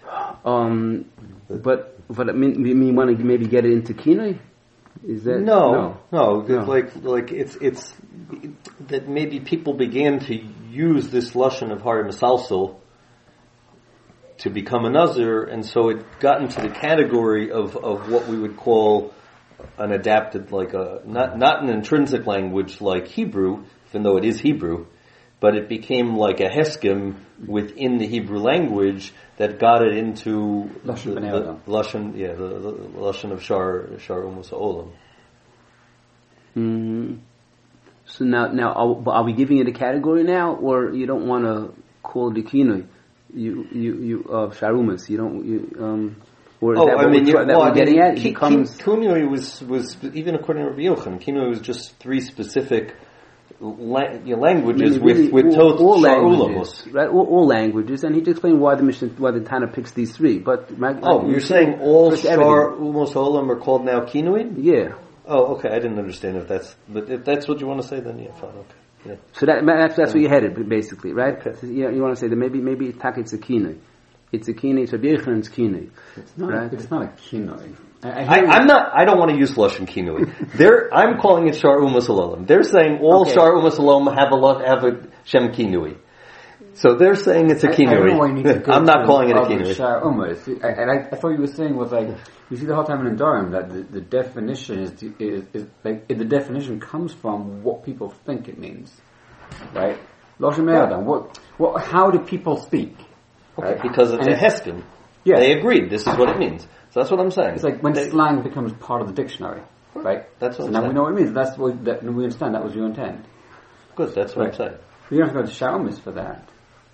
But I mean, you want to maybe get it into kinoi? Is that no? Like it's that maybe people began to use this lashon of Hari Misalsel to become a nazir, and so it got into the category of what we would call an adapted, like a not an intrinsic language like Hebrew, even though it is Hebrew, but it became like a heskim within the Hebrew language that got it into Lashon the lashon, the lashon of Shar Umus Olam. Mm-hmm. So now, are we giving it a category now, or you don't want to call it kinoi? You sharumas. You don't. Or is that what we're getting at? Kinoi was even according to Rabbi Yochanan, kinoi was just three specific languages with all languages, right? All languages, and he just explained why the Tana picks these three. But you're saying all Shar Umos Olam are called now kinoi? Yeah. Oh, okay. I didn't understand but if that's what you want to say, then yeah, fine, okay. Yeah. So that's where you're headed, basically, right? Okay. So you want to say that maybe it's a kinoi. It's a kinoi. It's Rabbi Yochanan's kinoi. It's not. Right? It's not a kinoi. I don't want to use lashon kinoi. I'm calling it Shar Umas Olam. They're saying all Shar Umas Olam have a shem kinoi. So they're saying it's a kinoi. I'm not calling it a kinoi. Shar Umas. And I thought you were saying was like, you see the whole time in Nedarim that the definition is like, the definition comes from what people think it means. Right? Lashon Me'adam. What, how do people speak? Okay, because it's a heskim. Yeah. They agreed. This is what it means. So that's what I'm saying. It's like when slang becomes part of the dictionary, right? That's what I'm saying. Now we know what it means. That's what we understand. That was your intent. Good. That's what I'm saying. You don't have to go to Shar Umas for that.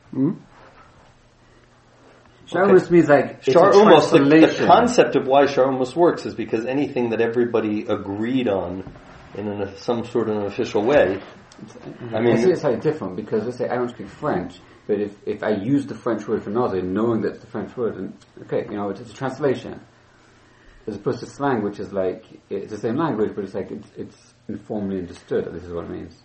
Shar Umas means like Shar Umas. The concept of why Shar Umas works is because anything that everybody agreed on in some sort of an official way. I mean, it's slightly different because let's say I don't speak French. But if I use the French word for nazir, knowing that it's the French word, then okay, it's a translation. As opposed to slang, which is like, it's the same language, but it's like, it's informally understood that this is what it means.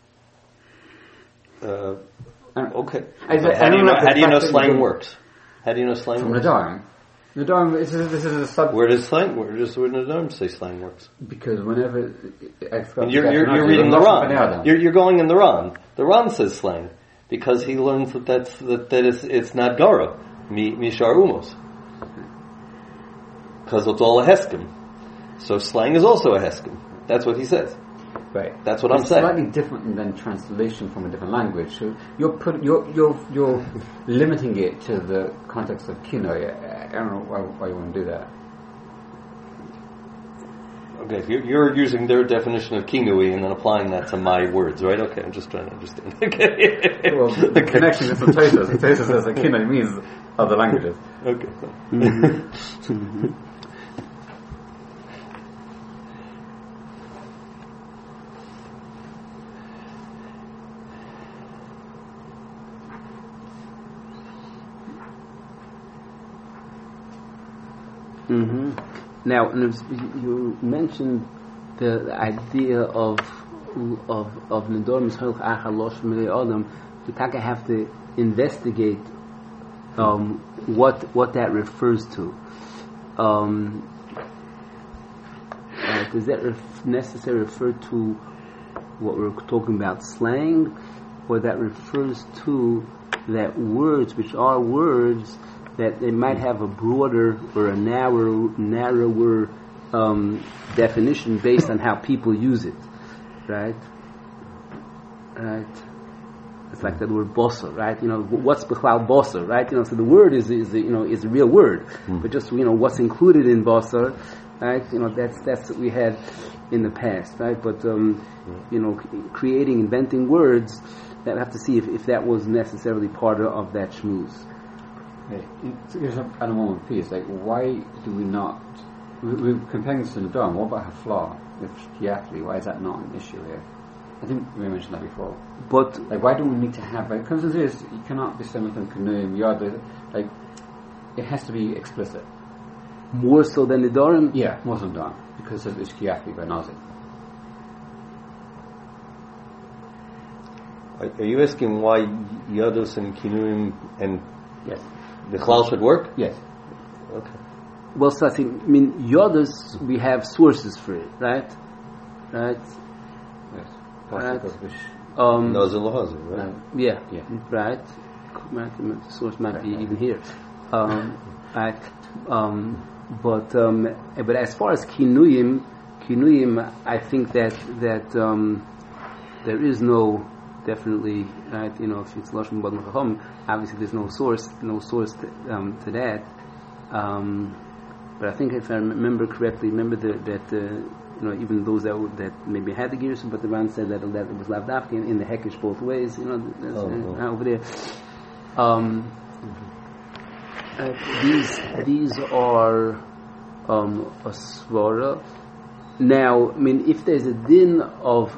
Okay. How do you know slang works? How do you know slang from works? Nedarim. Nedarim, this is a subject. Where does Nedarim say slang works? Because whenever... You're reading the Ran. You're going in the Ran. The Ran says slang. Because he learns that it's not Gara, Mishar Umos. Because it's all a Heskim. So slang is also a Heskim. That's what he says. Right. That's what I'm saying. It's slightly different than translation from a different language. So you're limiting it to the context of kinoi. I don't know why you want to do that. Okay, you're using their definition of kinui and then applying that to my words, right? Okay, I'm just trying to understand. Okay. Well, the connection is from Tosfos. Tosfos says that kinui means other languages. Okay. Now, you mentioned the idea of Nedarim Yisrael Achar Lashon Milei Adam. We have to investigate what that refers to. Does that necessarily refer to what we're talking about, slang, or that refers to that words, which are words, that they might have a broader or a narrower definition based on how people use it, right? Right. It's like that word bossa, right? What's bichlal bossa, right? So the word is a real word, but just what's included in bossa, right? That's what we had in the past, right? But inventing words, that we have to see if that was necessarily part of that shmooze. At a moment piece, like why do we not? We're comparing this to Nedarim. What about Hafla? With Shkiachli, why is that not an issue here? I think we mentioned that before. But like, why do we need to have? Like, because it is, you cannot be similar to Kanoim Yad. Like, it has to be explicit. More so than Nedarim? Yeah, more than Nedarim, because of Shkiachli by Nazir. Are you asking why Yados and Kinuim and yes, The chlal should work? Yes. Okay. Well, so I mean, Yodus, we have sources for it, right? Right? Yes. Right. Nazir lahazir, right? Yeah. Yeah. Right. The source might be even here. Right. But as far as kinuyim, I think that there is no definitely, right? You know, if it's lashon b'adam chacham, obviously there's no source to that. But I think if I remember correctly, that you know, even those that maybe had the gears, but the Ran said that it was lavdafki in the hekish both ways. You know, over there. These are a svara. Now, I mean, if there's a din of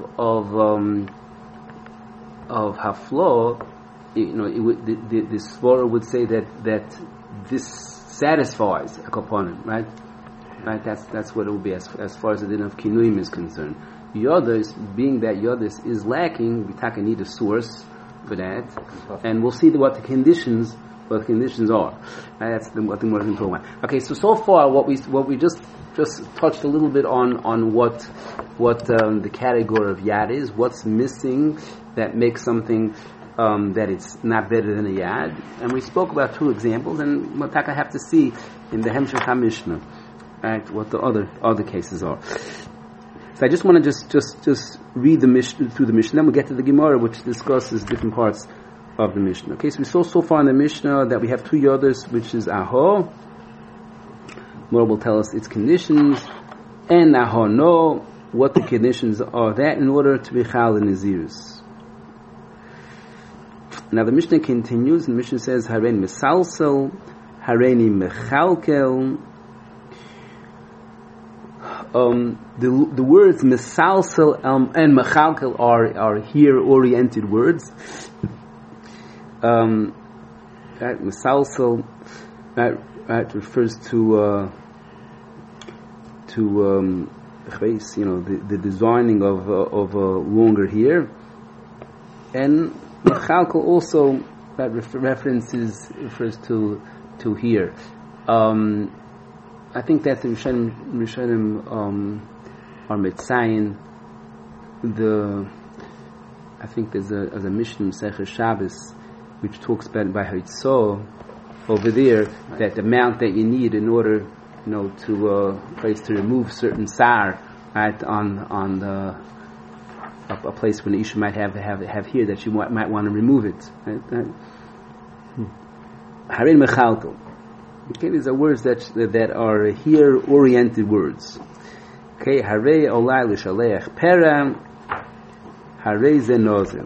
haflo, you know, the svara would say that this satisfies a kaponim, right? Right. That's what it will be as far as the din of kinuyim is concerned. Yodis, being that Yodis is lacking, we need a source for that, and we'll see what the conditions are. That's what the more talking about. Okay, so far what we just touched a little bit on what the category of yad is, what's missing that makes something that it's not better than a yad, and we spoke about two examples, and we'll have to see in the Hemshech HaMishnah, right, what the other cases are. So I just want to just read the Mishnah through the Mishnah. Then we'll get to the Gemara, which discusses different parts of the Mishnah. Okay, so we saw so far in the Mishnah that we have two yodas, which is aho. Gemara will tell us its conditions, and aho no, what the conditions are that in order to be chal in Nazirus. Now the Mishnah continues, and the Mishnah says, Harein misalsel, Hareini mechalkel. The words misalsel and mechalkel are here oriented words. Right, misalsel refers to you know, the designing of a longer hair, and mechalkel also that refers to hair. I think that the Rishonim are mitzayin. I think there's a Mishnah Masechah Shabbos which talks about by Haitzah over there, that the amount that you need in order, you know, to remove certain sar, right, on a place when the Isha might have here that you might want to remove it. Harein mechalkel. Okay, these are words that are here oriented words. Okay, harei olai l'shaleach pera, harei ze nozel.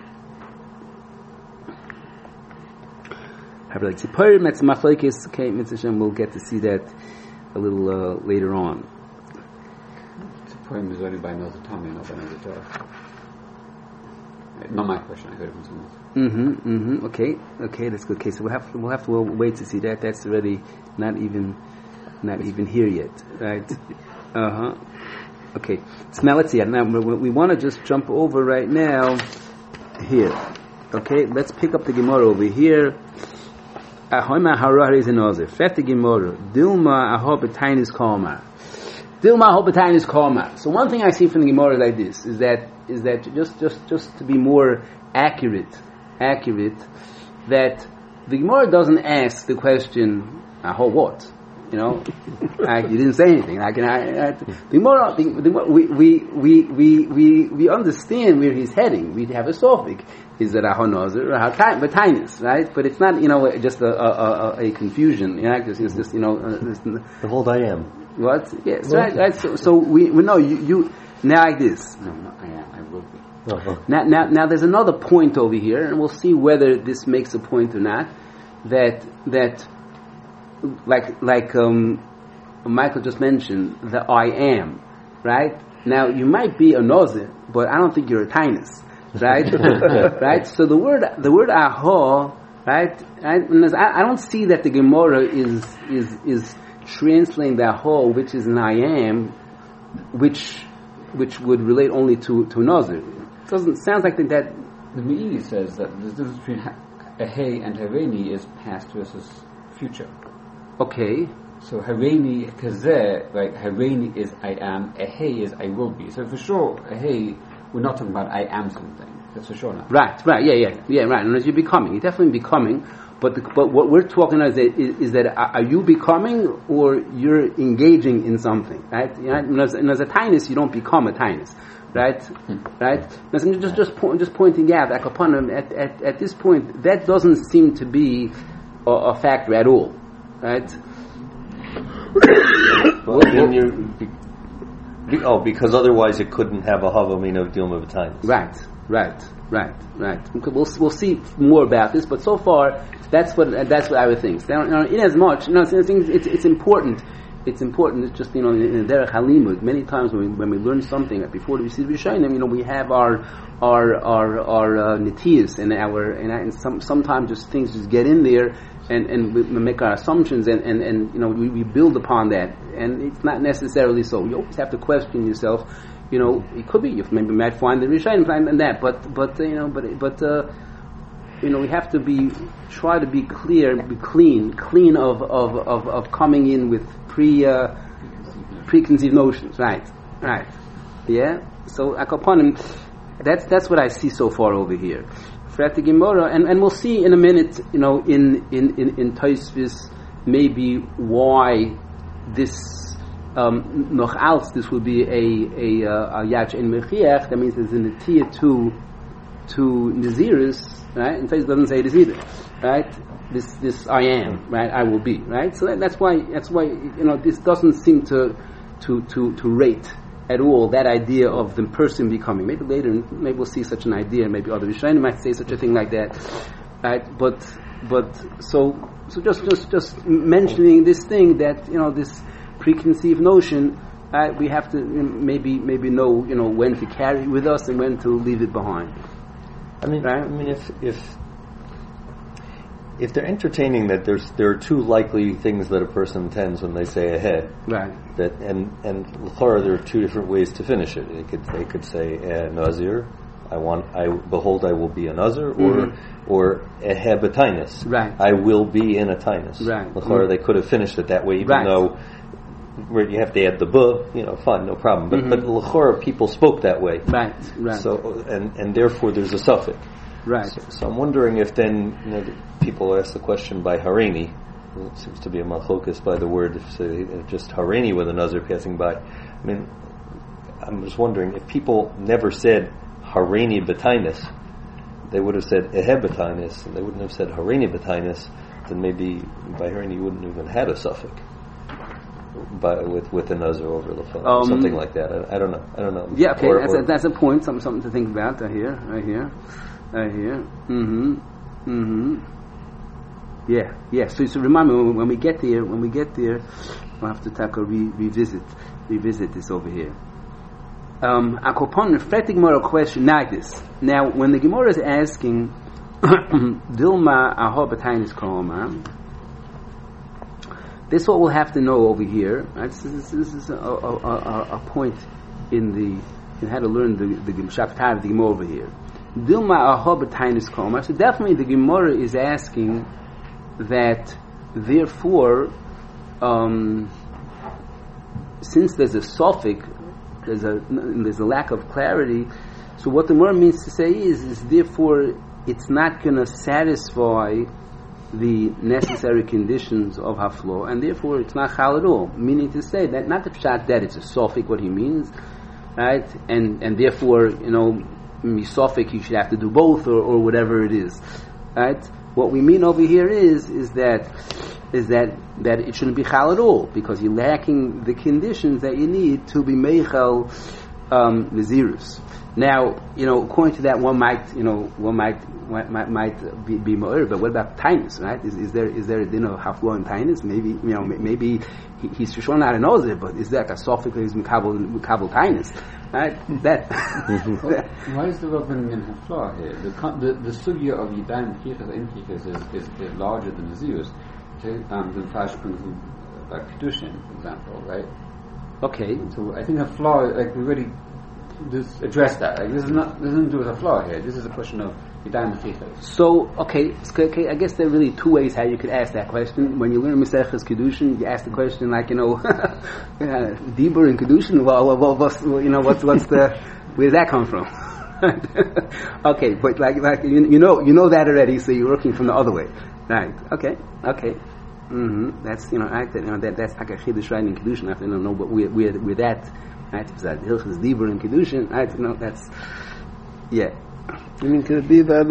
Harei tziporim etz machlokes. Okay, Mitzvah Shem, we'll get to see that a little later on. Tziporim is only by Nozel Tommy, not by Nozel Torah. Not my question. I heard it from someone else. Okay, that's good. Okay, so we'll have to wait to see that. That's already not even here yet, right? Okay. So now let's see. Now we want to just jump over right now here. Okay, let's pick up the Gemara over here. Ahoyma harah is another. Fete Gemara. Dilma aho betainis kalma. Dilma aho betainis kalma. So one thing I see from the Gemara like this is that just to be more accurate, that the Gemara doesn't ask the question, "Aho what?" You know, you didn't say anything. The Gemara, we understand where he's heading. We have a suffix. Is that Aho Nazir or Betainis, right? But it's not, you know, just a confusion. You know, it's just, you know, the whole Dayam. What? Yes, right. So we know you now like this. No, I am. I will be. Now there's another point over here, and we'll see whether this makes a point or not. That like Michael just mentioned, the I am, right? Now you might be a Nazir, but I don't think you're a Tainus, right? Right. So the word Aho, right? I don't see that the Gemara is translating the Aho, which is an I am, which would relate only to Nazir. Sounds like that. The Meiri says that the difference between a hey and hareini is past versus future. Okay. So Hareini Kazeh, like Hareini is I am, Ehei is I will be. So for sure, Ehei, we're not talking about I am something. That's for sure now. Right, right. And as you're becoming, you're definitely becoming. But what we're talking about is that are you becoming or you're engaging in something, right? As a tinus, you don't become a tinus, right? Right? Just pointing out, like upon him at this point, that doesn't seem to be a factor at all, right? Because otherwise it couldn't have a havamina of dilma b'tainis. Right. We'll see more about this, but so far that's what I would think. Now, in as much, it's important. It's important. It's just in the derech halimud. Many times when we learn something before we see the Rishonim, we have our netiyas and sometimes just things just get in there and we make our assumptions and we build upon that, and it's not necessarily so. You always have to question yourself. It could be you maybe might find the Rishonim and that, but we have to try to be clean of coming in with preconceived notions, right? Yeah. So Akapanim, that's what I see so far over here. Fret the Gemara, and we'll see in a minute, in Tosfos maybe why this noch als this would be a yach in mechiach. That means there's a netiyah to Nazirus, right? In fact, it doesn't say this either, right? This I am, right? I will be, right? So that's why this doesn't seem to rate at all that idea of the person becoming. Maybe later, maybe we'll see such an idea. Maybe other Rishonim might say such a thing like that, right? But so just mentioning this thing that this preconceived notion, we have to maybe know when to carry it with us and when to leave it behind. If they're entertaining that there are two likely things that a person intends when they say ahead, right? That and l'chora there are two different ways to finish it. They could say nazir, I will be a nazir, or ehe b'tainus, right? I will be in a tainus, right? L'chora they could have finished it that way, even though where you have to add the bu, fine, no problem. But l'chora people spoke that way, right? So and therefore there's a suffix. Right. So I'm wondering if then people ask the question by Hareini. It seems to be a malchokas by the word. If just Hareini with a nazir passing by. I'm just wondering if people never said Hareini b'tainus, they would have said ehe b'tainus, and they wouldn't have said Hareini b'tainus. Then maybe by Hareini you wouldn't even had a suffix. With a nazir over the phone, something like that. I don't know. Yeah, okay, that's a point. Something to think about. Right here. Yeah. So remind me when we get there, we'll have to tackle revisit this over here. Akopon reflect the Gemara question like this. Now, when the Gemara is asking Dilma aho b'tainis k'homa, this is what we'll have to know over here. Right? This is a point in how to learn the Shaftar of the Gemara over here. Dilma aho b'tainis k'homa. So definitely the Gemara is asking that, therefore, since there's a suffix, there's a lack of clarity. So what the Gemara means to say is therefore it's not going to satisfy the necessary conditions of haflo, and therefore it's not chal at all. Meaning to say that not the pshat that it's a suffix, what he means, right? And therefore misofik you should have to do both or whatever it is, right? What we mean over here is that it shouldn't be chal at all, because you're lacking the conditions that you need to be meichel nazirus. Now, according to that, one might be more. But what about tainus, right? Is there a din of haflo and tainus? Maybe he's sure not a nazir, but is that a suffix is mikabel tainus? Right? That. Why is the Rabban in haflo here? The sugya of yidayim chichas and inchichas is larger than the zirus. Than fashbun like kedushin, for example, right? Okay. So I think haflo, we already address that. This is nothing to do with a flaw here. This is a question of So, okay, I guess there are really two ways how you could ask that question. When you learn Maseches Kedushin, you ask the question like, Dibur and Kedushin, what's the, where does that come from? Okay, but like you know that already, so you're working from the other way, right? Okay. That's that's like a Chiddush right in Kedushin. I don't know, but we're that, right? It's that Hilchos Dibur and Kedushin, right? That's yeah. I mean, could it be that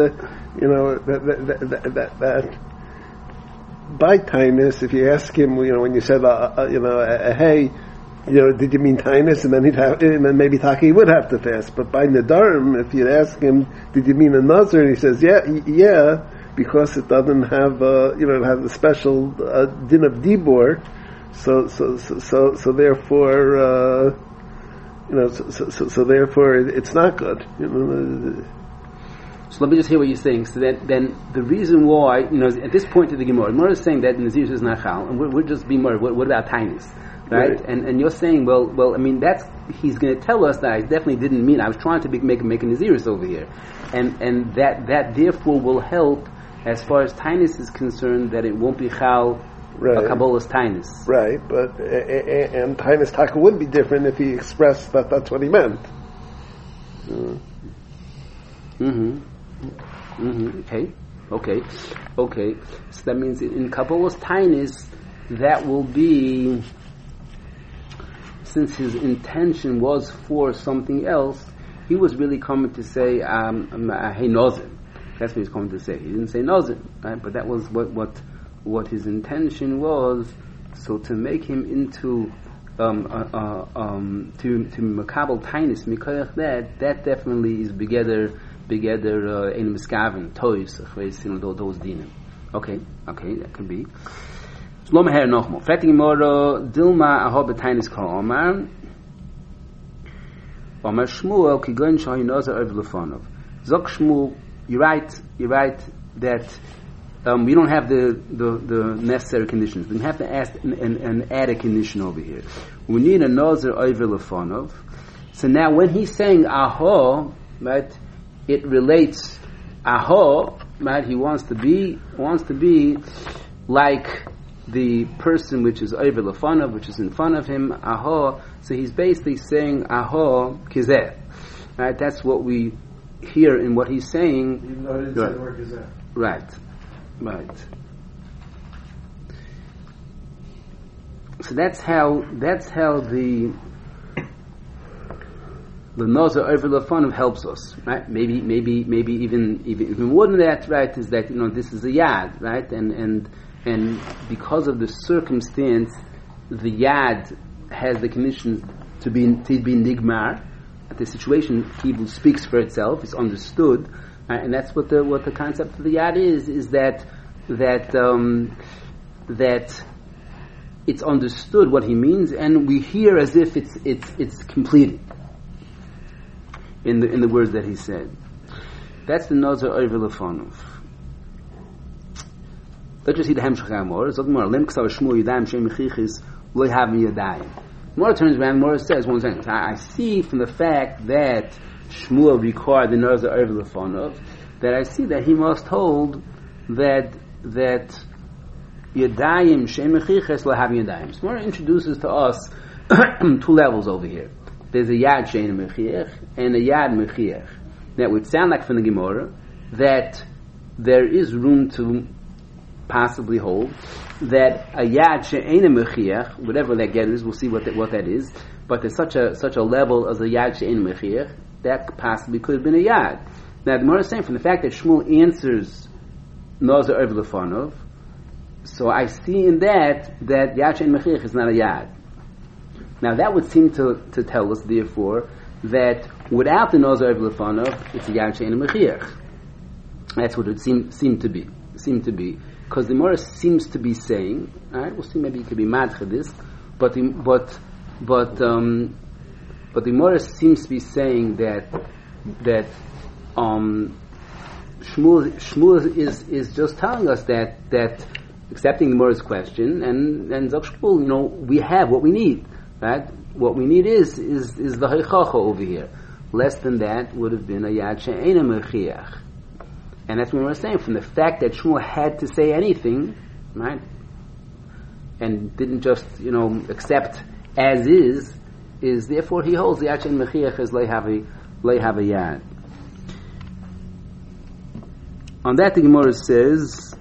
that by Tainus, if you ask him, when you said, hey, did you mean Tainus, and then and maybe Taki would have to fast. But by Nedarim, if you ask him, did you mean a Nazir, and he says, yeah, because it doesn't have, it has a special din of Dibor, so therefore, so therefore it's not good. So let me just hear what you're saying. So then the reason why, at this point of the Gemara is saying that Nazir is not chal, and we're just being more. What about Tainus, right? And you're saying, well, I mean, that's he's going to tell us that I definitely didn't mean. I was trying to make a Naziris over here, and that therefore will help as far as Tainus is concerned, that it won't be chal. Right. A Kabbalah's Tainus. Right, but and Tainus Taka would be different if he expressed that that's what he meant. Okay. So that means in Kabbalah's Tainus, that will be, since his intention was for something else, he was really coming to say, hey Nozim. That's what he's coming to say. He didn't say Nozim, right? But that was what his intention was. So to make him into to makabel tainus mikoyach that definitely is begeder ein miskaven toys those dinim. Okay, that can be. Shlomo her nochmal. Fragte Gemara Dilma ahobe tainus kol Omar Shmuel kigon shayin ozer over lefanov. Zok Shmuel, you're right that we don't have the necessary conditions. We have to ask and add a condition over here. We need a nozer over lefanov. So now when he's saying aho, right, it relates aho, right? He wants to be like the person which is over lefanov, which is in front of him, aho. So he's basically saying aho kizeh, right? That's what we hear in what he's saying. Even though it didn't say the word kizeh. Right. So that's how the nozer over lefanov helps us, right? Maybe even more than that, right? Is that this is a yad, right? And because of the circumstance, the yad has the conditions to be nigmar. The situation even speaks for itself. It's understood. And that's what the concept of the yad is that it's understood what he means, and we hear as if it's completed in the words that he said. That's the nozer over lefanov. Let's just see the hemshach amor. So more lim ksav shmu yadayim shem mechichis lo havim yadayim. More turns around. More says one thing. I see from the fact that Shmuel required the nozer over lefanov, that I see that he must hold that yadayim shem mechiches lo havim yadayim. So more introduces to us two levels over here. There's a yad shein mechiach and a yad mechiach. That would sound like from the Gemara that there is room to possibly hold that a yad she'ena mechiach, whatever that get is, we'll see what that is. But there's such a level as a yad she'ena mechiach that possibly could have been a yad. Now the Gemara is saying from the fact that Shmuel answers nozer over lefanov, so I see in that yad she'ena mechiach is not a yad. Now that would seem to tell us, therefore, that without the nozer over lefanov, it's a yad she'ena mechiach. That's what it seemed to be. Because the Gemara seems to be saying, all right, we'll see. Maybe it could be mad for this, but the Gemara seems to be saying that Shmuel is just telling us that accepting the Gemara's question and Zok Shmuel, we have what we need, right? What we need is the Heichacha over here. Less than that would have been a Yad She'ena Mechiach. And that's what we're saying. From the fact that Shmuel had to say anything, right, and didn't just, accept as is therefore he holds the Yachen Mechiach as Lei Have a Yad. On that the Gemara says,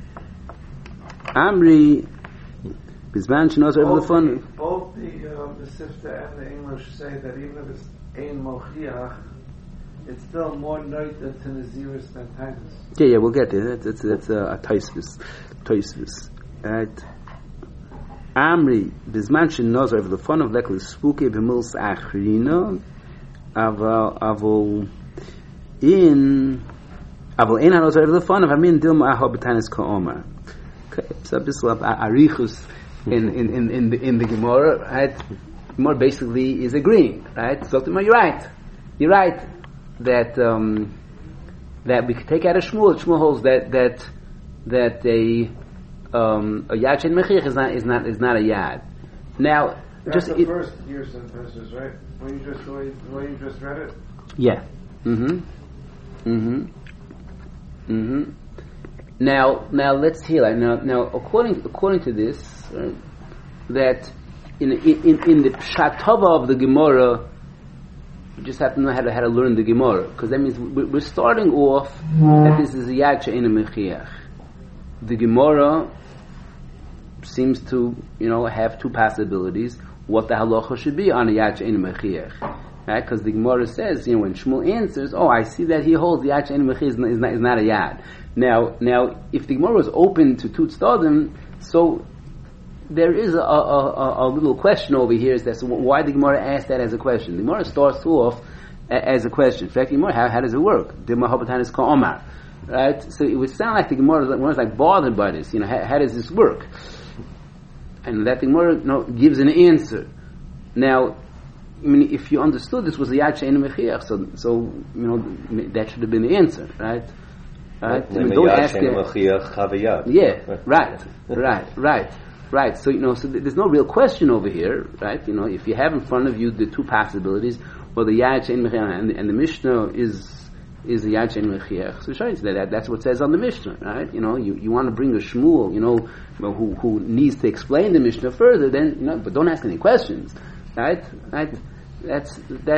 Amri Bizman Shenoz over the fun. Both the Sifta and the English say that even if it's Ein Mochiach, it's still more noted to Naziris than Tainus. Yeah, we'll get there. That's a Taisvis. Right. Amri Bizman Shenoz over the fun of Lekli Spooky B'Mils Achrina Avol in Hanoz over the fun of Amin Dilma Aho B'Tanis Ka'omar. Okay, so this is Arichus in the Gemara, right? Gemara basically is agreeing, right? So you're right that we could take out a Shmuel. Shmuel holds that a Yad Shein Mechiach is not a Yad. Now, that's the first year synthesis, right? The way you just read it. Yeah. Now let's hear that. Now, according to this, that in the Pshat Tova of the Gemara, you just have to know how to learn the Gemara, because that means we're starting off that this is a Yad She'ein Mechiach. The Gemara seems to have two possibilities what the halacha should be on a Yad She'ein Mechiach. Right? Because the Gemara says, when Shmuel answers, I see that he holds the Yad She'ein Mechiach is not a Yad. Now, if the Gemara is open to Tut Stadim, so there is a little question over here as to why the Gemara asked that as a question. The Gemara starts off as a question. In fact, the Gemara, how does it work? Right? So it would sound like the Gemara is like bothered by this. How does this work? And that the Gemara gives an answer. Now, if you understood this was a Yad She'ein Mechiach, so that should have been the answer, right? Right. Don't ask it. Yeah. Right. So so there's no real question over here, right? If you have in front of you the two possibilities, or the Yad She'ein Mechiach and the Mishnah is the Yad She'ein Mechiach. So that's what it says on the Mishnah, right? You want to bring a Shmuel, who needs to explain the Mishnah further, then but don't ask any questions, right? That's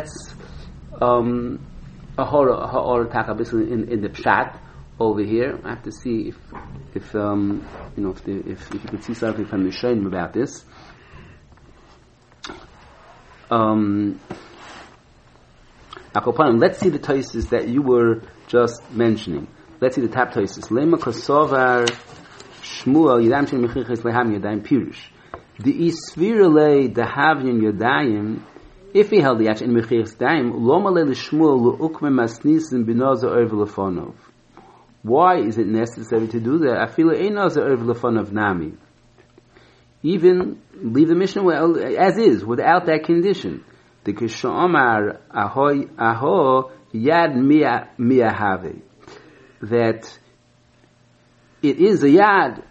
a horror takabis in the pshat over here. I have to see if you could see something from Mishaim about this. Let's see the Taisis that you were just mentioning. Let's see the top Taisis. Lema kosovar Shmuel Yadam Shein Mechiach Leham Yadayim Pirush. The Isvirele Dehavyin Yadayim. If he held the Yad She'ein Mechiach Yadayim, Loma Le Shmuel Lu'ukme Masnisin B'Nozer Oiv Lefonov. Why is it necessary to do that? Afilu Ein Nozer Oiv Lefonov Nami. Even leave the Mishnah as is, without that condition. The Kishomar Aho Yad Miyahave. That it is a Yad.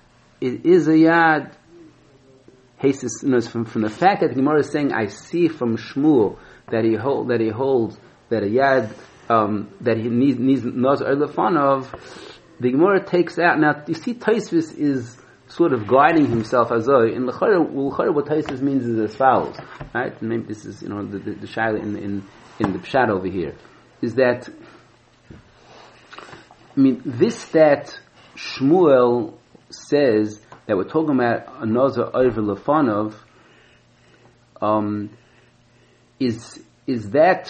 From the fact that the Gemara is saying, I see from Shmuel that he holds that a Yad that he needs Nozer Lefonov. The Gemara takes out. Now you see, Taisvis is sort of guiding himself as though in the L'chara what Taisvis means is as follows, right? And maybe this is the shaila in the pshat over here is that this that Shmuel says that we're talking about a Nozer over Lefonov is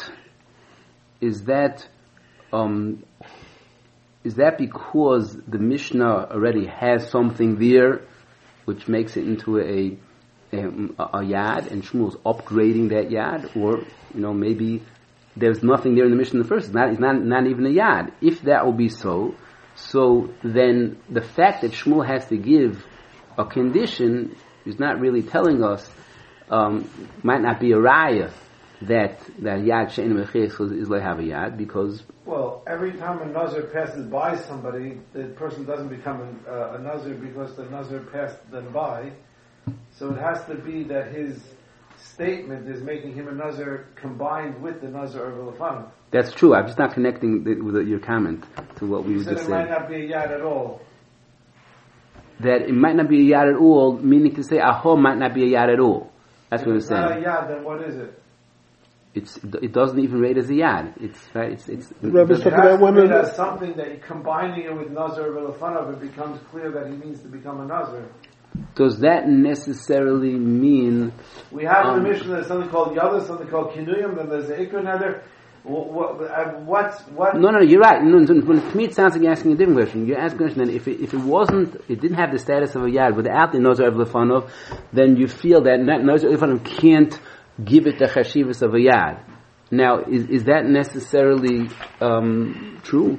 that because the Mishnah already has something there which makes it into a yad and Shmuel's upgrading that yad, or maybe there's nothing there in the Mishnah in the first. It's not even a yad. If that will be so then the fact that Shmuel has to give a condition is not really telling us, might not be a raya that Yad She'ein Mechiach is like have a Yad, because every time a Nazir passes by somebody, the person doesn't become a Nazir because the Nazir passed them by. So it has to be that his statement is making him a nazir combined with the nazir of Elefanav. That's true. I'm just not connecting with your comment to what we You were said just it might saying. not be a yad at all. That it might not be a yad at all, meaning to say aho might not be a yad at all. That's If what we're it's not a saying. yad, then what is it? It doesn't even rate as a yad. It's right. It's The Rebbe's It talking has about to one be of as the... something that you're combining it with nazir of Elefanav, it becomes clear that he means to become a nazir. Does that necessarily mean? We have in the Mishnah there's something called Yada, something called Kinuyim, then there's the Ikr Nether. What? No, you're right. No, to me it sounds like you're asking a different question. You're asking a question that if it wasn't, it didn't have the status of a yad without the Nazar of Lefanov, then you feel that Nazar of Lefanov can't give it the chashivas of a yad. Now, is that necessarily true?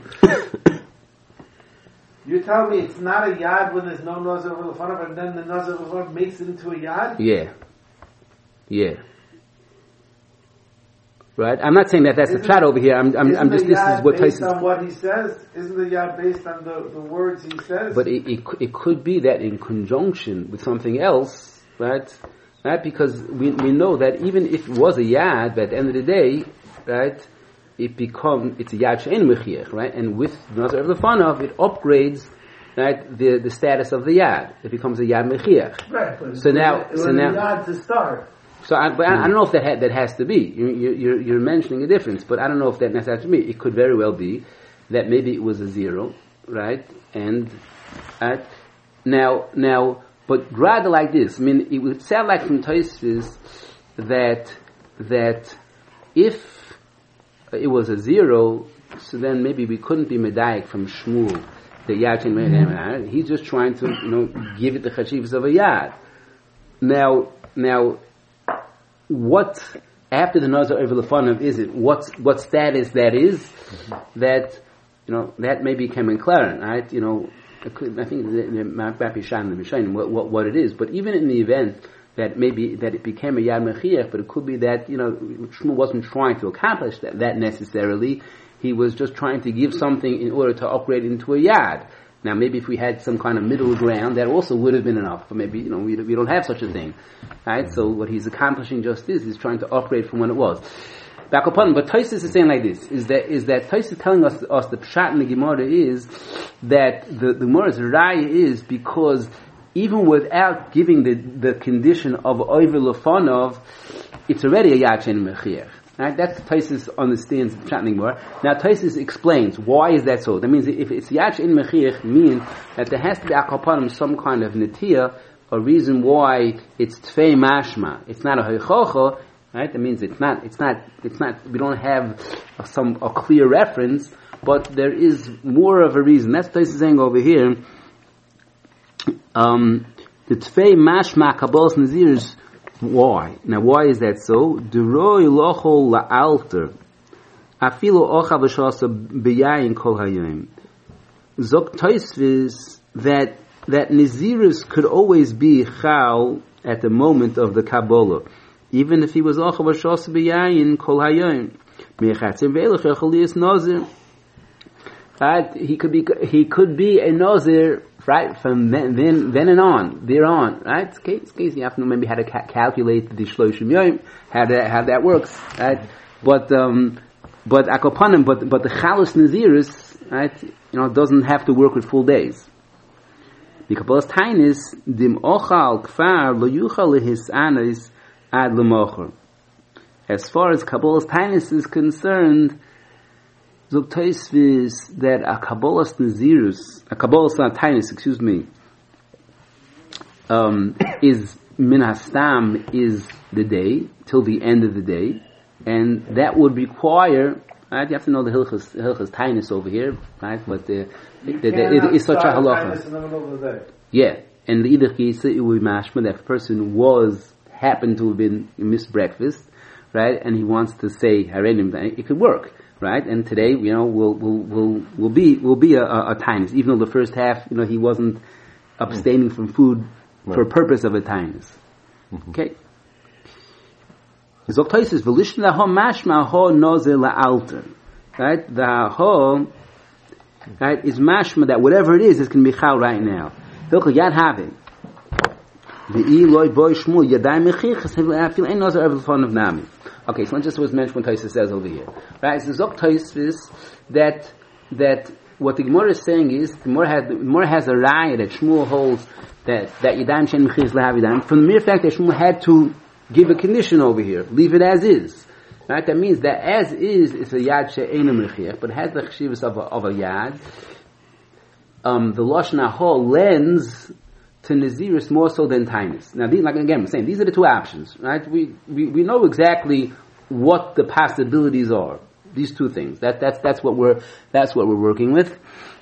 You tell me it's not a yad when there's no Nazar of Lefanov, and then the Nazar of Lefanov makes it into a yad? Yeah. Right? I'm not saying that's the chat over here. I'm just, this is what based Taisus... on what he says? Isn't the yad based on the words he says? But it could be that in conjunction with something else, right? Right? Because we know that even if it was a yad, but at the end of the day, right, it's a yad she'en mechiach, right? And with Nazar of Lefanov, it upgrades, right, the status of the yad. It becomes a yad mechiach. Right. But So now, a yad to start. So I don't know if that has to be. You're mentioning a difference, but I don't know if that necessarily has to be. It could very well be that maybe it was a zero, right? And now, but rather like this. I mean, it would sound like from Tosfos that if it was a zero, so then maybe we couldn't be medayik from Shmuel. The yad, he's just trying to give it the chashivas of a yad. Now. What after the Nazar over Lefanov is it? What status that is? That that may become McLaren, right? I think what it is. But even in the event that maybe that it became a Yad Mechiach, but it could be that Shmuel wasn't trying to accomplish that necessarily. He was just trying to give something in order to upgrade into a Yad. Now, maybe if we had some kind of middle ground, that also would have been enough. But maybe, we don't have such a thing. Right? So what he's accomplishing just is, he's trying to upgrade from when it was. Back upon, but Tosfos is saying like this, is that Tosfos is telling us the Pshat in the Gemara is, that the Gemara's Raya is because even without giving the condition of Oiver Lefanov, it's already a Yad She'en Mechiach. Right? That's Tosfos understands the Pshat more. Now Tosfos explains why is that so. That means if it's Yad She'en Mechiach, means that there has to be akapanim some kind of netiyah, a reason why it's Tfei Mashma. It's not a Heichocha, right? That means it's not. We don't have a clear reference, but there is more of a reason. That's what Tosfos is saying over here. The Tfei Mashma Kabbalas Nazirs. Why? Now, why is that so? Deroi lochol la'alter. Afilo ocha v'shasa b'yayin kol hayom. Zok Tosfos that Nazirus could always be chal at the moment of the Kabbalah, even if he was ocha v'shasa b'yayin kol hayom. Mechatzim ve'elach echolias nazir. Right? He could be a nazir. Right, from then and on, right? It's case you have to know maybe how to calculate the shloshim yom, how that works, right? But akopanim, but the chalus nazirus, right? Doesn't have to work with full days. The Kabbalas tainis dim ochal kfar lo yuchal lehisanis ad lemocher. As far as Kabbalas tainis is concerned, Zog Tosfos that a Kabbalas Tainis, is min hastam is the day till the end of the day, and that would require. Right, you have to know the hilchas Tainis over here, right? But it is such a halacha. Yeah, and the idach yisa it would be mashma that the person happened to have been missed breakfast, right? And he wants to say harenim. It could work. Right, and today, will be a tainus, even though the first half, he wasn't abstaining from food for a purpose of a tainus. Okay. Zok Tosfos v'lishn laho mashma ho nozer la'alter. Right, the ho, right, is mashma that whatever it is can be chal right now. Hilchah yad having. Okay, so let's just mention what Tosfos says over here. Right, so Zok Tosfos that what the Gemara is saying is the Gemara has a raya that Shmuel holds that Yadayim Shein Mechias Lehav Yadayim from the mere fact that Shmuel had to give a condition over here, leave it as is. Right, that means that as is it's a Yad She'einu Mechias, but it has the cheshivas of a Yad. The Lashon Hahol lends to Nazirus more so than Tainus. Now, like again, I'm saying these are the two options, right? We know exactly what the possibilities are. These two things. That's what we're working with.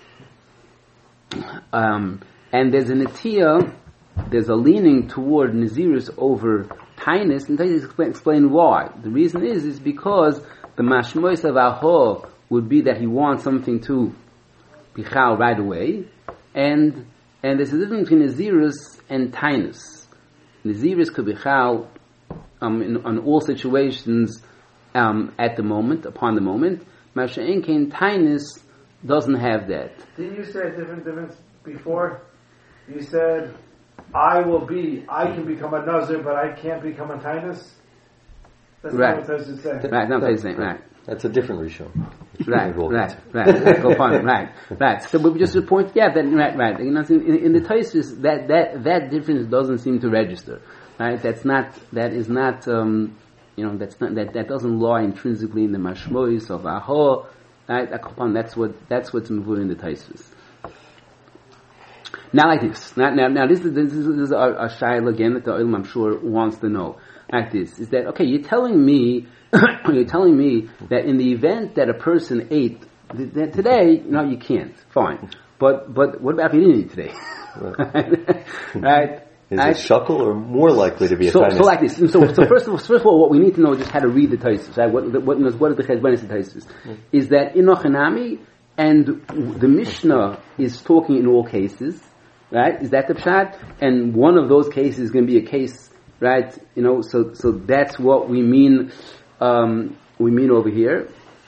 And there's a netiyah, there's a leaning toward Nazirus over Tainus, and Tainus explain why. The reason is because the mashmois of Ahor would be that he wants something to bichal right away, and there's a difference between Nazirus and Tainus. Nazirus could bichal in all situations at the moment, upon the moment. Masha'en Kain Tainus doesn't have that. Didn't you say a difference before? You said, I can become a Nazir, but I can't become a Tainus? That's right. What Tosfos said. Right, not what saying, right. That's a different Rishon. Right. Go upon it. Right. So we just point, that right. You know, in the Tosfos, that difference doesn't seem to register. Right? That doesn't lie intrinsically in the mashmois of Ahor. Right? That's what's moving in the Tosfos. Now like this. Now this is a shayla again that the Olam I'm sure wants to know. Like this is that okay? You're telling me that in the event that a person ate that today, you can't. Fine, but what about if you didn't eat today? Right? Is it shakel or more likely to be a Tainus? So like this. So first of all, what we need to know is just how to read the Tosfos. Right? What is the Cheshbonos of Tosfos? Is that in Ochanami and the Mishnah is talking in all cases, right? Is that the pshat? And one of those cases is going to be a case, right? So that's what we mean. We mean over here.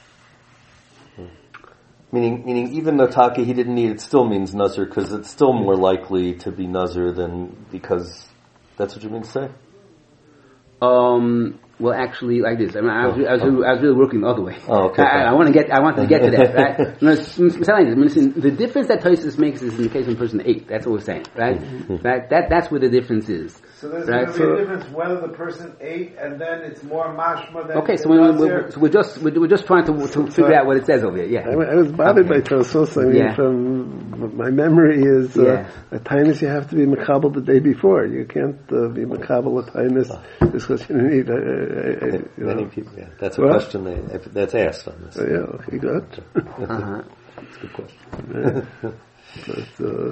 Meaning even though Taki he didn't need it, still means Nazir because it's still more likely to be Nazir than because that's what you mean to say. Well, actually, like this. I mean, I was really working the other way. Oh, okay. I wanted to get to that, right? The difference that Tosfos makes is in the case when a person ate. That's what we're saying, right? Right? That's where the difference is. So there's right? going to be a difference whether the person ate and then it's more mashma than. Okay, so we're just trying to figure out what it says over here. Yeah. I was bothered by Tosfos. I mean, from my memory is at Tainus you have to be makabel the day before. You can't be makabel at Tainus because you don't eat. Many people, that's a question that's asked on this. Okay, good. That's a good question. But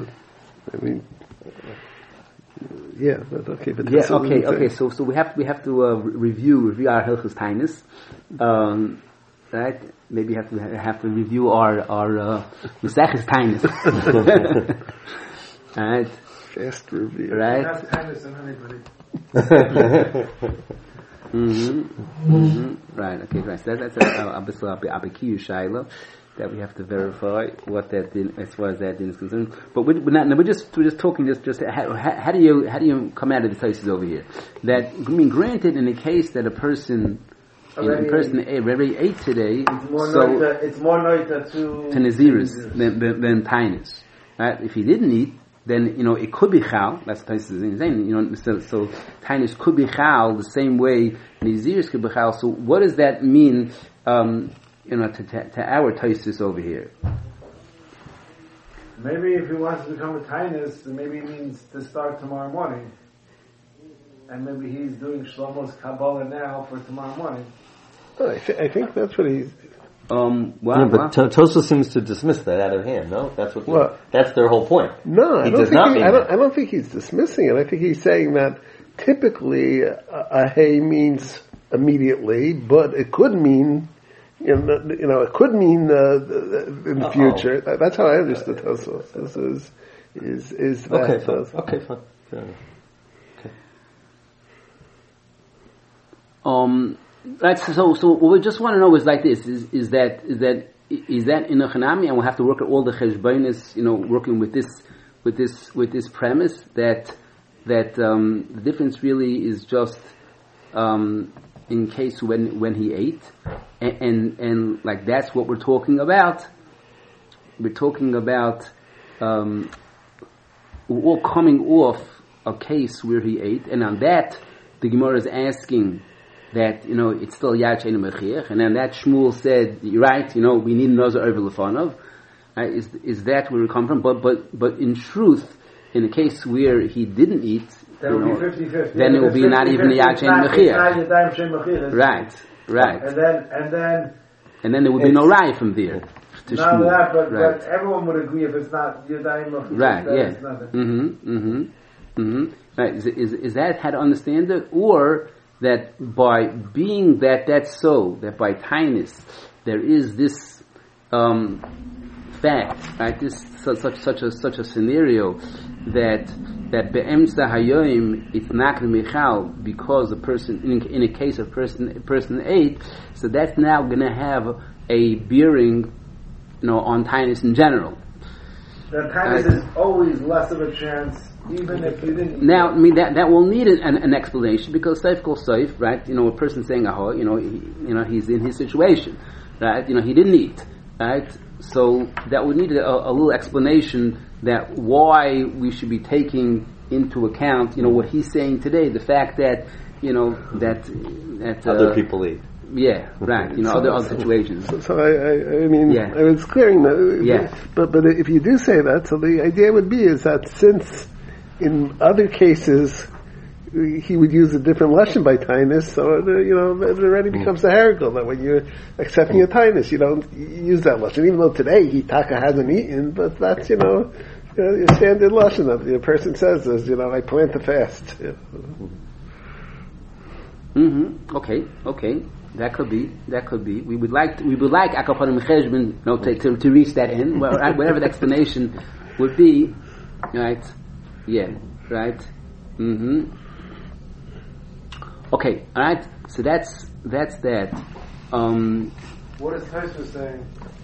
okay. But okay. So we have to review our Hilchos Tainus, right? Maybe have to review our Maseches Tainus, right? Fast review, right? Not Tainus on anybody. Right. Okay. Right. So that's a Abikiyu Shaila that we have to verify what that din, as far as that din is concerned. But we're just talking just how do you come out of the places over here? That granted in the case that a person already ate today, it's more noita to Nazirus than Tainus. Right? If he didn't eat, then it could be chal. That's what Tosfos is saying. So Tainus could be chal the same way Nazirus could be chal. So what does that mean? To our Tosfos over here. Maybe if he wants to become a Tainus, maybe it means to start tomorrow morning, and maybe he's doing Shlomo's Kabbalah now for tomorrow morning. I think that's what he's. But Tosfos seems to dismiss that out of hand. No, that's that's their whole point. No, I don't think he's dismissing it. I think he's saying that typically a hay means immediately, but it could mean it could mean in the future. That's how I understood Tosfos. This is that. Okay, fine. Okay, fine. Fair enough. Okay. Right, so what we just want to know is like this: is that in the Chanami, and we'll have to work at all the cheshbonos, working with this premise that that the difference really is just in case when he ate, and like that's what we're talking about. We're talking about all coming off a case where he ate, and on that the Gemara is asking that it's still Yad She'eino Mechiach, and then that Shmuel said, you're right, we need Nazar over Lefanov. Is that where we come from? But in truth, in a case where he didn't eat, then it would be 50-50. Then it will be not even a Yad She'eino Mechiach. Right. And then there would be no Rai from there to Shmuel. Not that, right. But everyone would agree if it's not Yadayim Mechiach. Right. Yeah. Right. Is that how to understand it, or that by being that's so, that by Tainus there is this fact, right? This such a scenario that be'emsa hayoim it's not michal because a person in a case of person ate, so that's now going to have a bearing, on Tainus in general. That Tainus is always less of a chance. Even if you didn't. Now, that will need an explanation, because Seif Kol Seif, right? A person saying Aho, he's in his situation, right? He didn't eat, right? So that would need a little explanation that why we should be taking into account, what he's saying today, the fact that that other people eat. Yeah, right. Other situations. So I mean, yeah. I was clearing that. Yeah. But if you do say that, so the idea would be is that since in other cases he would use a different lashon by Tainus, so it already becomes a haragal that when you're accepting a Tainus, you don't use that lashon. Even though today he taka hasn't eaten, but that's your standard lashon that the person says is I plan to fast. Okay. That could be. We would like Akapanim Cheshbon, to reach that end, whatever the explanation would be, right? Yeah, right. Okay, all right. So that's that. What is Tosfos saying?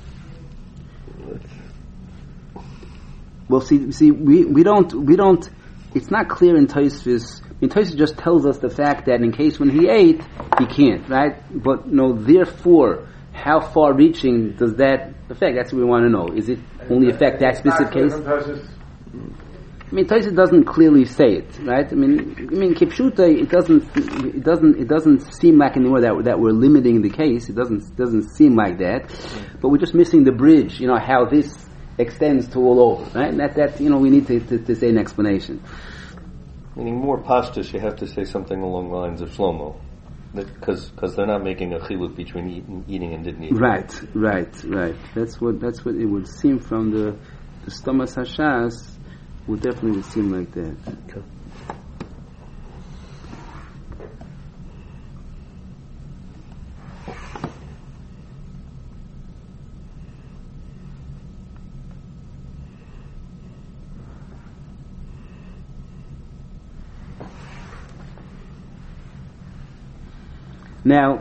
Well, see, we don't. It's not clear in Tosfos. Tosfos just tells us the fact that in case when he ate, he can't, right? But therefore, how far-reaching does that affect? That's what we want to know. Is it only affect that specific case? Tosfos doesn't clearly say it, right? Kipshuta, it doesn't seem like anymore that we're limiting the case. It doesn't seem like that. But we're just missing the bridge, how this extends to all over, right? And that we need to say an explanation. Meaning more pashtus, you have to say something along the lines of Shlomo, because they're not making a chiluk between eating and didn't eat. Right. That's what it would seem from the Stomas Hashas. Would definitely seem like that. Okay. Now,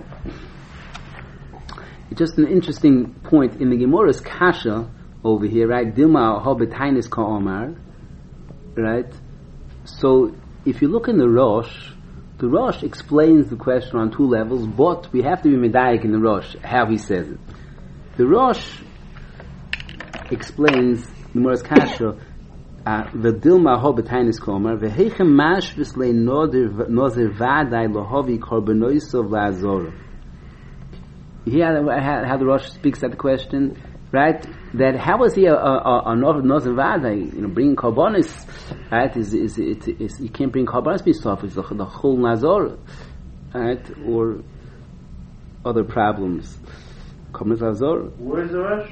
just an interesting point in the Gemara's Kasha over here, right? Dilma hobetainis ka'omar, right? So, if you look in the Rosh explains the question on two levels, but we have to be medayik in the Rosh how he says it. The Rosh explains the Gemara's Kasha. The Dilma hobetainis ka'omar vehechem mashvis le nozer vaday lohavi korbanosov la'azorah. You hear how the Rosh speaks at the question, right? That how was he a nozer vaday? Bringing korbanos, right? Is you can't bring korbanos b'sof. It's the chol nazor, right? Or other problems. Korbanos nazor. Where's the Rosh?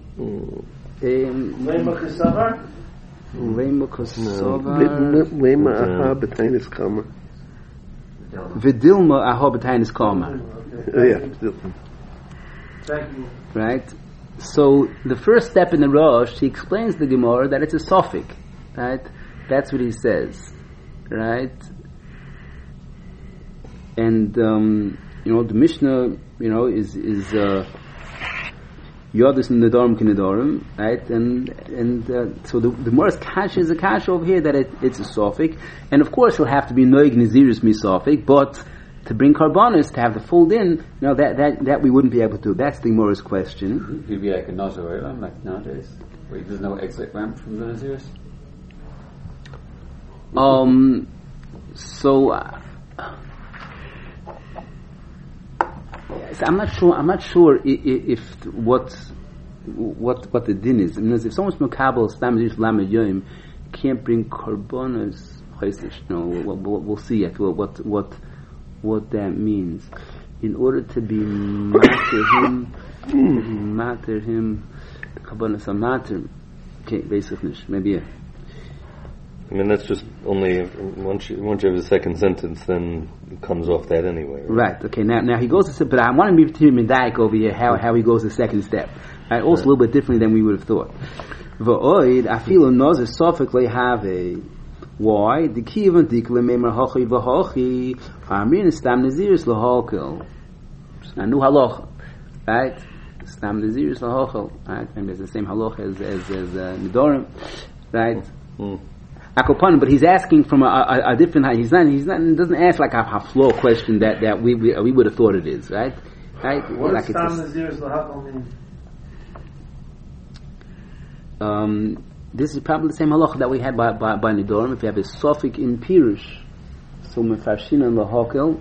Lema aha b'tainis kama. V'dilma aha b'tainis kama. Yeah. Thank you. Right? So the first step in the Rosh, he explains the Gemara that it's a suffix, right? That's what he says, right? And the Mishnah, Yodis Nedarim Kinedarim, right? And so the Morris Kash is a Kash over here that it's a Sophic, and of course he'll have to be Noig Nazirus Misophic, but to bring Karbanis, to have the fold in, that we wouldn't be able to do. That's the Morris question. He'd be like a Nazir Olam, like nowadays, where there's no exit ramp from the Nazirus. So I'm not sure if what the din is. I mean, if someone's mekabel stam zirus lamed yom, can't bring karbonos. We'll see at what that means. In order to be matter him, karbonos amater. Okay, basically, maybe. Yeah. I mean, that's just only once you have the second sentence, then it comes off that anyway. Right. Okay. Now he goes to say, but I want to move to Medayik over here. How he goes the second step. Right. Also a little bit differently than we would have thought. V'oid afilu nozer sofik have a why the kivan dikle memer hachi v'hachi amrin stam nazirus lahalkel. A new halacha, right? Stam nazirus lahalkel. Right. And it's the same halacha as Nedarim, right? Akopan, but he's asking from a different height. He doesn't ask like a haflo question that we would have thought it is, right? What like does Stam Nazirus Lahakal mean? This is probably the same halacha that we had by Nedarim. If you have a suffix in Pirush, so Mefarshin and Lahakel,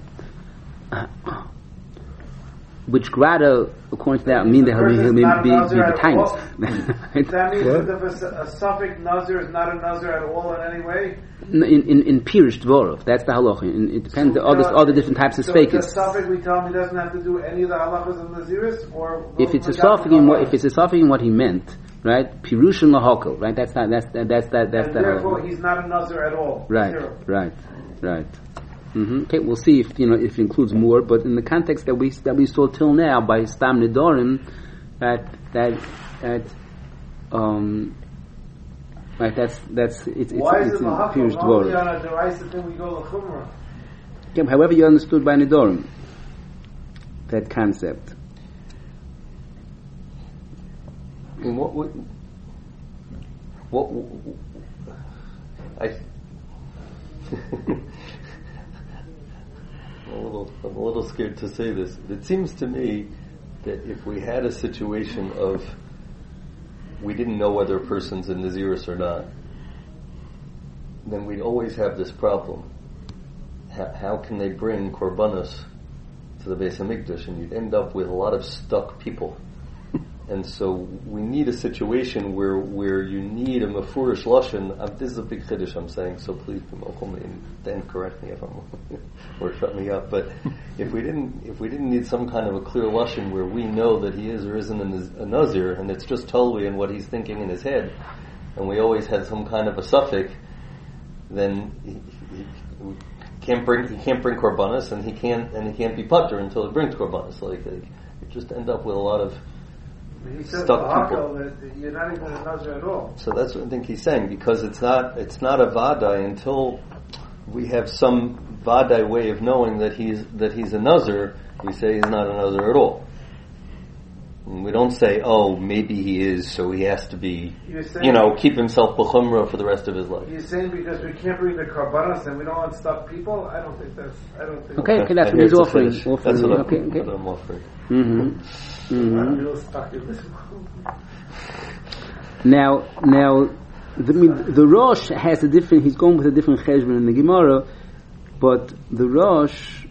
which grada, according to that, mean that he'll be the times. That means that if a suffix nazir is not a nazir at all in any way? In Pirush Dvorov, that's the halacha. It depends on all the different types of sfeikis. So the suffix we tell him he doesn't have to do any of the halachas of naziris, or if it's a suffix in what he meant, right? Pirush and Lahakel, right? That's the therefore halacha. he's not a nazir at all. Right. Zero. Right. Mm-hmm. Okay, we'll see if it includes more, but in the context that we saw till now by Stam Nedarim, right, it's why is it Pirush Dvorah. Okay, however you understood by Nedarim that concept. And what I'm a little scared to say this. It seems to me that if we had a situation of we didn't know whether a person's a Naziris or not, then we'd always have this problem. How can they bring Korbanos to the Beis HaMikdash? And you'd end up with a lot of stuck people. And so we need a situation where you need a mafurish lashon. This is a big chiddush I'm saying, so please then correct me if I'm or shut me up. But if we didn't need some kind of a clear lashon where we know that he is or isn't a nazir, and it's just totally in what he's thinking in his head, and we always had some kind of a suffix, then he can't bring korbanos, and he can't be putter until he brings korbanos. Like you just end up with a lot of he says stuck people. That you're not even a nazir at all. So that's what I think he's saying, because it's not a vadai until we have some vadai way of knowing that he's a nazir. We say he's not a nazir at all. And we don't say, oh, maybe he is, so he has to be, keep himself b'chumrah for the rest of his life. You're saying because we can't bring the karbanos and we don't want stuck people? I don't think. Okay, that's what he's offering. That's what I'm offering. Mm-hmm. I'm real stuck in this world. Now, the Rosh has a different. He's going with a different cheshbon in the Gemara, but the Rosh.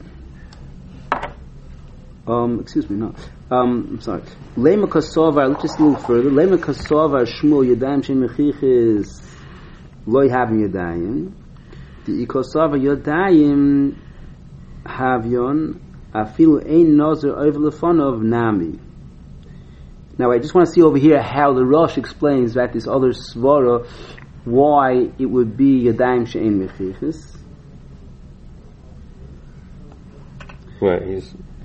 Excuse me, no. I'm sorry. Lema Kasovar. Let's just move further. Lema Kasovar Shmuel Yadayim Shem Mechiches Loy Havim Yadayim. The Ikosovar Yadayim Havyon Afilu Ein Nazir Over Lefonov Nami. Now I just want to see over here how the Rosh explains that this other svara, why it would be Yadayim She'en Mechiches. Right.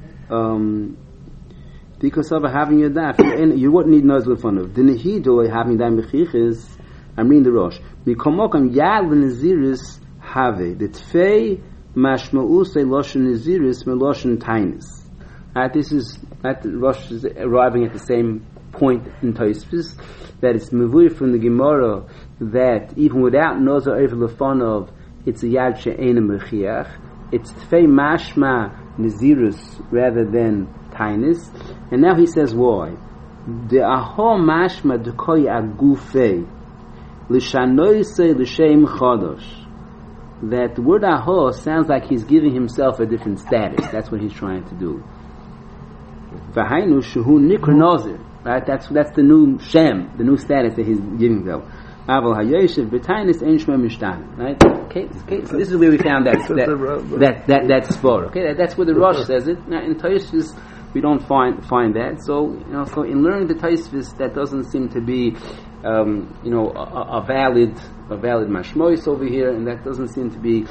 Because of having your daf, you wouldn't need Nazir Lefonov. The Nehido having Yadayim Mechiches. I'm reading the Rosh. Mikomokam Yad L'Naziris Have the Tfei Mashma'usei Loshen Naziris Meloshen Tainis. This is Rosh is arriving at the same point in Tosfos, that it's mevui from the Gemara that even without Nazar over Lefanov, it's a Yad She'ena Mechiach. It's Tfei Mashma Nazirus rather than Tainis. And now he says why. The Aho Mashma Dekoy Agufei L'Shanoisei L'Shem Chodosh. That the word Aho sounds like he's giving himself a different status. That's what he's trying to do. V'hainu Shehu Nikr Nazir. Right? That's the new Shem, the new status that he's giving them. Aval Hayoshev B'Tainis Ein Shmo Mishtan. Right? Okay. So this is where we found that spot. Okay, that's where the Rosh says it. Now in Tosfos we don't find that. So so in learning the Tosfos, that doesn't seem to be a valid mashmois over here, and that doesn't seem to be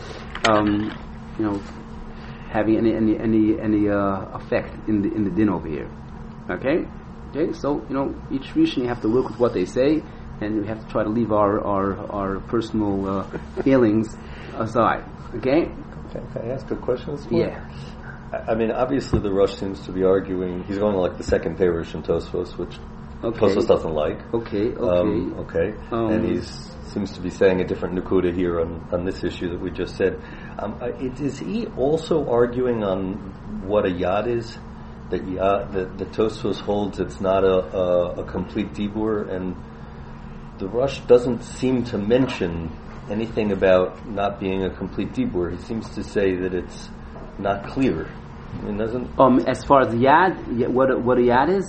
having any effect in the din over here. Okay, so each Rishon you have to work with what they say, and we have to try to leave our personal feelings aside. Okay. Can I ask a question? Yeah. I mean, obviously the Rosh seems to be arguing. He's going like the second Perush in Tosfos, which Tosfos doesn't like. Okay. And he seems to be saying a different Nakuda here on this issue that we just said. Is he also arguing on what a Yad is? That the Tosfos holds it's not a complete Dibur, and the Rosh doesn't seem to mention anything about not being a complete Dibur. He seems to say that it's not clear. I mean, doesn't as far as the Yad, what a Yad is?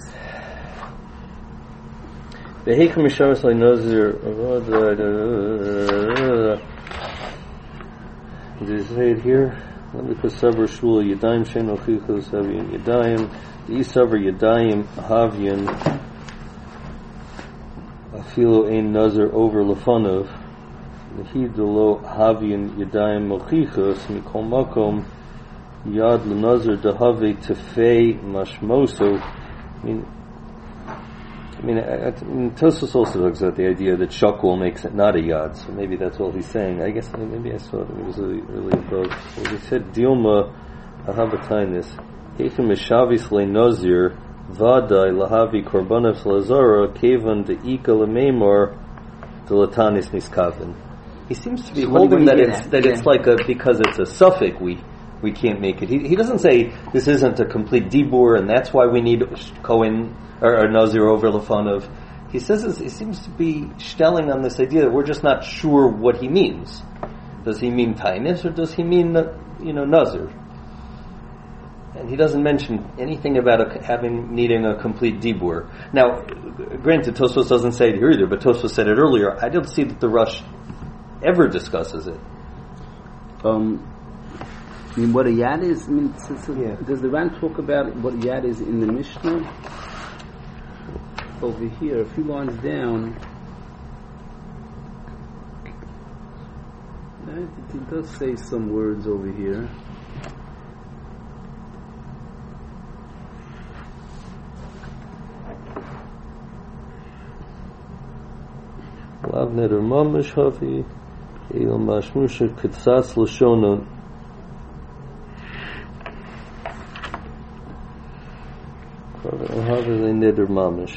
The Heicham Mishamis Nazir. Did he say it here? Because Savar Shul Yadayim Shein Ochichos Havian Yadayim, the Isavar Yadayim Havian Afilo Ein Nazir over Lefanov, the Hidolo Havian Yadayim Ochichos Mikol Makom Yad L'Nazir Dehave Tefei Mashmoso. I mean, Tosfos also looks at the idea that Shakul makes it not a Yad, so maybe that's all he's saying. I guess maybe I saw it was really above. Well, he said, Dilma Ahabatainis, Heichem Mishavis Le Nazir, Vadai Lahavi Korbanev Lazara, Kevan De Ika Lememor, De Latanis Niskavin. He seems to be holding that it's like because it's a suffix, we can't make it. He doesn't say this isn't a complete Dibur, and that's why we need Kohen or Nazir over Lefanov. He says he seems to be stelling on this idea that we're just not sure what he means. Does he mean Tainis or does he mean Nazir? And he doesn't mention anything about needing a complete Dibur. Now, granted, Tosfos doesn't say it here either, but Tosfos said it earlier. I don't see that the Rosh ever discusses it. I mean, what a Yad is? I mean, does the Ran talk about what Yad is in the Mishnah? Over here, a few lines down, it does say some words over here. Lav neder mamish havi el mashmusha kitsas l'shonon. Havi le neder mamish.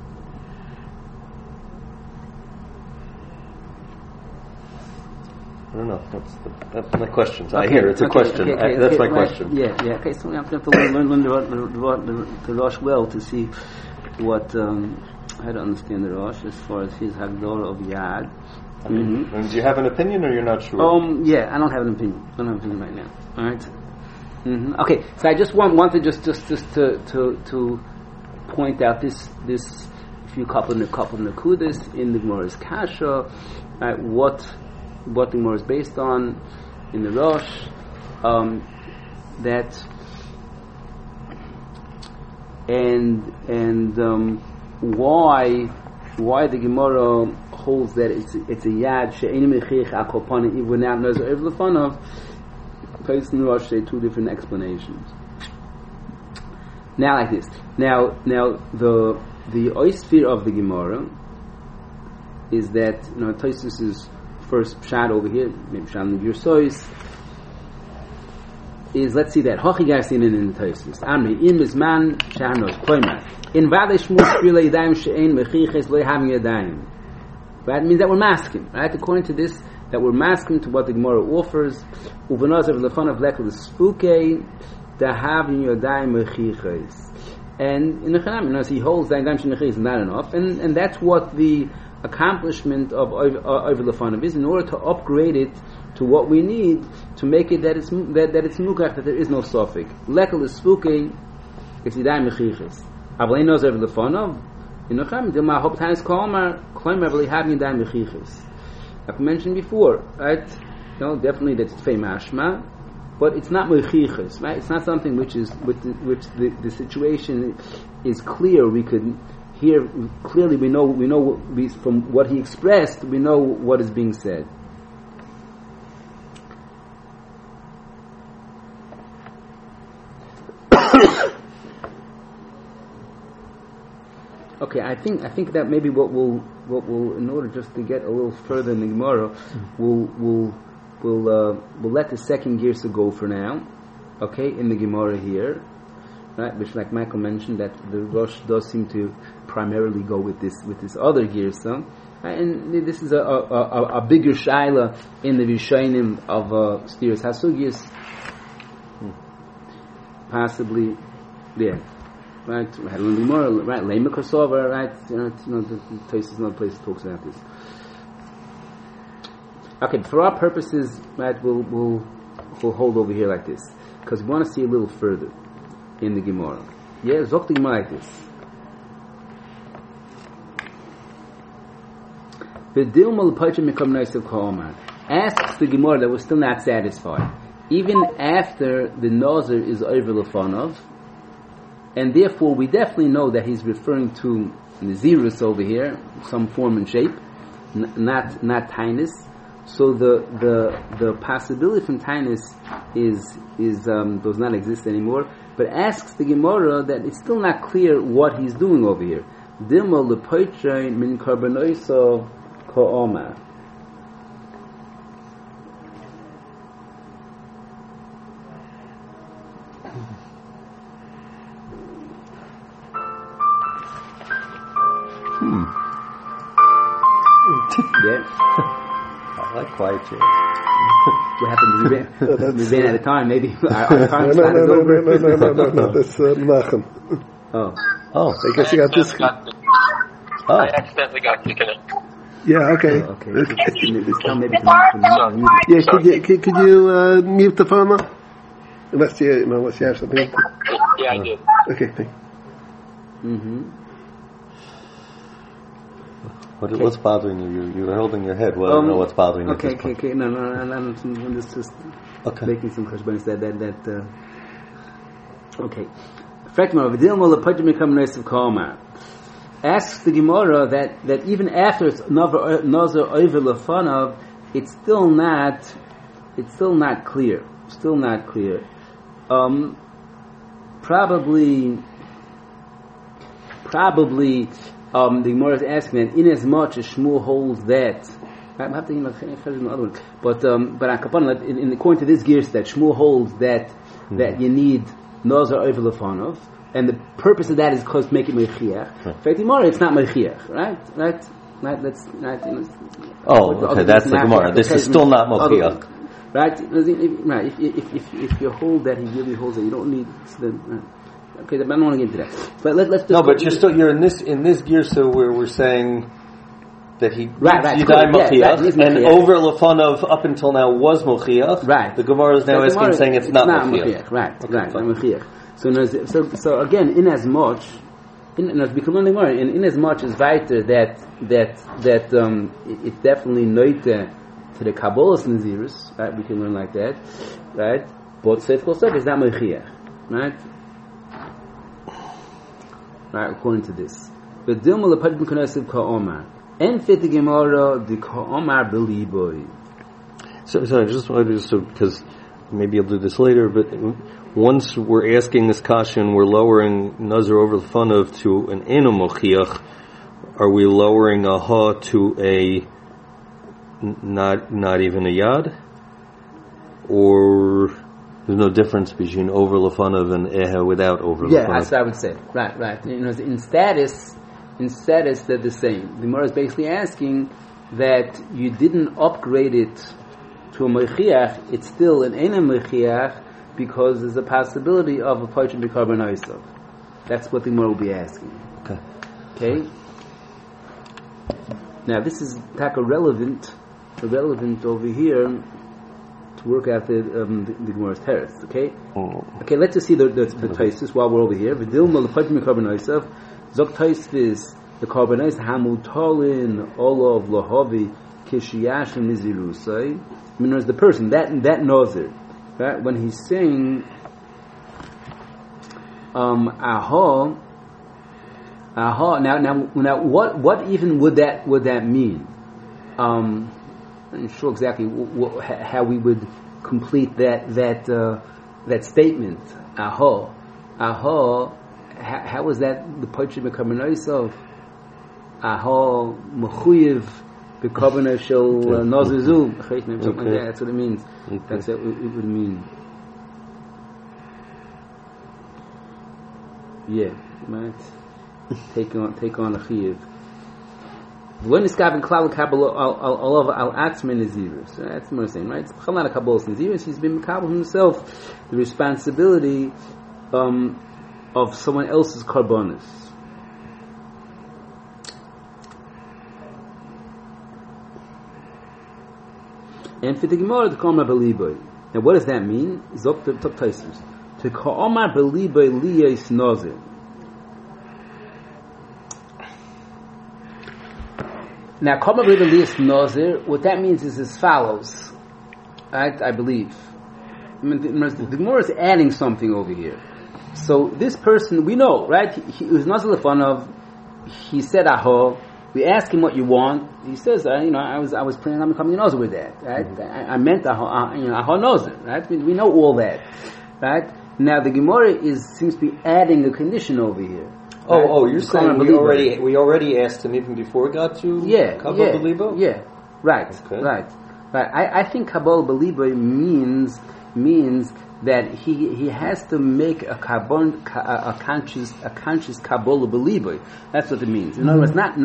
I don't know. That's my question. I hear it's a question. That's my question. Yeah. Okay, so we have to learn the Rosh well to see what how to understand the Rosh as far as his Hagdorah of Yad. Mm-hmm. And do you have an opinion, or you're not sure? Yeah, I don't have an opinion. Right now. All right. Mm-hmm. Okay, so I just wanted just to point out this few couple of Nakudas in the Gemara's Kasha, what the Gemara is based on in the Rosh, that and why the Gemara holds that it's a Yad she'ein mechich akopana even without Nazir over Lefanov. Place in the Rosh say two different explanations. Now like this. Now the oisphere of the Gemara is that Tosfos is first pshat over here, maybe pshat in the Yersois, is, let's see that, Hochi Garsin in the Tosis. Amri, im is man, Shanos, Koimar. In Vade Shmus, Shvila Yadayim, She'en, Mechiches, Lo Yhavim Yadayim. Right? It means that we're masking, right? According to this, that we're masking to what the Gemara offers. Uvanazav Lefanav Lekel Sfuke, Dahavim Yadayim, Mechiches. And in the Chanam, he holds that Yadayim She'en is not enough, and that's what the accomplishment of over Lefanav is, in order to upgrade it to what we need to make it that it's mukach, that there is no suffix. Lekel is sfuke, it's yidayim mechiches. Avalei knows over Lefanav, in the Cham, Dilma Hop Tanis Kolmar, Kolmar Avalei having yidayim mechiches. Like we mentioned before, right? Definitely that's Tfei Mashma, but it's not mechiches, right? It's not something which the situation is clear. We could hear clearly. We know from what he expressed. We know what is being said. Okay, I think that maybe what we'll in order just to get a little further in the Gemara, we'll let the second girsa go for now. Okay, in the Gemara here, right? Which, like Michael mentioned, that the Rosh does seem to primarily go with this other girsa, right? And this is a bigger shaila in the Rishonim of Stiras Hasugis, possibly there. Right, had a little more, right? Lema Kosova, right? The place is not a place that talks about this. Okay, for our purposes, right, we'll hold over here like this because we want to see a little further in the Gemara. Yeah, Zok the Gemara like this. Asks the Gemara that we're still not satisfied, even after the Nazir is over Lefanov. And therefore, we definitely know that he's referring to Nazirus over here, some form and shape, not Tainus. So the possibility from Tainus is does not exist anymore. But asks the Gemara that it's still not clear what he's doing over here. Dilma lepoitrein min karbanoiso ko'oma. Yeah. I like quiet chairs. What happened? We ran out of time. Maybe our time No. That's Menachem. Oh. I guess you got this. I accidentally got disconnected. Yeah. Okay. Okay. This time maybe Yeah. Could you mute the phone now? Unless you have something. Yeah, I did. Okay. Thank you. Mm-hmm. What's bothering you? You're holding your head. Well, I don't know what's bothering you. Okay. No. I'm just making some cheshbonis that. Okay. Asks the Gemara that even after it's Nazar over Lefanov, it's still not clear. Still not clear. Probably. The Gemara is asking that in as much as Shmuel holds that, I have to another one, but according to this gears that Shmuel holds that you need Nazar over Lefanov, and the purpose of that is because to make it Mechiach. In fact, Gemara it's not Mechiach, right? That's okay, that's the Gemara. This is still not Mechiach. Right? If you hold that, he really holds that. You don't need. Okay, I don't want to get into that. But let's just but you're in this girsa where we're saying that he Yidai Mochiach, and over Lefanov up until now was Mochiach. Right. The Gemara is now saying it's not Mochiach. Right. Mochiach. So again, in as much as weiter that it's definitely noite to the Kabbalah's Nazirus, right? We can learn like that, right? But Seif Kol Seif is not Mochiach, right? Right, according to this. But Dilma lepadim k'nesiv ka'omar. En fit the Gemara the ka'omar beliboy. So I just wanted to, because maybe I'll do this later, but once we're asking this kasha, we're lowering Nazar over the Lefanov to an Eno Mochiach, are we lowering a ha to a not even a yad? Or There's no difference between over lefanav and eha without over lefanav. Yeah, that's what I would say. Right. In status, they're the same. The Gemara is basically asking that you didn't upgrade it to a mechiach. It's still an ena mechiach because there's a possibility of a poichim b'karban oisav. That's what the Gemara will be asking. Okay. Now this is taka relevant over here to work out the Gemara's teretz. Okay. Okay. Let's just see the Taisus while we're over here. V'dilma lepoichim b'karban oisav. Zok Taisus the karban oisav hamutolin olav lahavi kishiyashim nizirusai. I mean, there's the person that nazir, right? When he's saying aha. Now, what even would that mean? I'm not sure exactly how we would complete that statement. Aha. How was that the poetry becoming of? Aha mechuyev bekarban shel nazir zu. That's what it means. That's what it would mean. Yeah, right. Take on a chiyuv. When is Gavin Klal Kabbalah al Atzmin Nazirus? That's what I'm saying, right? It's Chalana Kabbalah Nazirus. He's been Kabbalah himself the responsibility of someone else's karbonis. And for the Gemara, the Ka'omar Beliboy. Now, what does that mean? Zok Taisus. To Ka'omar Beliboy liyais nazir. Now, Ka'omar Beliboy liyais nazir, what that means is as follows. Right? I believe. The Gemara is adding something over here. So, this person, we know, right? He was nazir lefanov. He said, aho. We ask him what you want. He says, I was planning on becoming a nazir with that. Right? Mm-hmm. I meant aho nazir. Right? We know all that. Right? Now the Gemara seems to be adding a condition over here. Right? Oh, you're saying we already asked him even before we got to Kabbalah Belibo? Yeah. Right. Okay. Right. I think Kabbalah Belibo means that he has to make a conscious Kabbalah Belibo. That's what it means. In other words, not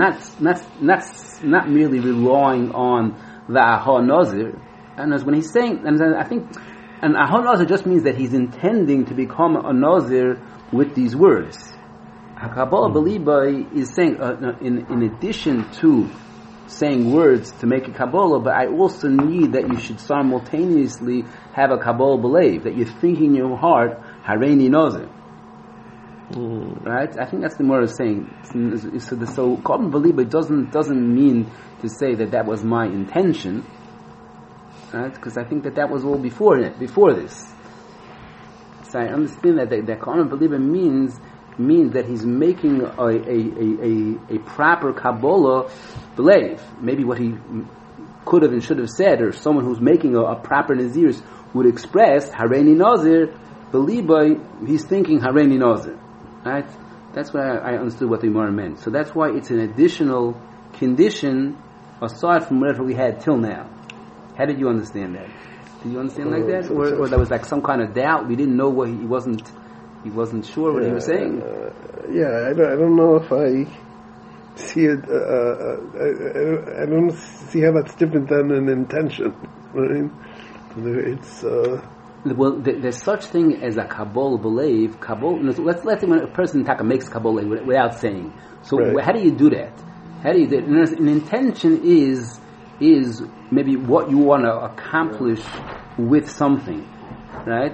merely relying on the Aha Nazir. And when he's saying, and I think, and Aha Nazir just means that he's intending to become a Nazir with these words. Kabbalah Belibo is saying, in addition to saying words to make a Kabbalah, but I also need that you should simultaneously have a Kabbalah believe, that you're thinking in your heart, Hareini Nazir. Right? I think that's the more of saying. So Kabbalah Believe doesn't mean to say that was my intention, right? Because I think that was all before this. So I understand that Kabbalah Believe means that he's making a proper Kabbalah believe. Maybe what he could have and should have said, or someone who's making a proper Nazirus would express Hareini Nazir, Beliboy, he's thinking Hareini Nazir. Right? That's what I understood what the Gemara meant. So that's why it's an additional condition aside from whatever we had till now. How did you understand that? Did you understand like that? Or there was like some kind of doubt, we didn't know what he wasn't sure what he was saying? I don't know if I see it, I don't see how that's different than an intention. Right? It's well, there's such thing as a Kabbalah believe. Let's say when a person makes Kabbalah without saying. So right. How do you do that? An intention is maybe what you want to accomplish with something, right?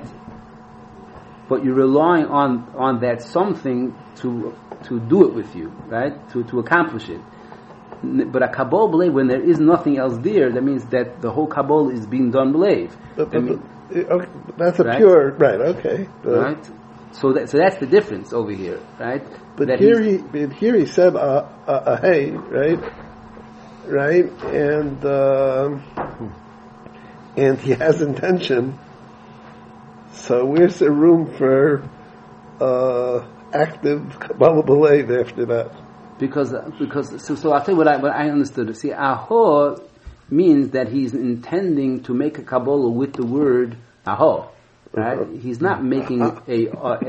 But you're relying on that something to do it with you, right? To accomplish it. But a Kabbalah believe, when there is nothing else there, that means that the whole Kabbalah is being done believe. That's a right? Pure right. Okay. Right. So that's the difference over here, right? But that here he said hey, right, and he has intention. So where's the room for active Kabbalah believe after that? Because so I'll tell you what I understood. See, aho means that he's intending to make a Kabbalah with the word aho. right? He's not making a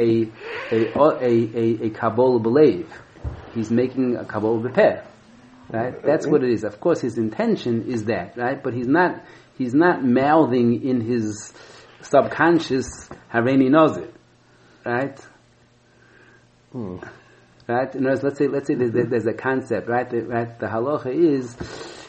kabbalah believe. He's making a kabbalah bepeh, right? That's what it is. Of course, his intention is that, right? But he's not mouthing in his subconscious Hareini Nazir, right? Right? In other words, let's say there's a concept, right? Right? The halacha is.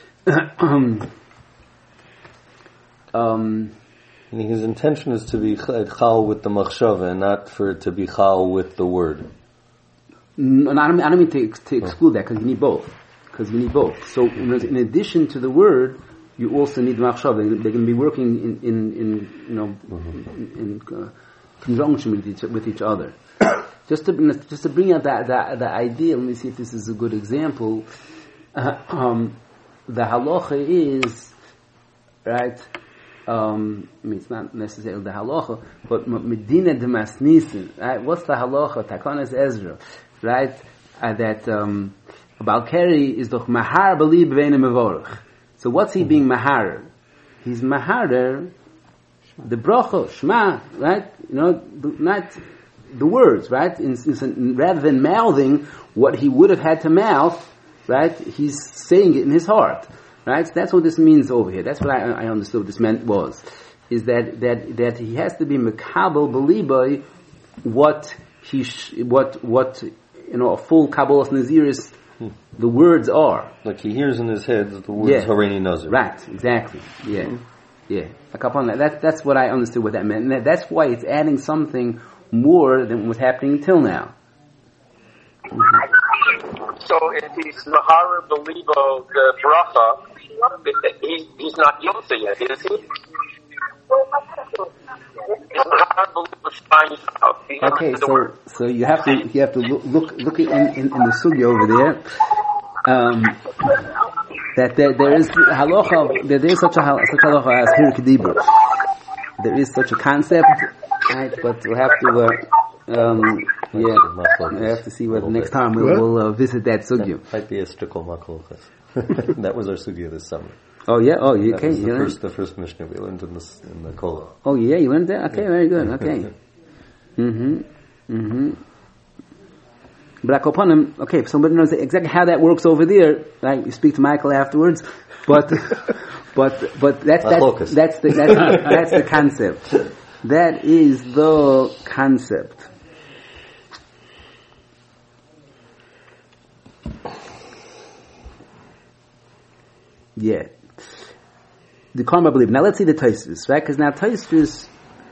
And his intention is to be chal with the machshava and not for it to be chal with the word. No, I don't mean to exclude that, because you need both. So, in addition to the word, you also need machshava. They're going to be working in conjunction with each other. Just to bring out the idea. Let me see if this is a good example. The halacha is right. I mean, it's not necessarily the halacha, but Medina de Masnisin, right? What's the halacha? Takanas Ezra, right? That Balkari is the mahar bali b'vein mevorach. So what's he being mahar? He's mahar the bracha Shema, right? Not the words, right? Rather than mouthing what he would have had to mouth, right? He's saying it in his heart. Right, so that's what this means over here. That's what I understood what this meant was, is that he has to be mekabel beliboy what a full kabbalas naziris the words are. Like he hears in his head the words Hareini Nazir. Right, exactly. Yeah. That's what I understood what that meant, and that's why it's adding something more than what's happening till now. So if he's mahara belibo the bracha, he's not guilty yet, is he? Okay, so you have to look in the sugya over there. That there is halacha, that there is such a halacha as hirik dibur. There is such a concept, right? But we'll have to. I have to see whether next time we'll visit that sugya. Might be a strikol makolochas. That was our sugya this summer. Oh yeah. Oh, you okay? The first Mishnah we learned in the Kola. Oh yeah, you learned that. Okay, very good. Okay. But okay, if somebody knows exactly how that works over there, right? You speak to Michael afterwards. But that's the concept. That is the concept. Yeah. The karma believe. Now let's see the Tosfos, right? Because now Tosfos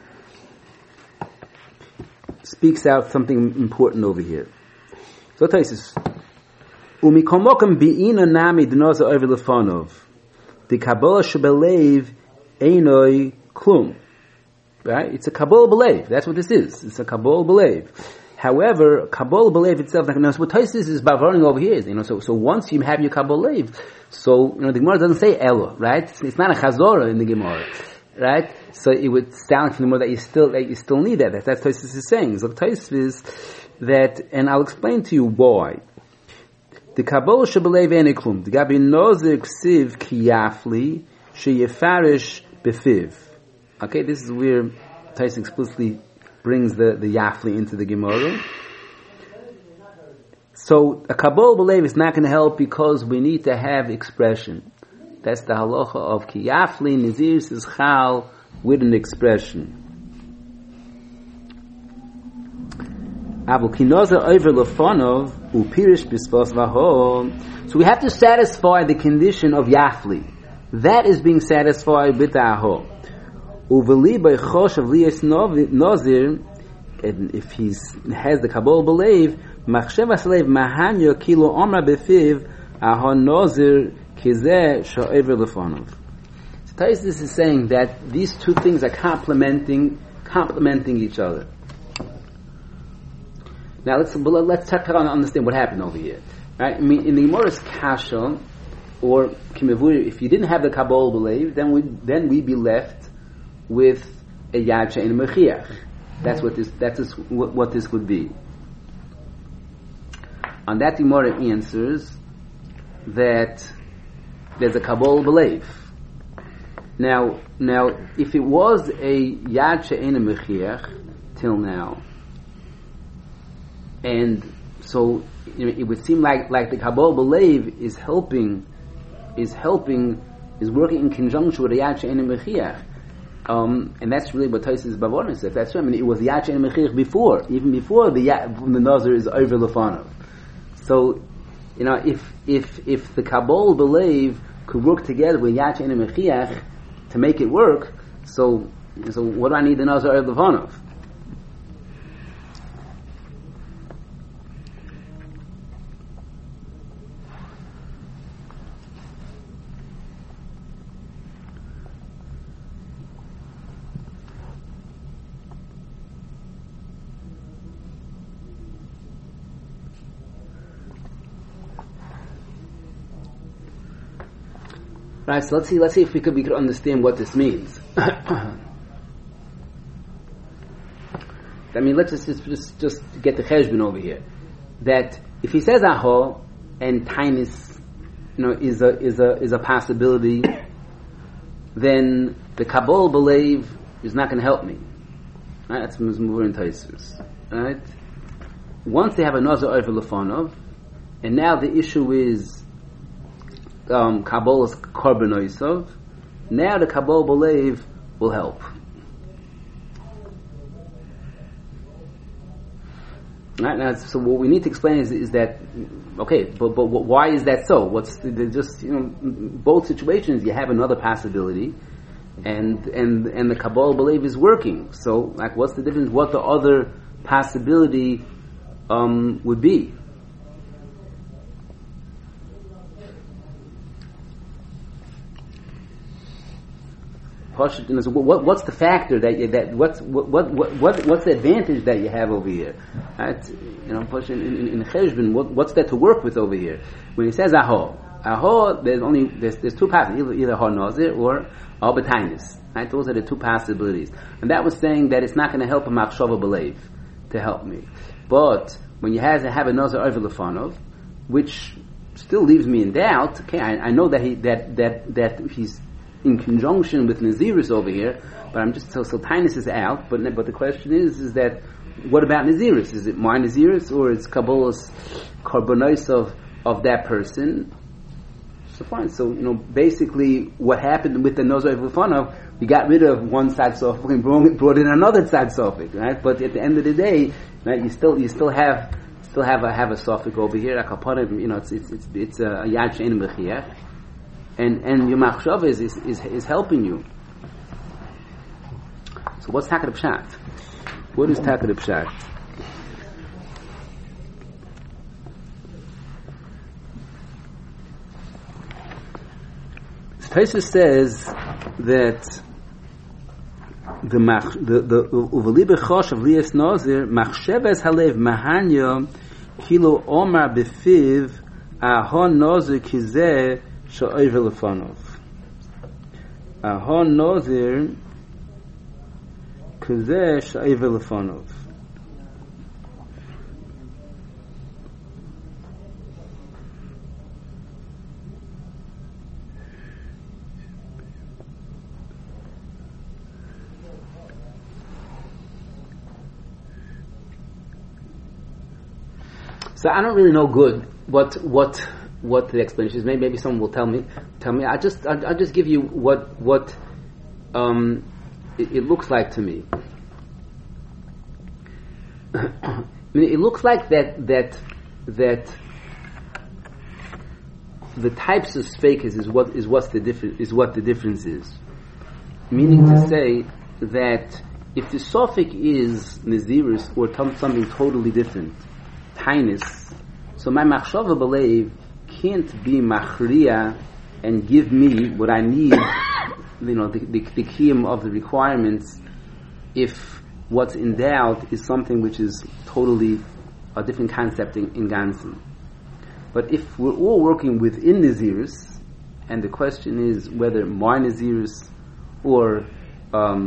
speaks out something important over here. So Tosfos, Umikomokim bi'ina nami d'noza over lefanov, the Kabbalah shebelev einoi klum. Right? It's a Kabbalah believe. That's what this is. It's a Kabbalah believe. However, Kabbalah believe itself, like, what Tosfos is bavaring over here is, so once you have your Kabbalah believe, so, the Gemara doesn't say Elo, right? It's not a Chazorah in the Gemara, right? So it would sound from the Gemara that you still need that. That's Tosfos is saying. So Tosfos is that, and I'll explain to you why. The Kabbalah shebelev eneklum, the Gabi nozer ksiv kiyafli, sheyefarish befiv. Okay, this is where Tosfos explicitly brings the Yafli into the Gemara. So a Kabbalah belief is not going to help because we need to have expression. That's the halacha of Ki Yafli Nazir is Chal with an expression. So we have to satisfy the condition of Yafli. That is being satisfied with the Ahol. And if he has the Kabbalah belief, Machsheva Salev Mahanyo Kilo Omra Befiv Ahon Nozir Kizeh Sha'ever Lefonov. So Tosfos is saying that these two things are complementing each other. Now let's try to understand what happened over here. Right? I mean, in the Gemara's Kasha or Kimavuri, if you didn't have the Kabbalah belief, then we'd be left with a Yad She'ein Mechiach. That's what this would be. On that, the Gemara answers that there's a Kabbalah belief. Now, if it was a Yad She'ena Mechiach till now, and so it would seem like the Kabbalah B'Leiv is working in conjunction with the Yad She'ena Mechiach. And that's really what Tosfos Bavonis says. That's right. I mean, it was Yad She'ena Mechiach before, even before the Nazir is over Lefanov. So, if the Kabbalah B'Leiv could work together with Yad She'ena Mechiach to make it work, so what do I need the Nazir over Lefanov? Right, so let's see if we could understand what this means. I mean, let's just get the cheshbon over here. That if he says aho and tainis, is a possibility, then the Kabbalah B'Leiv is not going to help me. Right? That's Mizmur and Tosfos. Right? Once they have a nazar over lefanov, and now the issue is Kabbalah's korban oisov. Now the Kabbalah B'Leiv will help. Right now, so what we need to explain is that okay, but why is that so? What's just both situations you have another possibility, and the Kabbalah B'Leiv is working. So what's the difference? What the other possibility would be? So what's the factor what's the advantage that you have over here? Right? In cheshbon, what's that to work with over here? When he says aho, there's two possibilities, either ha nazir or al b'tainis. Right? Those are the two possibilities, and that was saying that it's not going to help a machshava b'leiv to help me. But when you have a nazir over lefanov, which still leaves me in doubt. Okay, I know that he's in conjunction with Nazirus over here, but I'm just so Tainus is out. But the question is that what about Nazirus? Is it my Nazirus or is Kabbalah's korbanos of that person? So fine. So basically, what happened with the Nazir Lefanov, we got rid of one side sofik and brought in another side sofik, right? But at the end of the day, right, you still have a sofik over here. It's a Yad She'ena Mechiach. And your machshava is helping you. So what's Takad Pshat? What is Takad Pshat? Tosfos says that the uvali b'chosh of lias nazir machshavas halev mahanya kilo omar befiv ahon nazir kizeh sha'over lefanov. Ahon nazir kizeh sha'over lefanov. So I don't really know good what the explanation is. Maybe someone will tell me. I'll just give you what it looks like to me. I mean, it looks like that the types of speakers is what the difference is. Meaning to say that if the suffix is Nazirus or something totally different, Tainis, so my machshava b'leiv can't be machriya and give me what I need, the kiyum of the requirements, if what's in doubt is something which is totally a different concept in Gansen. But if we're all working within Nazirus, and the question is whether my Nazirus or a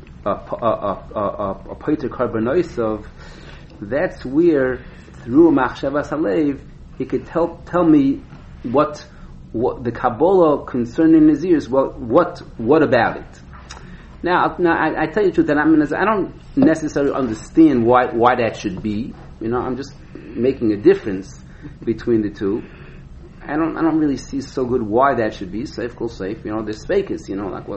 Poiter Karbonoisov, that's where through Machshavas Halev he could tell me what what the Kabbalah concerning Nazirus, what about it? Now I tell you the truth that I don't necessarily understand why that should be. I'm just making a difference between the two. I don't really see so good why that should be. Safe, kol safe. There's fakers.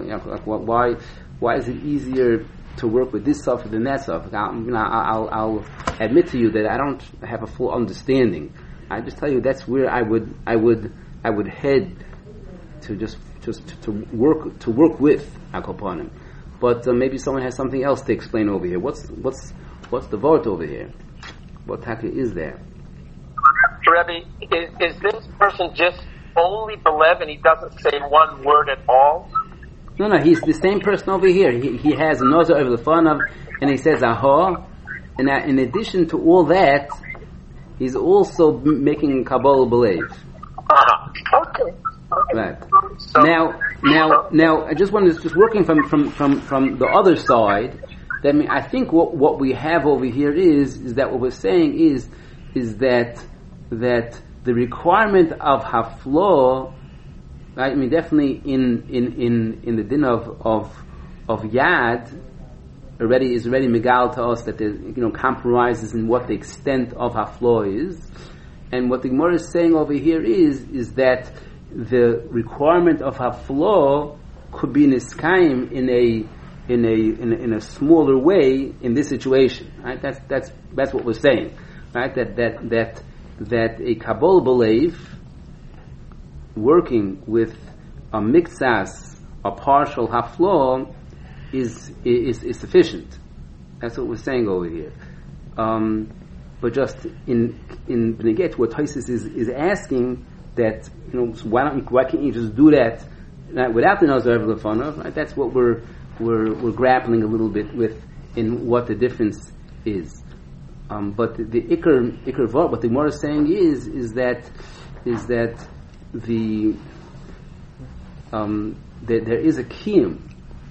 Why is it easier to work with this suffix than that suffix? I'll admit to you that I don't have a full understanding. I just tell you that's where I would head to just to work with Akopanim. But maybe someone has something else to explain over here. What's the vort over here? What taka is there? Rebbe, is this person just only Belev and he doesn't say one word at all? No, he's the same person over here. He has a Nazar over the Fanav, and he says Aha, and in addition to all that, he's also making Kabbalah Belev. Okay. Right. So, now, I just wanted to just working from the other side. I think what we have over here is that what we're saying is that the requirement of haflo, right? Definitely in the din of yad is already megal to us that there compromises in what the extent of haflo is, and what the Gemara is saying over here is that the requirement of haflo could be niskaim in a smaller way in this situation, right? That's what we're saying, right? That a Kabbalah Belev working with a mixas, a partial haflo, is sufficient. That's what we're saying over here. But just in B'nai what Taisus is asking that why can't you just do that without the Nazar of Lefanov? Right? That's what we're grappling a little bit with in what the difference is. But the Iker Vart, what the Gemara is saying is that the that there is a kiyum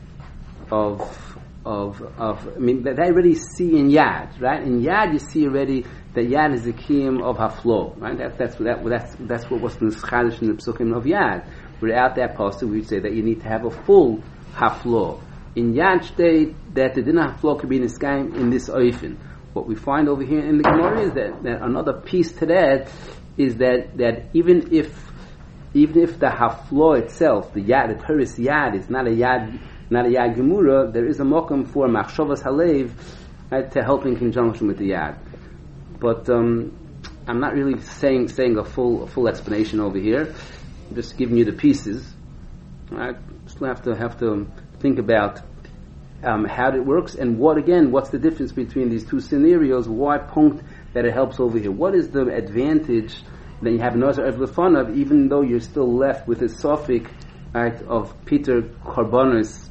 that I already see in Yad, right? In Yad you see already that Yad is the kiyum of haflo, right? That's what was the Chadish in the Psukim of Yad. Without that pasuk, we'd say that you need to have a full haflo. In Yad state that the din haflo could be niskaim in this oifen. What we find over here in the Gemara is that another piece to that is that even if the haflo itself, the yad, the teres yad, is not a yad gemura, there is a mokum for machshavas halev to help in conjunction with the yad. But I'm not really saying a full explanation over here. I'm just giving you the pieces. I still have to think about how it works and what's the difference between these two scenarios? Why punct that it helps over here? What is the advantage that you have Nazar of Lefanov, even though you're still left with a suffix, right, of Peter Korbanos,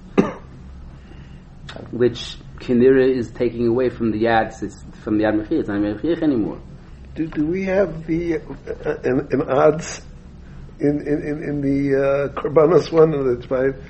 which Kinira is taking away from the Yad Mechir. It's not Mechir anymore. Do we have the an odds in the Korbanos one that's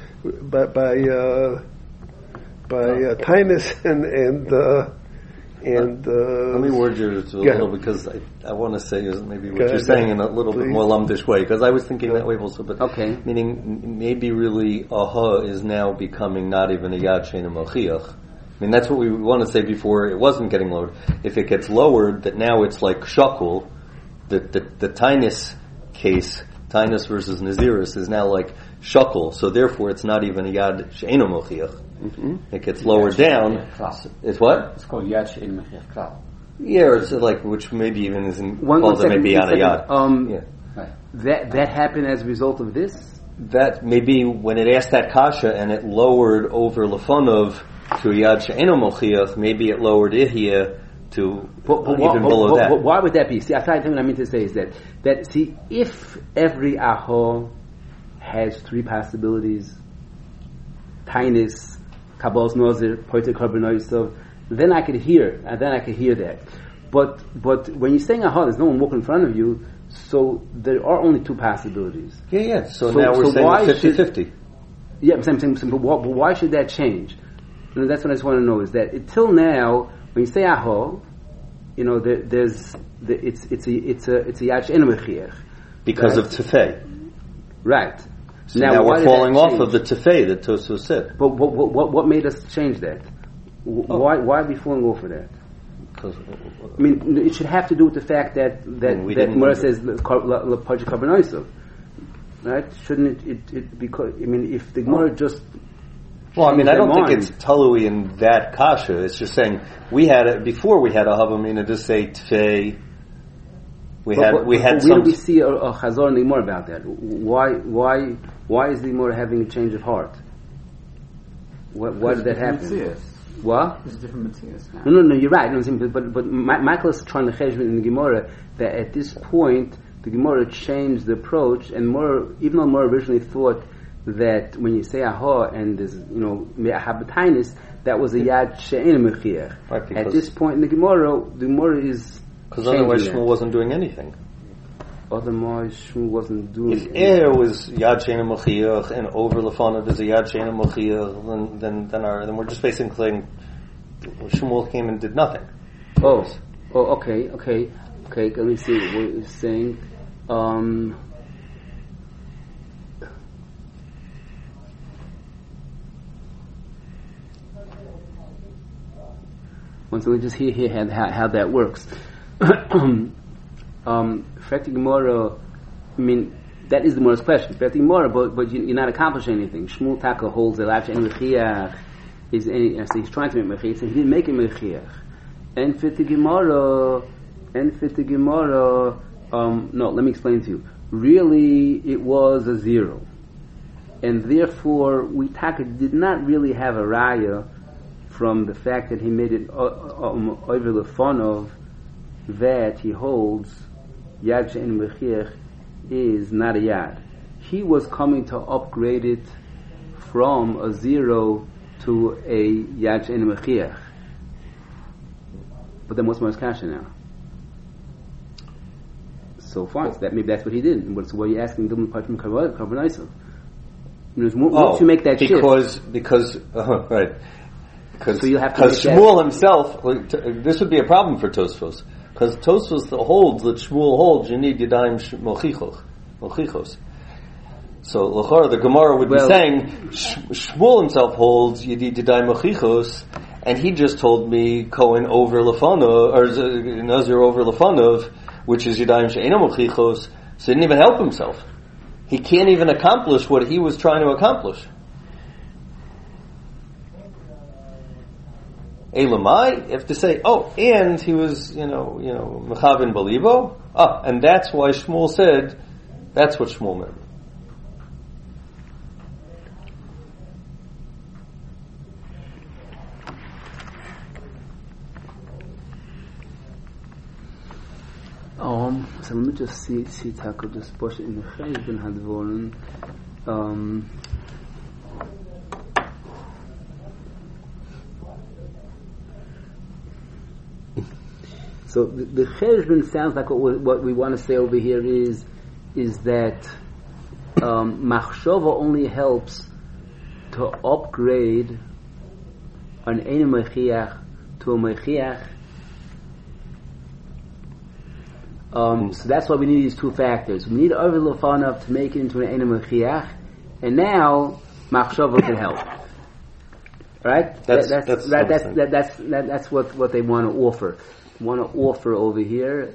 by Tinus and let me word you a little because I want to say is maybe what you're saying in a little bit more lumdish way, because I was thinking that way also, but okay. Meaning maybe really aha is now becoming not even a yad sheina mochiach. That's what we want to say before it wasn't getting lowered. If it gets lowered, that now it's like shakul. The Tinus case, Tinus versus Nazirus, is now like shakul, so therefore it's not even a yad sheina mochiach. Mm-hmm. It gets lowered down. It's what? It's called Yad She'en Mechir Klal. Yeah, or it's like, which maybe even isn't called it maybe on a yad. That happened as a result of this? That maybe when it asked that kasha and it lowered over Lefonov to Yad She'eno Mochiach, maybe it lowered Ihya to even below that. But why would that be? See, what I mean to say is that if every aho has three possibilities, Tainis, Kabbal's Nazir, Poiter Korbanos, then I could hear that. But when you're saying aha, there's no one walking in front of you, so there are only two possibilities. Yeah. So now we're saying 50-50. Yeah, I'm saying, but why should that change? That's what I just want to know. Is that until now, when you say aha, it's a yad she'en mechiach because of tefei. Right. So now why we're did falling that off change? of the tefei that Tosfos said. But what made us change that? Why are we falling off of that? Because I mean, it should have to do with the fact that Gemara says Pajik Karbonoisav, right? Shouldn't it because I mean, if the Gemara just well, I mean, I don't think mind. it's talui in that kasha. It's just saying before we had a havamina to say tefei. We had where some. do we see a chazor in the Gemara about that? Why is the Gemara having a change of heart? Why did that happen? Matthias. What? It's a different Matthias now. No, you're right. You know what I'm saying? But Michael is trying to cheshbon in the Gemara that at this point the Gemara changed the approach, and even though Mora originally thought that when you say aha and there's me'ahabetainis, that was a yad she'en mechiach. Right, at this point in the Gemara is because otherwise Shmuel wasn't doing anything. Otherwise Shmuel wasn't doing. If air was yad she'en mechiach and over lefanav is a yad she'en mechiach, then we're just basically saying Shmuel came and did nothing. Okay. Let me see what it's saying. Once we just hear how that works. Frekti Gemara, I mean, that is the Gemara's question. Frekti Gemara, but you're not accomplishing anything. Shmuel Taka holds that Lav She'en Mechiach is any. So he's trying to make Mechiach, so he didn't make a Mechiach. And Frekti Gemara. No, let me explain to you. Really, it was a 0, and therefore we Taka did not really have a raya from the fact that he made it over the fun of that he holds Yad She'en Mechiach is not a Yad. He was coming to upgrade it from a 0 to a Yad She'en Mechiach. But then what's Moshe Kasha now? So fine, so maybe that's what he did. So what are you asking them apart from Karbonaisa? Once you make that shift, because right. Because so Shmuel himself, this would be a problem for Tosfos. Because Tosfos holds that Shmuel holds you need Yadayim Mochichos. So l'chora the Gemara would be saying Shmuel himself holds you need Yadayim Mochichos, and he just told me Cohen over Lefanov or Nazir over Lefanov, which is Yadayim She'ena Mochichos. So he didn't even help himself. He can't even accomplish what he was trying to accomplish. Elamai, you have to say, and he was, Mechavin Balibo. And that's why Shmuel said, that's what Shmuel meant. So let me just see Taco this Bosch in the Cheshbon Hadvoren. So the Cheshbon sounds like what we want to say over here is that Machshava only helps to upgrade an Ein Mechiach to a Mechiach. So that's why we need these two factors. We need Over Lefanav to make it into an Ein Mechiach, and now Machshava can help. Right? That's what they want to offer. Over here.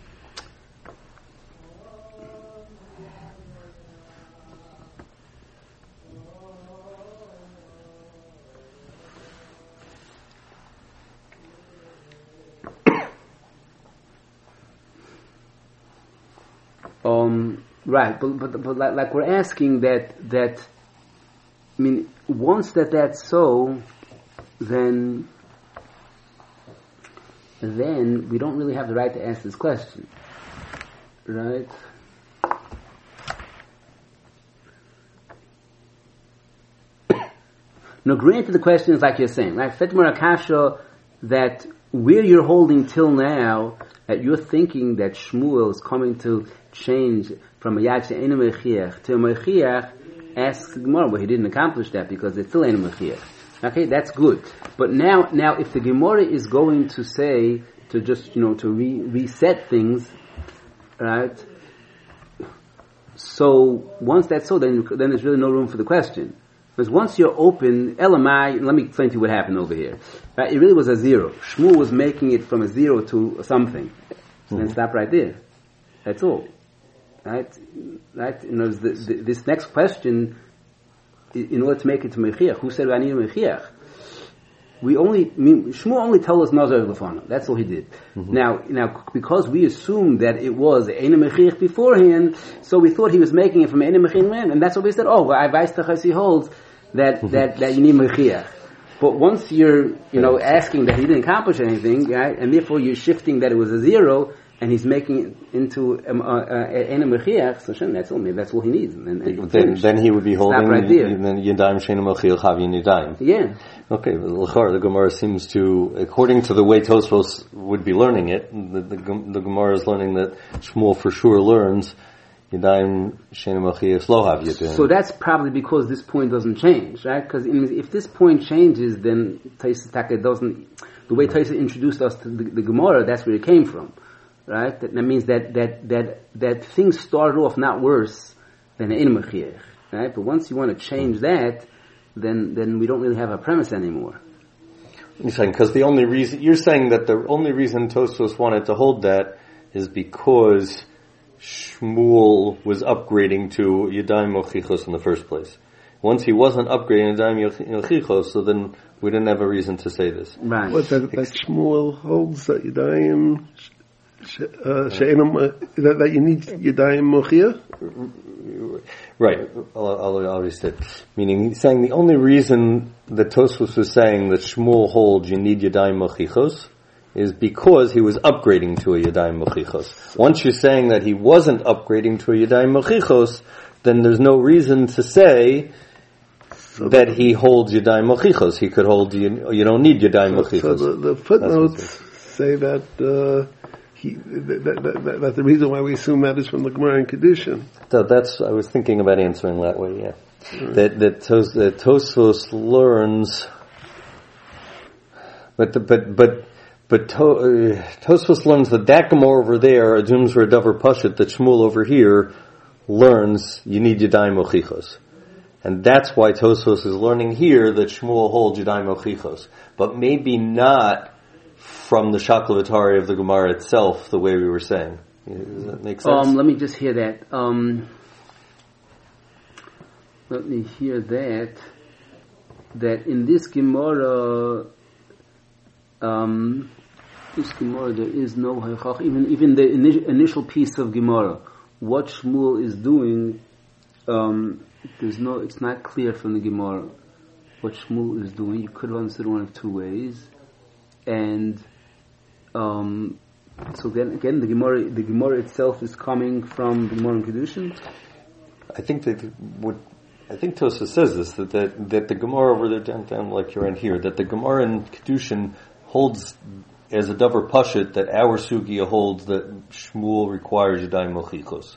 Right, but like we're asking that I mean, once that's so, then we don't really have the right to ask this question, right? Now, granted, the question is like you're saying, like Fetmar Akasha, that where you're holding till now, that you're thinking that Shmuel is coming to change from a Yad She'ena Mechiach to a Mechiach, asks the Gemara, well, he didn't accomplish that because it's still Ein Mechiach. Okay, that's good. But now, if the Gemara is going to say, to just, to reset things, right? So once that's so, then there's really no room for the question. Because once you're open, Elamai, let me explain to you what happened over here. Right? It really was a zero. Shmuel was making it from a zero to something. So then stop right there. That's all. Right? Right? You know, this next question, in order to make it to Mechiach, who said I need a Mechiach? Shmuel only told us Nazar Lefana. That's all he did. Now, because we assumed that it was Eina Mechiach beforehand, so we thought he was making it from Eina Mechiach, and that's what we said. Oh, he holds that you need Mechiach. But once you're, asking that he didn't accomplish anything, right, and therefore you're shifting that it was a zero, and he's making it into Eina Mechiach, so that's all. Maybe that's all he needs. Then he would be holding right there. Yadayim Sheina Mechiach Havyin Yadayim. Yeah. Okay, the Gemara seems to, according to the way Tosfos would be learning it, the Gemara is learning that Shmuel for sure learns Yadayim Sheina Mechiach Lo Hav Yadayim. So that's probably because this point doesn't change, right? Because if this point changes, then Taisa Taka doesn't. The way Taisa introduced us to the Gemara, that's where it came from, right? That means that things started off not worse than Ein Mechiach, right? But once you want to change that, then we don't really have a premise anymore. You're saying because the only reason Tosfos wanted to hold that is because Shmuel was upgrading to Yadayim Mochichos in the first place. Once he wasn't upgrading Yadayim Mochichos, so then we didn't have a reason to say this. Right. What that Shmuel holds that Yadayim that you need Yadayim Mochiach? Right, obviously. Meaning, he's saying the only reason that Tosfos was saying that Shmuel holds you need Yadayim Mochichos is because he was upgrading to a Yadayim Mochichos. Once you're saying that he wasn't upgrading to a Yadayim Mochichos, then there's no reason to say that he holds Yadayim Mochichos. He could hold, you don't need Yadayim Mochichos. So the footnotes say that that the reason why we assume that is from the Gemara in Kedushin. So I was thinking about answering that way, yeah. That Tosfos learns, but Tosfos learns that Gemara over there assumes for a davar pashut that Shmuel over here learns you need Yadayim Mochichos. And that's why Tosfos is learning here that Shmuel holds Yadayim Mochichos. But maybe not from the Shaklavatari of the Gemara itself, the way we were saying. Does that make sense? Let me just hear that. Let me hear that in this Gemara, there is no Haychach. Even the initial piece of Gemara, what Shmuel is doing, it's not clear from the Gemara what Shmuel is doing. You could have understood one of two ways. And so then again, the Gemara itself is coming from the Gemara in Kedushin. I think Tosfos says this that the Gemara over there down like you're in here, that the Gemara in Kedushin holds as a davar pashut that our sugya holds that Shmuel requires Yadayim Mochichos.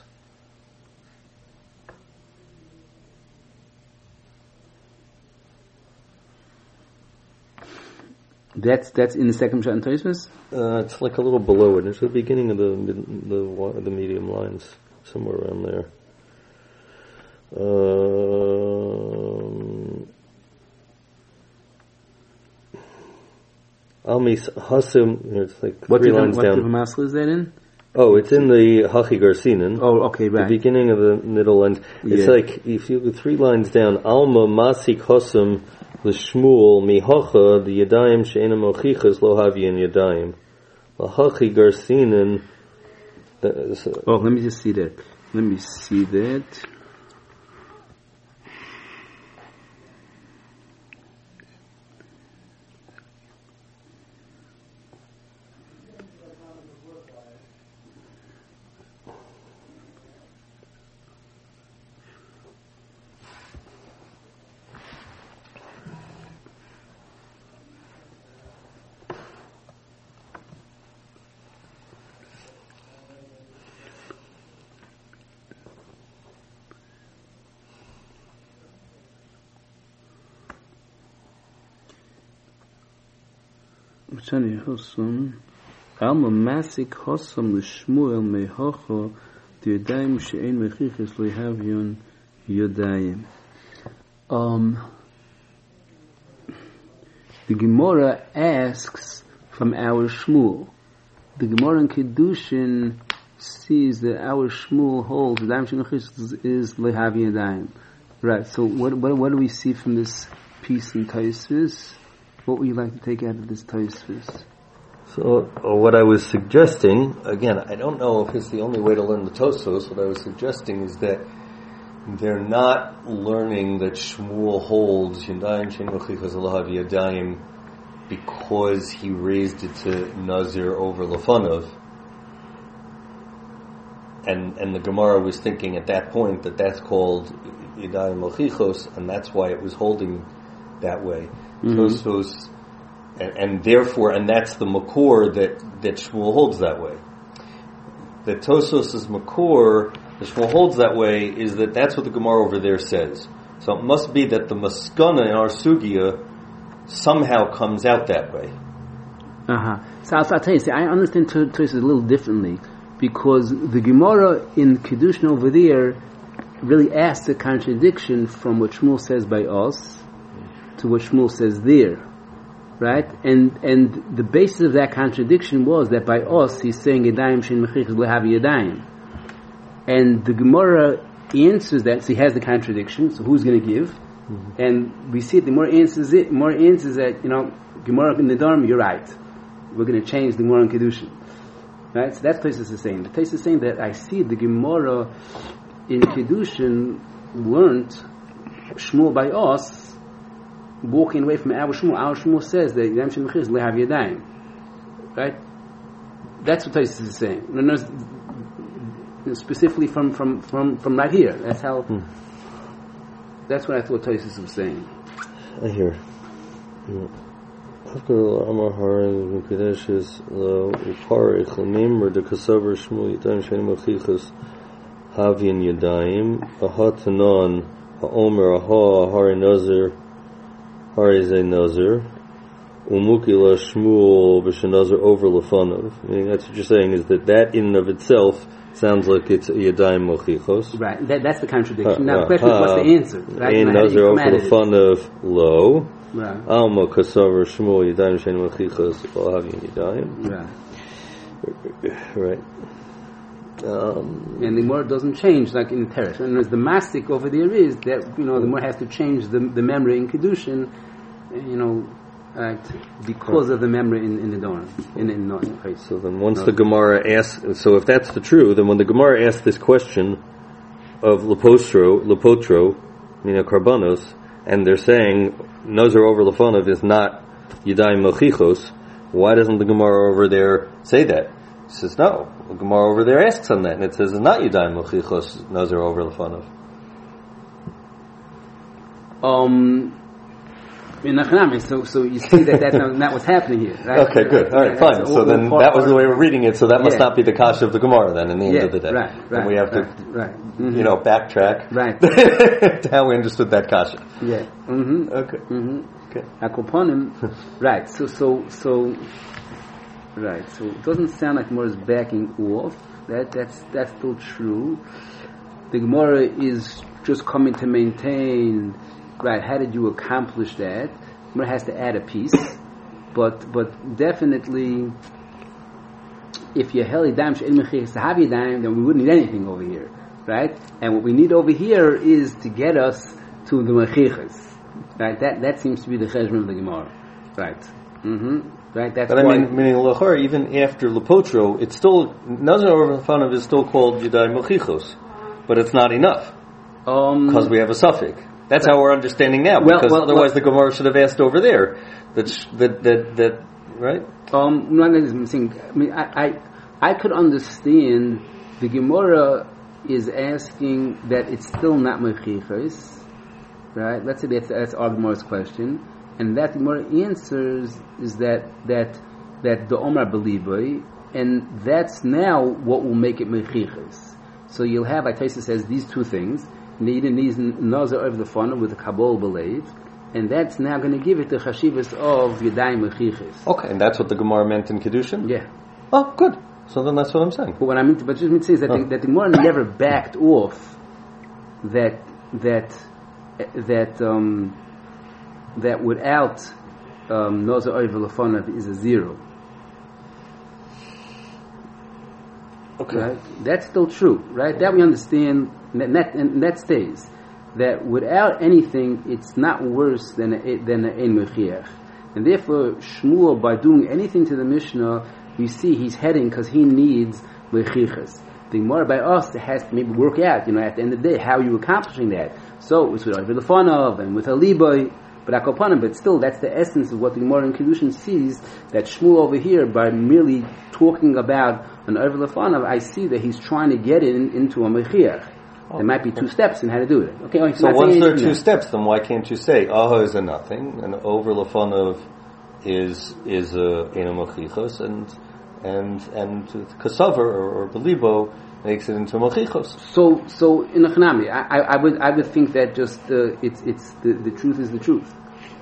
That's in the second Pshat in Tosfos? It's like a little below it. It's the beginning of the medium lines, somewhere around there. Almis Hasim. It's like three lines down. What Masla is that in? Oh, it's in the Hachi Garsinan. Oh, okay, right. The beginning of the middle line. It's like if you go 3 lines down. Alma Masik Hasim. The Shmuel mihacha the Yadayim she'ena mochichas lo havyin Yadayim lahachi garsinin. Let me just see that. Let me see that. Alma Masik Hossam L'Shmuel Mehocho the Yadayim she'ein mechiches lo yahavion Yadayim. The Gemara asks from our Shmuel. The Gemara in Kedushin sees that our Shmuel holds Yadayim she'ein mechiches is lehavi Yadayim. Right. So what do we see from this piece in Tosfos? What would you like to take out of this Tosfos? So what I was suggesting, again, I don't know if it's the only way to learn the Tosfos. What I was suggesting is that they're not learning that Shmuel holds Yadayim she'ein mechiches lehavi Yadayim because he raised it to Nazir over Lefanov. And the Gemara was thinking at that point that that's called Yadayim Mechichos, and that's why it was holding that way. Tosfos, and therefore, and that's the Makor that Shmuel holds that way. That Tosfos' Makor, that Shmuel holds that way, is that that's what the Gemara over there says. So it must be that the Maskana in our Sugya somehow comes out that way. So I'll tell you, I understand Tosfos a little differently, because the Gemara in Kedushin over there really asks a contradiction from what Shmuel says by us to what Shmuel says there, right? And the basis of that contradiction was that by us he's saying Yadayim she'ein mechiches lehavi Yadayim, and the Gemara answers that. So he has the contradiction. So who's going to give? And we see it. The more answers that Gemara in the Dharma, you're right. We're going to change the Gemara in Kedushin, right? So that's Tosfos is saying. The Tosfos is saying that I see the Gemara in Kedushin learned Shmuel by us, walking away from our Shmuel. Our Shmuel says that Yadayim she'ein mechiches lehavi Yadayim, right? That's what Tosfos is saying. No, specifically from right here. That's how. That's what I thought Tosfos was saying. I hear. Havin Yadayim, Ahatanon, Haomer, Aha, Hari Nazir, Hari Zay Nazir, Umukila Shmuel, Vishanazir over Lefanov. I mean, that's what you're saying, is that in and of itself sounds like it's Yadayim Mochichos. Right, that's the contradiction. Now the question is, what's the answer? Right? Ein Nazir over Lefanov, lo. Right. Alma Kasavar Shmuel, Yadayim she'ein mechiches, Havin Yadayim. Right. Right. And the Gemara doesn't change like in the Teresh. And the mastic over there is that the Gemara has to change the memory in Kedushin, because of the memory in the Dharma. So then, once the Gemara asks, so if that's the true, then when the Gemara asks this question of Lepotro, Karbanos, and they're saying Nazir over Lefanov is not Yadayim Mochichos, why doesn't the Gemara over there say that? He says, no. The Gemara over there asks on that, and it says it's not Yadayim Mochichos, Nazir over Lefanov. So you see that's not what's happening here, right? Okay, good. All right, fine. So then that was the way we're reading it, so that must not be the kasha of the Gemara then, in the end of the day. Right. And we have to, backtrack to how we understood that kasha. Yeah. Okay. Okay. Akoponim. Right. So it doesn't sound like Gemara is backing off. That's still true. The Gemara is just coming to maintain. Right, how did you accomplish that? Gemara has to add a piece, but definitely, if you held Yadayim she'ein mechiches lehavi Yadayim, then we wouldn't need anything over here, right? And what we need over here is to get us to the mechiches, right? That seems to be the cheshbon of the Gemara, right? Right. That's. But meaning Lachar, even after Lepotro, it's still Nazir over Lefanov is still called Yadayim Mochichos, but it's not enough because we have a suffix. That's how we're understanding now, because otherwise the Gemara should have asked over there. That right? I could understand the Gemara is asking that it's still not mechichos, right? Let's say that's our Gemara's question, and that the Gemara answers is that the Omar Beliboi, and that's now what will make it mechichos. So you'll have, like Tosfos says, these two things. Needing these Nazir over the funnel with the Kabul believe, and that's now going to give it the chashivas of Yadayim Mechiches. Okay, and that's what the Gemara meant in Kedushin? Yeah. Oh, good. So then that's what I'm saying. But what I mean, but just mean to say is that that the Gemara never backed off that without Nozer Oivel Lefonav is a zero. Okay. Right? That's still true, right? That we understand, and that stays. That without anything, it's not worse than an Ein Mechiach. And therefore, Shmuel, by doing anything to the Mishnah, we see he's heading because he needs Mechichas. The Gemara by us has to maybe work out, at the end of the day, how are you accomplishing that? So, it's with Oivel Lefonav and with a Liboy, but still, that's the essence of what the Gemara in Kedushin sees, that Shmuel over here, by merely talking about an Oivel Lefonav, I see that he's trying to get it into a Mechiach. There might be two steps in how to do it. Okay. So once there are two steps, then why can't you say Aha is a nothing and over Lefonav is a Mochichos and Kasavar or Belibo makes it into Mochichos. So in a Chanami, I would think that just it's the truth is the truth.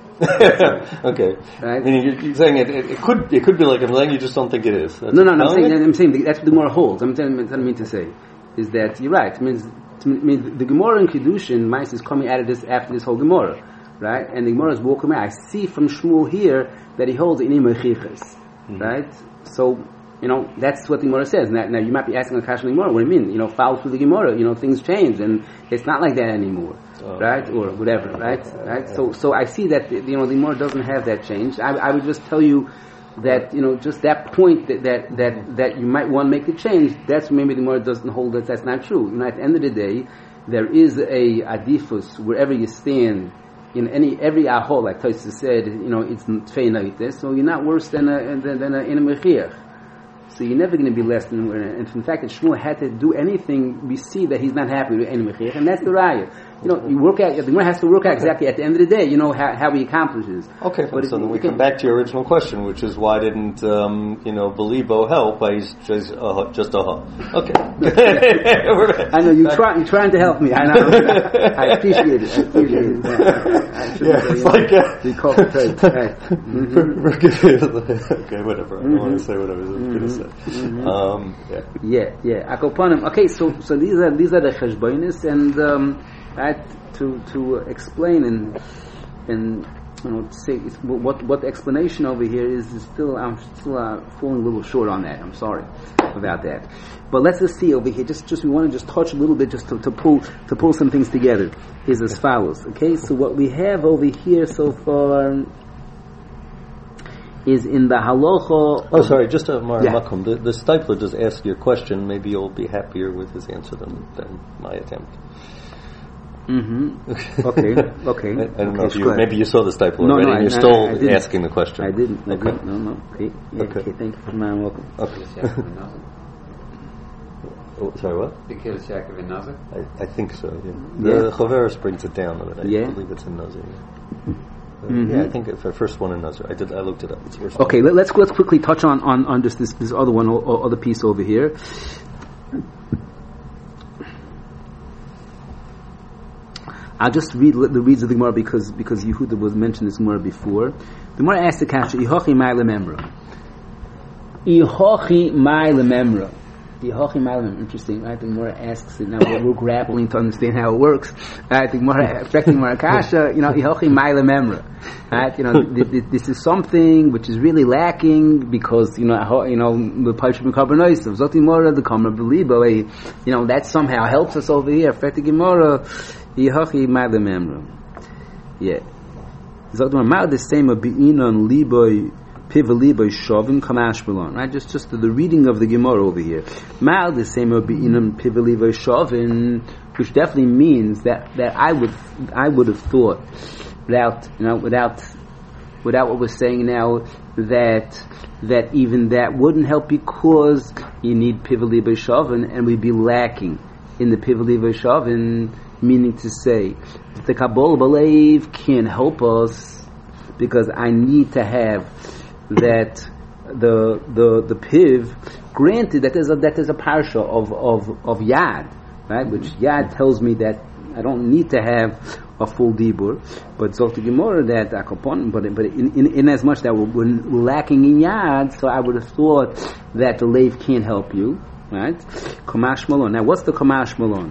Okay. Right? Meaning you're saying it could be like I'm saying you just don't think it is. That's No. I'm saying that's what the Gemara holds. I'm telling me to say is that you're right. It means the Gemara in Kedushin, Mice is coming out of this after this whole Gemara, right? And the Gemara is walking out. I see from Shmuel here that he holds in Mechichas, right? So that's what the Gemara says. Now you might be asking a question in the Gemara. What do you mean? Follow through the Gemara. Things change, and it's not like that anymore, right? Or whatever, right? So I see that the Gemara doesn't have that change. I would just tell you that just that point that you might want to make a change. That's maybe the Gemara doesn't hold that that's not true. At the end of the day, there is a adifus wherever you stand. In every ahol, like Tosfos said, it's tfeinaitis. So you're not worse than a mechiach. So you're never going to be less than. And in fact, if Shmuel had to do anything, we see that he's not happy with any mechiach, and that's the raya. You work out. The Gemara has to work out exactly at the end of the day. How he accomplishes. Okay, but so then we come back to your original question, which is why didn't Belibo help? By just aha. Okay. I know you're trying to help me. I know. I appreciate it. It's like you call it right. Okay, whatever. I don't want to say what I was going to say. Yeah. Akoponim. Okay, so these are the cheshbonis and. To explain and say what the explanation over here is still I'm still falling a little short on that. I'm sorry about that. But let's just see over here. Just we want to just touch a little bit just to pull some things together. Is as follows. Okay, so what we have over here so far is in the halacha. Oh, sorry, just a Makom. The Stipler does ask your question. Maybe you'll be happier with his answer than my attempt. Mm-hmm. Okay. I don't know if maybe you saw the Stipler already and you're still asking the question. I didn't. Okay. No. Okay. Okay, thank you for my welcome. Okay. Sorry, what? Because Yaakov in Nazir? I think so, yeah. The Choveris brings it down, but I believe it's in Nazir. Yeah, I think the first one in Nazir. I looked it up. It's okay, let's quickly touch on just this other one, or other piece over here. I'll just read the reads of the Gemara because Yehuda was mentioned this Gemara before. The Gemara asks the kasha, Ihochi mai lememra. Ihochi mai lememra. Ihochi mai lememra. Interesting, right? The Gemara asks it. Now we're grappling to understand how it works. Right? The Gemara, affecting Gemara kasha, Ihochi mai lememra. Right? This is something which is really lacking because, the Paishim Karbonoisav, Zoti Gemara, the Kamar Belibo, that somehow helps us over here. Affecting Gemara. Yihachi ma'adam emra. Yeah. Zogdamar ma'ad the same of be'inon liboy piva liboy shovin kamash belon. Right? Just the reading of the Gemara over here. Ma'ad the same of be'inon piva liboy shovin, which definitely means that I would have thought without what we're saying now that even that wouldn't help because you need piva liboy shovin and we'd be lacking in the piva liboy shovin. Meaning to say, the Kabbalah Balev can't help us because I need to have that the piv. Granted that there's a parsha of Yad, right? Which Yad tells me that I don't need to have a full dibur, but zok the Gemara that akopon, but in as much that we're lacking in yad, so I would have thought that the lave can't help you, right? Kamash malon. Now, what's the kamash malon?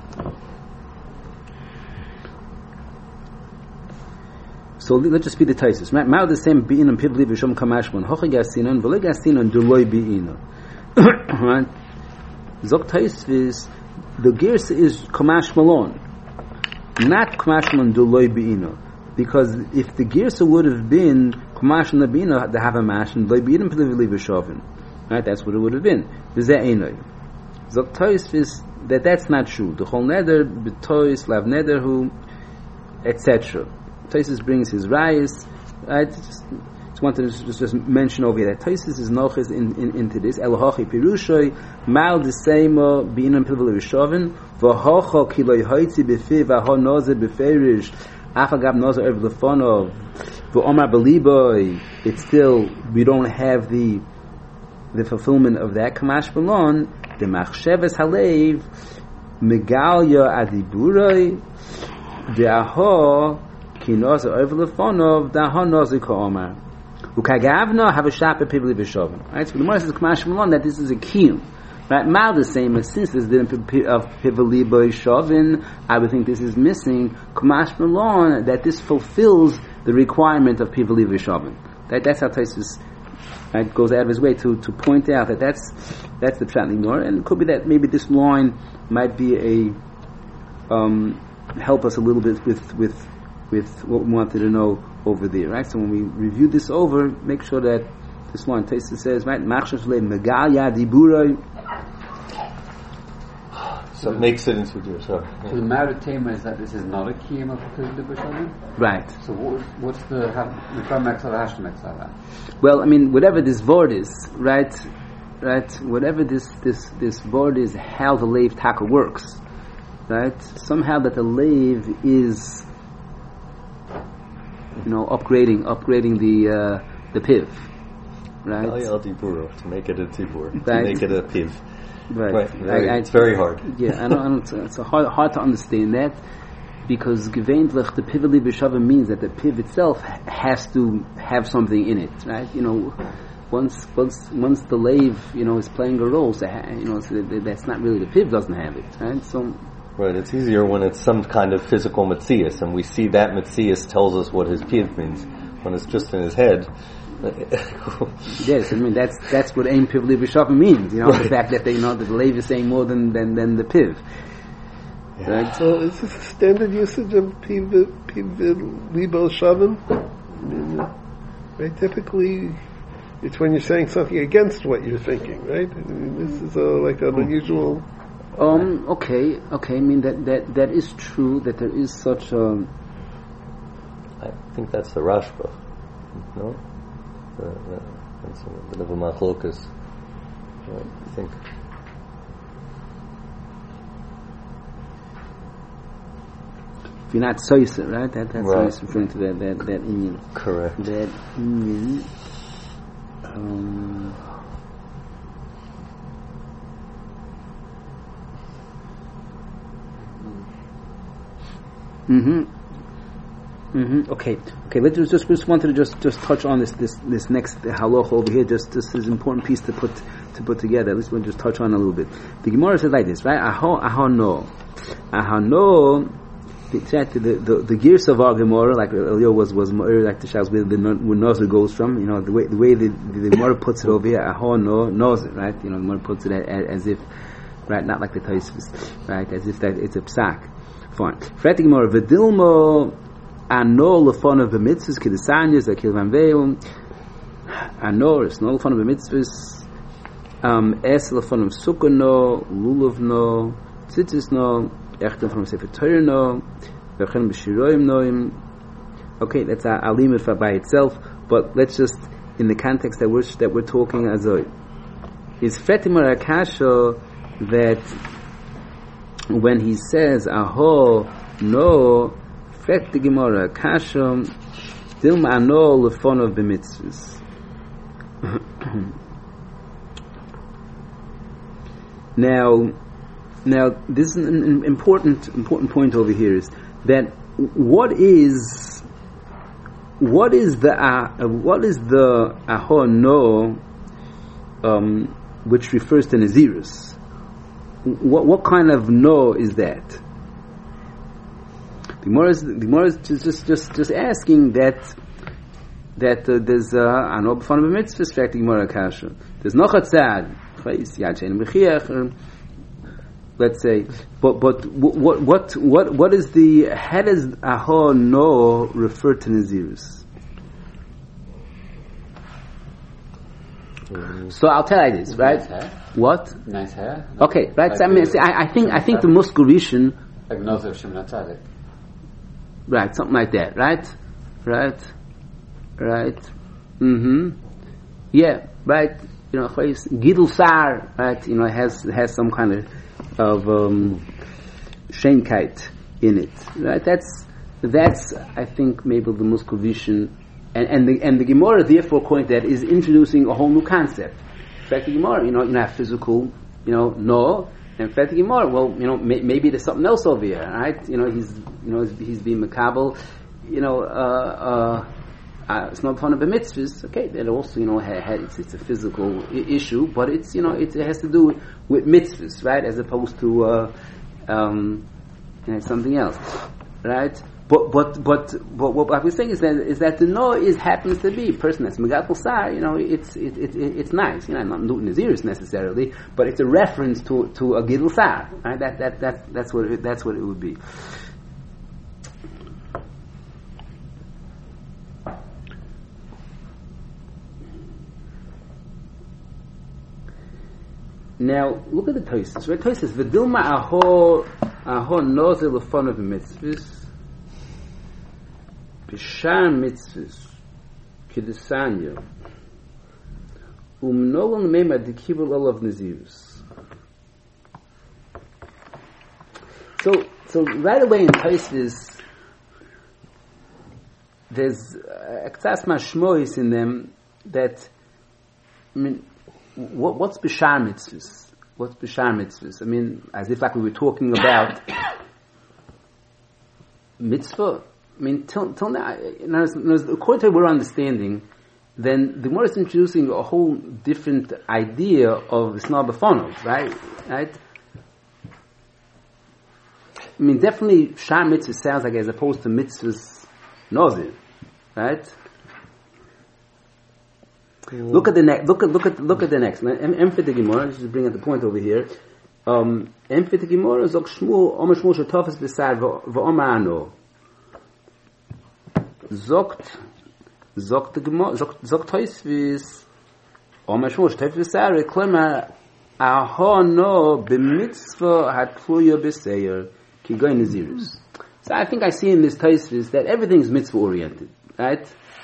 So let's just be the taisis, right? Ma'od the same bein and pivli v'shom kamash malon. Hoche gasinon v'le gasinon duloy beino. Right? Zok taisis, the girsa is kamash malon. Not Kamash Malon Duloy Be'ino. Because if the Girsa would have been Kamash Malon Be'ino, the Havamash, and Duloy Be'ino P'li V'shovin. Right? That's what it would have been. V'zeh Einoi. Zok Tois is that that's not true. The Chol Neder, B'tois, Lav Neder Hu, etc. Toises brings his rayas. Right? Just wanted to just mention over here that Toises is noches into this. Elohachi Pirushoy, Mal D'Seimo Be'ino P'li V'shovin, v'hocho kiloi hoitzi b'fi v'ho nozer b'ferish afagab nozer ev lefonov v'omar b'liboy. It's still, we don't have the fulfillment of that kamash balon. The machsheves halev megalya adiburoi v'aho ki nozer ev lefonov v'ho nozer ka'omar ukagavna have a shap pivli v'shovim. Right, so the Gemara says kamash balon that this is a kiyum. Right, Mal the same as since there's the of Pivali Boy Shovin, I would think this is missing Kumash Malon, that this fulfills the requirement of Pivali Boy Shovin. That's how Taisus goes out of his way to point out that that's the Pshat Nor, and it could be that maybe this line might be a help us a little bit with what we wanted to know over there. Right, so when we review this over, make sure that this line Taisus says right Machshav Le Megal Yadiburoi. So it makes it into the sorry. So the Maritema is that this is not a kiyum of the B'shavim? Right. So what's the Hashem? Well, I mean, whatever this word is, right, whatever this word is, how the lave taka works, right? Somehow that the lave is, upgrading the piv, right? To make it a tibur, right. to make it a piv. Right. It's very hard. Yeah, I don't, it's hard to understand that, because geveintlich the pivli b'shavim means that the piv itself has to have something in it, right? Once the lave, is playing a role, so that's not really, the piv doesn't have it, right? So. Right, it's easier when it's some kind of physical metzias, and we see that metzias tells us what his piv means. When it's just in his head. Yes, I mean that's what Ein Piv Liv B'Shavim means. Right. The fact that the lave is saying more than the piv. Yeah. Right? So is this a standard usage of Piv Libo Shavim? Right? Typically, it's when you're saying something against what you're thinking, right? I mean, this is like an unusual. Okay. I mean that is true that there is such a. I think that's the Rashba. No. That's a bit of a machlokas, I think. If you're not soisa, right? That's right. Referring to that union. Correct. That union. Okay. Let's just wanted to just touch on this next halacha over here. Just this is an important piece to put together. At least we'll just touch on a little bit. The Gemara says like this, right? Aha no. The gears of our Gemara, like Elio was like the shas where Nozer goes from. The way the Gemara puts it over here. Aha no Nozer, right? The Gemara puts it as if, right? Not like the Tosfos, right? As if that it's a psak. Fine. Fret Gemara v'dilmo. Ano lefon of the mitzvahs kidesanyas that kilvan veil. Ano is no lefon of the mitzvahs. Es lefon of sukkano, lulav no, tzitzis no, echtem from sefer Torah no, vechen b'shiroim noim. Okay, that's a limit by itself. But let's just, in the context that we're talking as a, is Fetimar Akasha that when he says aho no. The Gemara Kasham Dilm Ano Lefonov b'mitzvahs. Now Now, this is an important point over here is that what is the ahono, which refers to Nazirus? What kind of no is that? The Gemara is just asking that there's an obfan b'mitzvahs fact the Gemara kasha. There's no chatzad, let's say, but what is the, how does aho no refer to Nazirus? So I'll tell you this, right? Nice hair. What? Nice hair. Okay, right. So, I think the Muskurishan, like Nazir Shemona Tzadik. right, something like that, right? Yeah, right. You know, Gidul Sar, right? You know, has some kind of Shenkeit in it, right? That's I think maybe the Muskurishan, and the Gemara therefore, according to that, is introducing a whole new concept. In fact, the Gemara, you have physical, no. In fact, the Gemara, well, maybe there's something else over here, right? He's being makabel, it's not fun of the mitzvahs. Okay, that also, it's a physical issue, but it's, it has to do with mitzvahs, right? As opposed to something else, right? But what we're saying is that the no happens to be a person that's megatel sar. It's nice. Not Naziris necessarily, but it's a reference to a gidul sar. Right? That's what it would be. Now look at the Tosfos. Right? Tosfos v'dilma aho nozel l'fon of mitzvahs. B'shar mitzvahs k'desanya umnolon meima d'kibul olav nazirus. So right away in Tosfos, there's aktas mashmois in them that, what's b'shar mitzvahs? What's b'shar mitzvahs? As if like we were talking about mitzvah. Till now, according to what we're understanding, then the Gemara is introducing a whole different idea of Isna B'Fonov, right? Definitely Shar Mitzvah sounds like as opposed to Mitzvahs Nozir, right? Look at the next. Look at the next. Emphatic Gemara. Let's just bring up the point over here. Emphatic Gemara zok Shmuel Omer Shmuel Shetofes B'Sar v'Omer Ano. Zogt Tosfos Omer Shmuel Shetofes B'Sar Klema Aho no b'mitzvah hatluya b'seir ki goy nazirus. So I think I see in this Tosfos that everything is mitzvah oriented, right?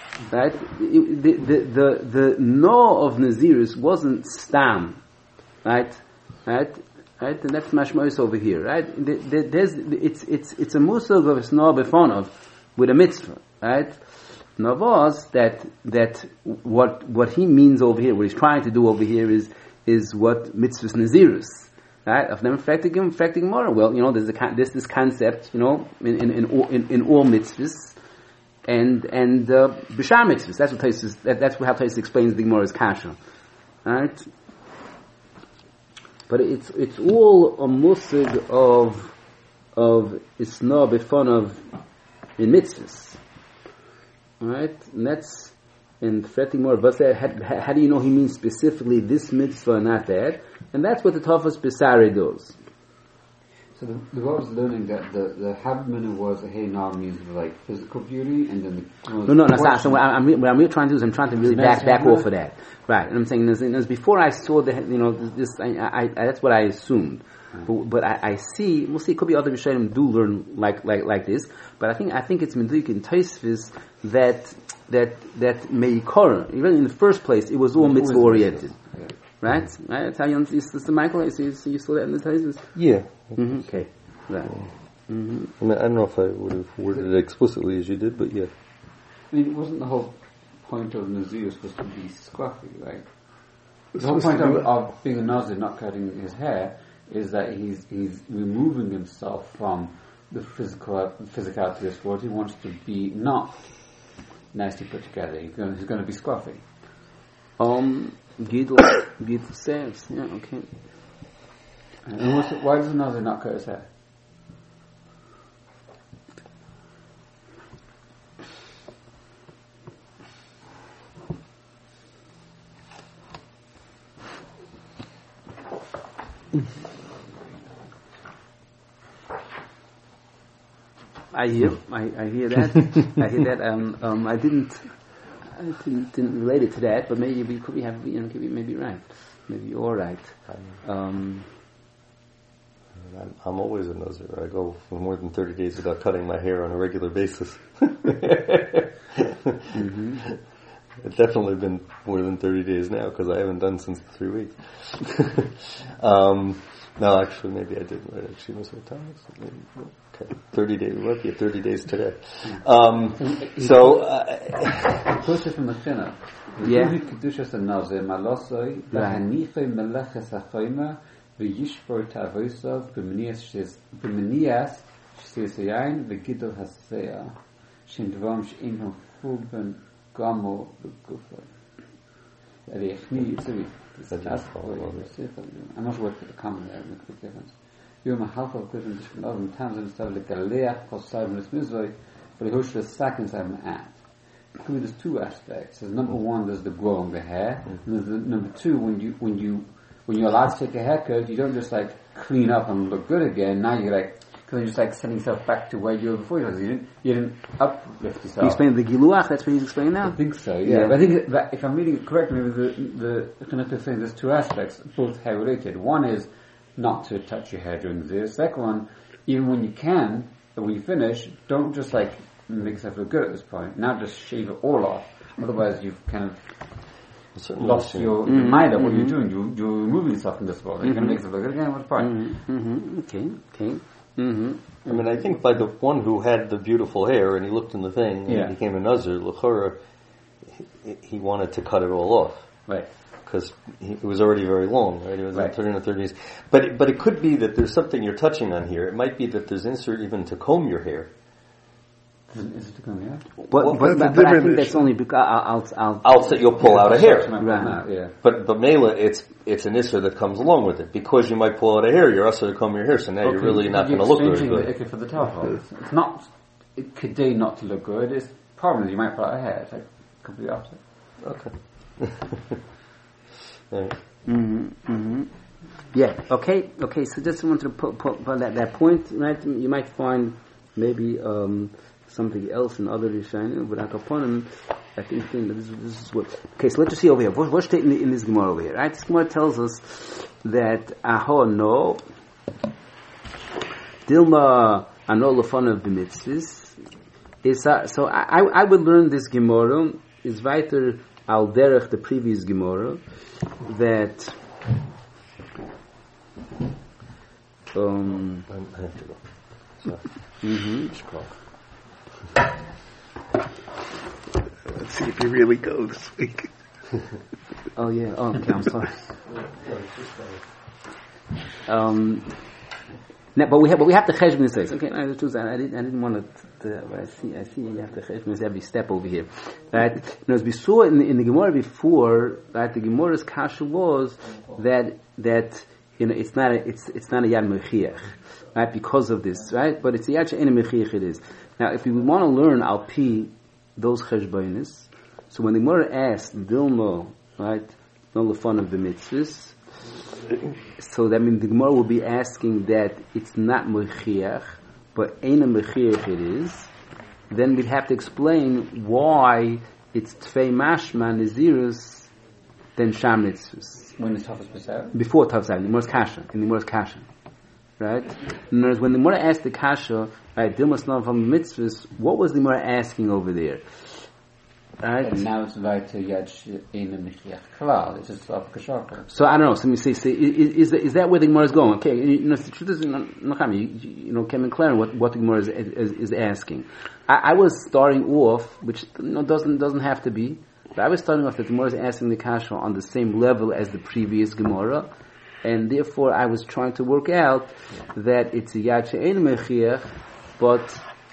The no of Nazirus wasn't stam, right? And that's mashmois over here, right? It's a musag of no befonov with a mitzvah, right? Navos that what he means over here, what he's trying to do over here is what mitzvahs Nazirus, right? Of them affecting more. Well, there's this concept, in all mitzvahs. And b'shar mitzvahs. That's what Tosfos. That's how Tosfos explains the Gemara's kasha, right? But it's all a musig of isna b'fonov in mitzvahs, right? And that's in fretting more. But how do you know he means specifically this mitzvah, not that? And that's what the Tofos B'Sarei does. So the Gemara was learning that the Habmanu was a hey now means like physical beauty, and then no. So what I'm really trying to do is I'm trying to really back off of that, right? And I'm saying is before I saw this, I that's what I assumed, but I see. We'll see. It could be other Rishonim do learn like this, but I think it's Medlik in Tosfos that Meikor, even in the first place, it was all mitzvah oriented. Right? That's how you see Michael. You saw that in the Tosfos? Yeah. Mm-hmm. Okay. Right. Mm-hmm. I don't know if I would have worded it explicitly as you did, but yeah. Wasn't the whole point of Nazir supposed to be scruffy, right? The whole point of being a Nazir, not cutting his hair, is that he's removing himself from the physicality of this world. He wants to be not nicely put together. He's going to be scruffy. Gidl says, yeah, okay. And why does the Nazir not cut his hair? I hear that. I hear that. I didn't relate it to that, but maybe we could have, maybe right. Maybe you're right. I'm always a Nazir. I go for more than 30 days without cutting my hair on a regular basis. Mm-hmm. It's definitely been more than 30 days now because I haven't done since 3 weeks. No, actually, maybe I didn't. Right? Actually, most of the time. Okay, 30 days. We might be at 30 days today. Closer from the China. Yeah. Kedushas and Nazir Malosoi Lahanife Meleches Hachoyma VeYishfor Tavosav B'Menias Shesiyayin VeGidol Haseya Shem Dvom She'im Ham Fuben Gamo B'Gufa. I'm not sure what the common there makes a big difference. You're a half of good and times and stuff like Galilea, Kosav, Mizoi, but he the second time at. There's two aspects. There's number one, there's the growing the hair, and there's the number two, when you're allowed to take a haircut, you don't just like clean up and look good again. Now you're like, because you're just like setting yourself back to where you were before. You didn't uplift yourself. He explained the Giluach. That's what he's explaining now. I think so. Yeah. But I think that if I'm reading it correctly, the Chinuch is saying there's two aspects, both hair related. One is not to touch your hair during the second one, even when you can, when you finish, don't just like make yourself look good at this point. Now just shave it all off. Otherwise, you've kind of lost your mind of what you're doing. You're removing yourself from this world. You're going to make yourself look good again. What's the point? Okay. I mean, I think by the one who had the beautiful hair and he looked in the thing and he became a Nazir, L'chora, he wanted to cut it all off. Right. Because it was already very long, right? It was like 30 or 30 days. But it could be that there's something you're touching on here. It might be that there's insert even to comb your hair. Is it to comb your hair? But I think that's only because you'll pull out a hair. Right. Yeah. But Mela, it's an issur that comes along with it. Because you might pull out a hair, you're also to comb your hair, so now you're really not going to look very good. Okay, for the towel. It's not, it could day not to look good. It's probably you might pull out a hair. It's like completely opposite. Okay. Right. Yeah. Okay. So just wanted to put that point, right? You might find maybe something else in other Rishonim, but upon him, I think this is what. Okay, so let's just see over here. What's stated in this Gemara over here, right? This Gemara tells us that Aho no Dilma Ano Lefanav b'mitzvahs is so. I would learn this Gemara is weiter al derech the previous Gemara that. I have to go. Sorry. Let's see if you really go this week. Oh yeah. Oh, okay. I'm sorry. But we have to cheshbon mistakes. Okay, I didn't want to. I see. You have to cheshbon every step over here. Right? As we saw in the Gemara before, right? The Gemara's kasha was that it's not a yad mechiach, right? Because of this, right? But it's a yad she'en mechiach. It is. Now, if we want to learn al pi those cheshbonis, so when the Gemara asked Dilma, right, no lefan of the mitzvahs, so that means the Gemara will be asking that it's not mechiach, but ein mechiach it is. Then we'd have to explain why it's tfei mashma nezirus than sham mitzvahs. When it's Tafas B'Sar? Before Tafas B'Sar, in the Gemara's kasha. Right? In other words, when the Gemara asked the kasha, right, Dilmas not from mitzvahs, what was the Gemara asking over there? Right? And now it's right to Yad She'ena Mechiach Klal. It's just off Kasharka. So I don't know. So let me say, is that where the Gemara is going? Okay, the truth is, Kevin Claren, what the Gemara is asking. I was starting off, which doesn't have to be. But I was starting off that the Gemara is asking the kasha on the same level as the previous Gemara, and therefore I was trying to work out that it's a yad she'ein mechiach, but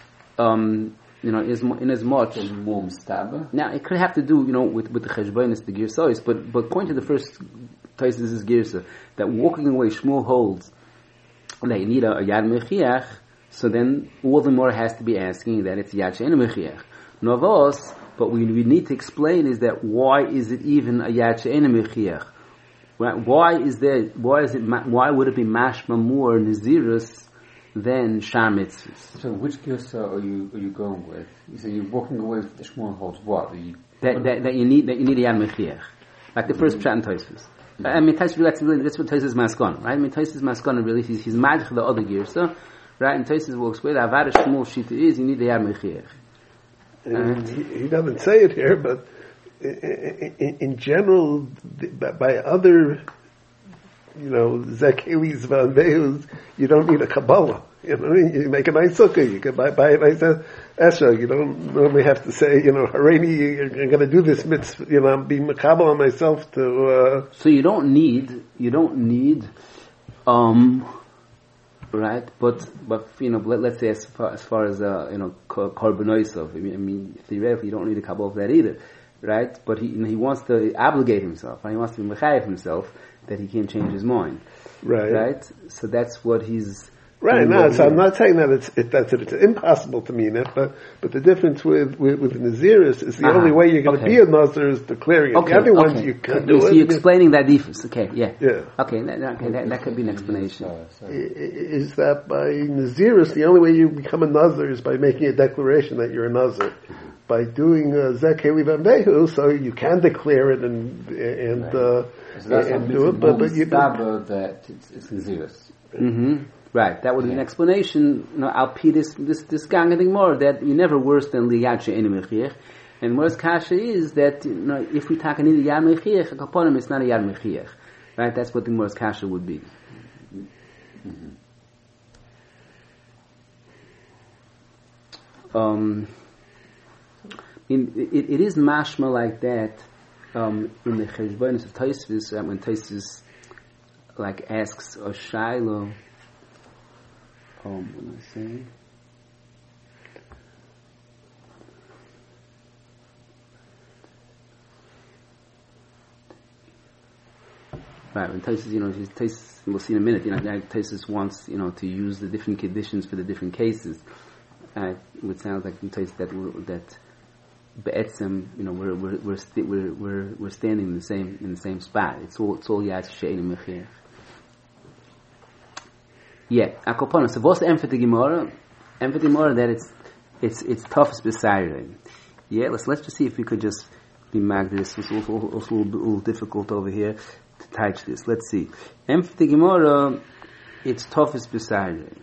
in as much now it could have to do with the cheshbonis, the girsois, but according to the first Taisus is girsa that walking away Shmuel holds that you need a yad mechiach, so then all the more has to be asking that it's yad she'ein mechiach. Novos, but we need to explain is that why is it even a yad she'ein mechiach? Why would it be mashma more nazirus than shar mitzvahs? So which girsa are you going with? You say you're walking away with the Shmuel holds what? That you need a yad mechiach, like the first pshat in Tosfos. I mean, that's what Tosfos is maskon, right? I mean, Tosfos is maskon really he's madich the other girsa, right? And Tosfos walks with Avad Shmuel shita is you need a yad mechiach. And he doesn't say it here, but in general, by other, Zekelis Vandeus, you don't need a Kabbalah. You make a nice sukkah, you can buy a nice Esra. You don't normally have to say, Hareini, you're going to do this mitzvah, I'm being makabel on myself to... So you don't need, right? But let's say as far as korbanosov. I mean, theoretically, you don't need a kabbalah of that either, right? But he wants to obligate himself, and he wants to be mechayev himself that he can't change his mind, right? So that's what he's right. No, so I'm not saying that it's impossible to mean it, but the difference with Naziris is the only way you're going to be a Nazir is declaring it. The other ones you can do it. So you're explaining that difference. Okay, yeah. Okay, that could be an explanation. Is that by Naziris, the only way you become a Nazir is by making a declaration that you're a Nazir. By doing Zekeli Vambehu, so you can declare it and do it, but you don't. That it's Naziris. Mm-hmm. Right, that would be an explanation. I'll pee this gang and more that you're never worse than liyad she'ein mechiach. And worse kasha is that if we talk any yad mechiach, a kaponim it's not a yad mechiach. Right, that's what the worst kasha would be. It is mashma like that in the cheshbonos of Tosfos when Tosfos asks a shailo. What am I saying? Right, when Tosfos, we'll see in a minute, Tosfos wants, to use the different conditions for the different cases. It sounds like Tosfos that be'etzem, we're standing in the same spot. It's all yad she'ein mechiach. Yeah, akopona. So what's the emphatic Gemara? Emphatic Gemara that it's toughest beside. Yeah, let's just see if we could just be mag this. It's also a little difficult over here to touch this. Let's see. Emphatic Gemara, it's toughest beside.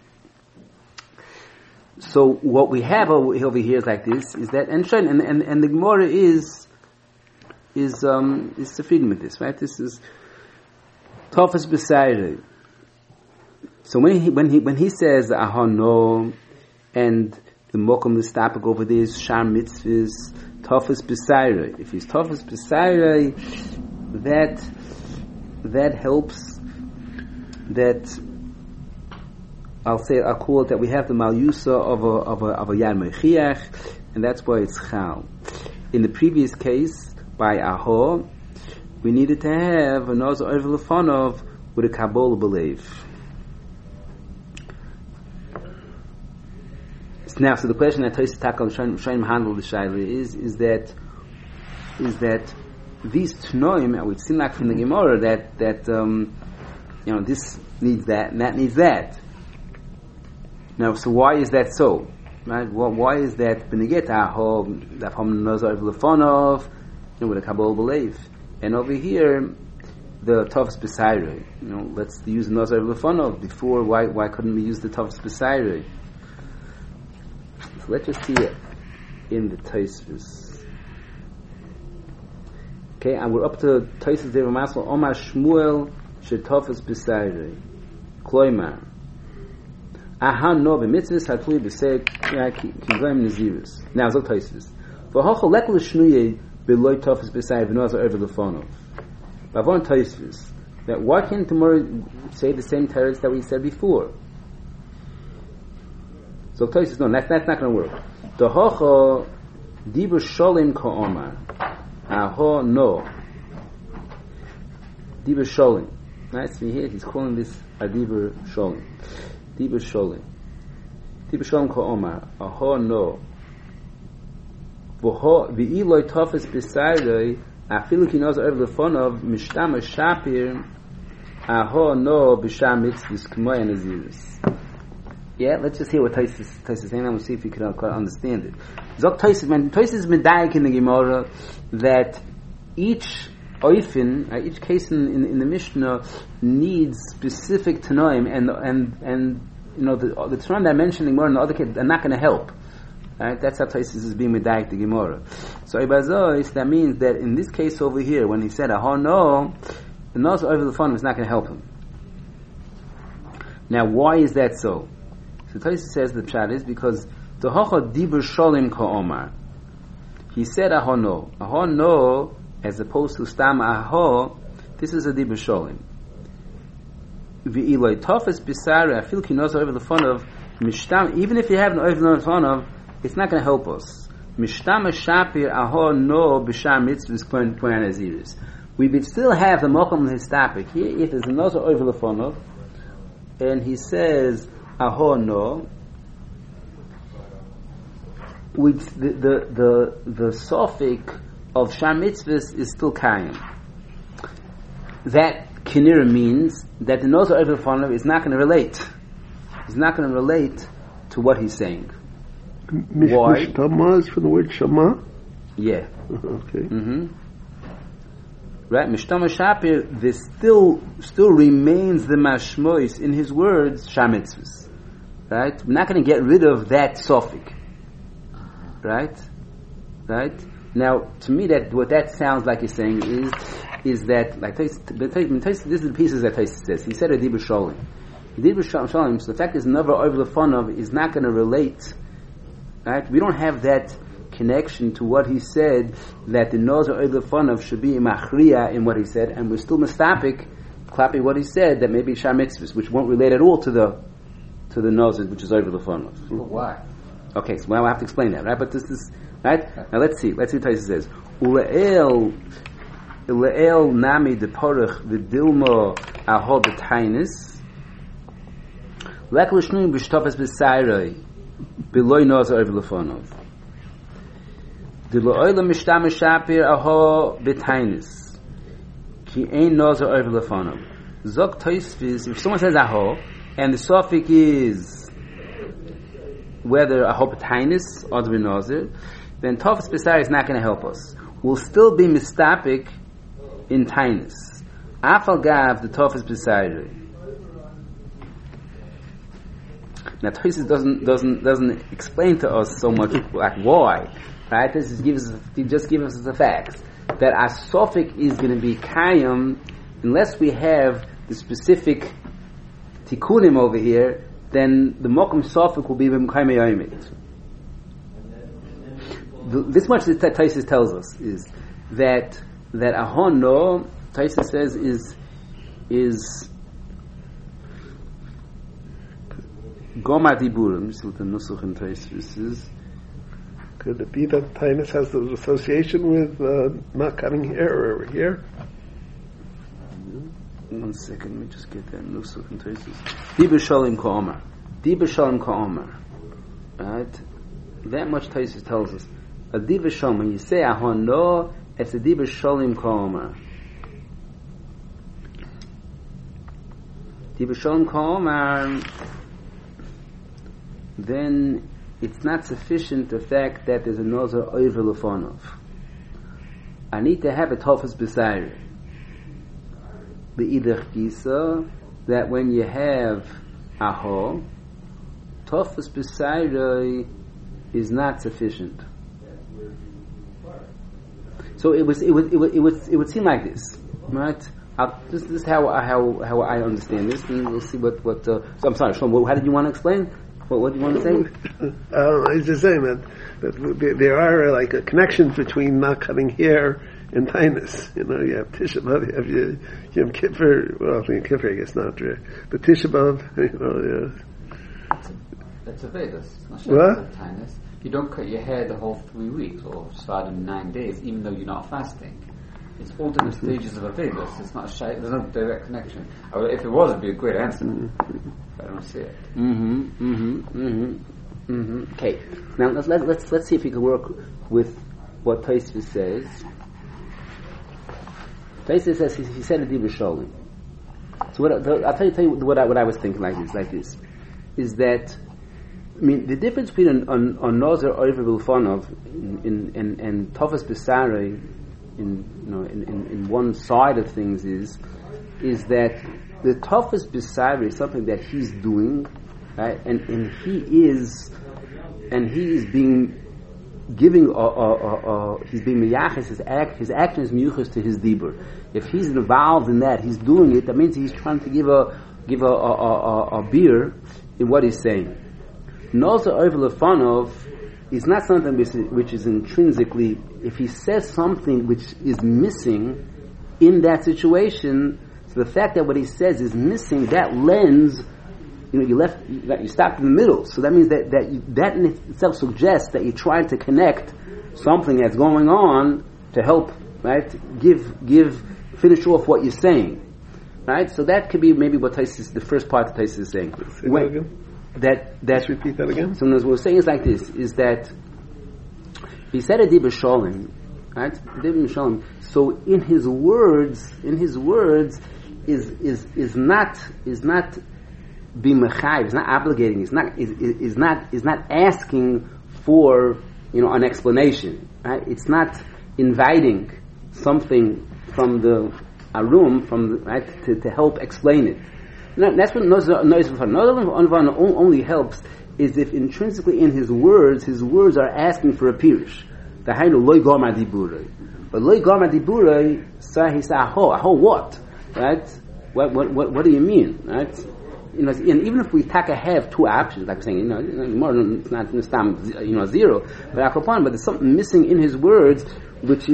So what we have over here is like this: is that and the Gemara is sufficient with this, right? This is toughest beside. So when he says ahono and the mokum l'stapik over this shar mitzvahs toughest besayre, if he's toughest besayre, that helps. That I'll call it that we have the malyusa of a yad mechiach, and that's why it's chal. In the previous case by aho, we needed to have a nazar over lefanov with a kabbalah belief. Now, so the question that Tosfos Takal Shayim handle the Shaila is that these Tnoim, we've seen like from the Gemara that this needs that and that needs that. Now, so why is that so? Right? Why is that Benegeta Aho that Ham Nazar V'Lefonov with a Kabbalah belief, and over here the Tovs B'Sayrei? Let's use Nazar V'Lefonov before. Why couldn't we use the Tovs B'Sayrei? Let's just see it in the Tosfos. Okay, and we're up to Tosfos Devar Masel Omar Shmuel Shetofos B'Sayrei Kloimar Ahan No B'Mitzvahs Hatlui B'Sei Kiglaim Nazirus. Now, Zok Tosfos V'Hochel Lekul Shnuye B'Loi Tofos B'Sayrei V'Nazar Over Lefonov B'Avon Tosfos That why can't tomorrow say the same teretz that we said before? So Tosfos, no, that's not going to work. The hocha dibur sholim ka'omar. Aho no. Dibur sholim. Nice, we hear he's calling this a dibur sholim. Dibur sholim. Dibur sholim ka'omar. Aho no. V'iloi tofes b'sayroi afilu kinoz over the phone of mishtama shapir aho no b'sham mitzvus k'moy naziris. Yeah, let's just hear what Tosfos is saying, and we'll see if you can quite understand it. Zok Tosfos, when Tosfos is medayik in the Gemara, that each oifin, each case in the Mishnah needs specific tanoim, and you know the tanoim that I'm mentioning more in the other case are not going to help. Right? That's how Tosfos is being medayik the Gemara. So Ibazos, that means that in this case over here, when he said "Aho no," the nose over the phone is not going to help him. Now, why is that so? So Tosfos says the pshat is because the hocha dibur sholim ka'omar. He said "Aho no," as opposed to stam aho. This is a dibur sholim. V'iloi tofes b'sarei afil kinos over the phone of mishtam. Even if you have an over the phone of, it's not going to help us. Mishtam shapir aho no b'sham mitzvus k'poyan naziris. We would still have the mokum histapik here. If there's a nozer over the phone of, and he says aho no, which the suffix of sham mitzvahs is still kaim. That kinira means that the nozer over the phone of is not going to relate. He's not going to relate to what he's saying. Why? Mishtama is from the word shama? Yeah. Okay. Mm-hmm. Right, Mishtama Shapir, this still remains the mashmois in his words, shamitzvus. Right? We're not going to get rid of that suffix. Right? Now, to me, that what that sounds like he's saying is that, like, this is the pieces that Tosfos says. He said a dibur sholim. Dibur sholim, so the fact is never over the phone of is not going to relate. Right? We don't have that connection to what he said, that the nozer over the phone of should be machriya in what he said, and we're still mistapik, clapping what he said, that maybe sham mitzvahs, which won't relate at all to the nozer, which is over the phone of. Why? Okay, so now I have to explain that, right? But this is right. Now let's see what Tosfos says. Uleel nami de porach v'dilmo ahod b'tainis lek l'shnuyim b'shtofes b'sayroi b'loy nozer over the phone of. The lo'oila mishtam shapir aho b'tainis ki ein nozer over the phone of. Zok Tosfos, if someone says aho and the suffix is whether aho b'tainis or the nozer, then Tofes B'sari is not going to help us. We'll still be mistapik in tainis. Afal gav the Tofes B'sari. Now Tosfos doesn't explain to us so much like why. Right? He just gives us the facts that our suffix is going to be kayam unless we have the specific tikkunim over here. Then the mokum suffix will be b'mkayim yomit. This much that Tosfos tells us is that ahon no, Tosfos says is gomar diburim. So the nusach in Tosfos is. Could it be that Tainus has the association with not cutting hair over here? 1 second, let me just get that nusach in Tosfos. Dibur sholim ka'omar. Right? That much Tosfos tells us. A dibur sholim, when you say ahon no, it's a dibur sholim ka'omar. Dibur sholim ka'omar, then it's not sufficient the fact that there's a nozer over lefonov. I need to have a Tofes B'sari. Be'idach gisa, that when you have aho, Tofes B'sari is not sufficient. So it would seem like this, right? This is how I understand this, and we'll see what. So I'm sorry, Shlomo. How did you want to explain? What do you want to say? I was just saying that there are like connections between not cutting hair and Tainus. You know, you have Tisha B'Av, you have Yom Kippur. Well, Yom Kippur, I guess not, right? But Tisha B'Av, you know, That's a Vedas. What? You don't cut your hair the whole 3 weeks or start in 9 days, even though you're not fasting. It's alternate stages of a Vedas. It's not there's no direct connection. If it was, it'd be a great answer. But I don't see it. Okay. Now let's see if we can work with what Tosfos says. Tosfos says he said a Dibur Sholim. So I'll tell you what I was thinking like this, is that I mean the difference between on Nazir Oiver Bilfonov and Tofas Besarei in one side of things is that the Tofas Besarei is something that he's doing, right? And he is being giving he's being miyachis, his action is miyuchas to his dibur. If he's involved in that, he's doing it, that means he's trying to give a beer in what he's saying. Noza over lefanov is not something which is intrinsically, if he says something which is missing in that situation, so the fact that what he says is missing, that lens, you stopped in the middle. So that means that in itself suggests that you're trying to connect something that's going on to help, right? Finish off what you're saying, right? So that could be maybe what Tosfos, the first part of Tosfos is saying. Let's repeat that again. So what we're saying is like this: is that he said a Dibur Sholim, right? Dibur Sholim. So in his words is not being mechayiv, is not obligating, is not asking for an explanation, right? It's not inviting something from the room right to help explain it. Now, that's what Nozer only helps is if intrinsically in his words are asking for a pirush. The hainu loy gama diburei, but loy gama diburei he said aho what, right? What do you mean, right? And even if we have two options, like we're saying, more it's not zero, but there's something missing in his words, which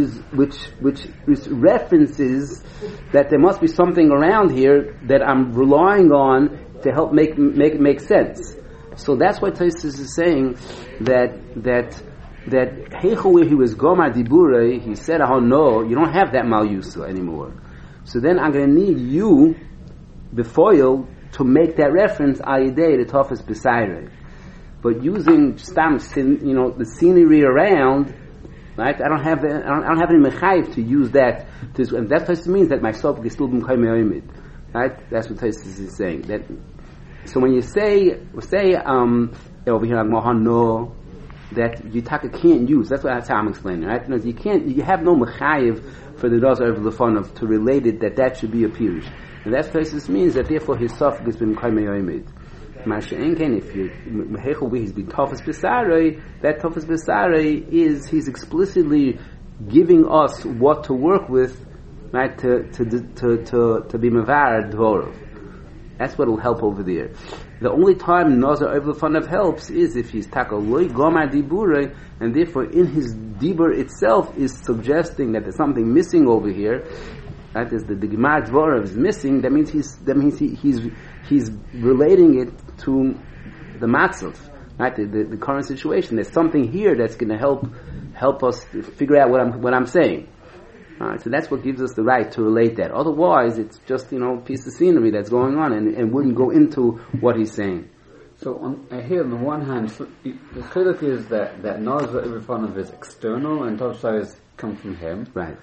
references that there must be something around here that I'm relying on to help make sense. So that's why Tosfos is saying that Heichel where he was Gomar Diburei, he said, oh no, you don't have that Malyusa anymore. So then I'm going to need you, Befoil, to make that reference Ayidei to Tofas Besarei. But using the scenery around, right? I don't have any mechayiv to use that. And that Tosfos means that my sof is still b'mkay me'omid, right? That's what Tosfos is saying. That so when you say over here like Mohano, that Yitaka can't use. That's how I'm explaining, right? You have no mechayiv for the Nazir of Lefanov to relate it that should be a pirush. And that Tosfos means that therefore his suffix has been b'mkay me'omid. Masha'enken, if he's been Tofas Besarei, that Tofas Besarei he's explicitly giving us what to work with, right? To be mevar dvorov. That's what will help over there. The only time Nazir over Lefanov helps is if he's takaloi gomar diburei, and therefore in his dibur itself is suggesting that there's something missing over here. That is the Gemara Dvorov is missing. That means he's relating it to the matzav, right? The current situation. There's something here that's going to help us figure out what I'm saying. All right, so that's what gives us the right to relate that. Otherwise, it's just a piece of scenery that's going on and wouldn't go into what he's saying. So here on the one hand, the chiluk is that Nazir every fun of is external and Tofsai come from him, right?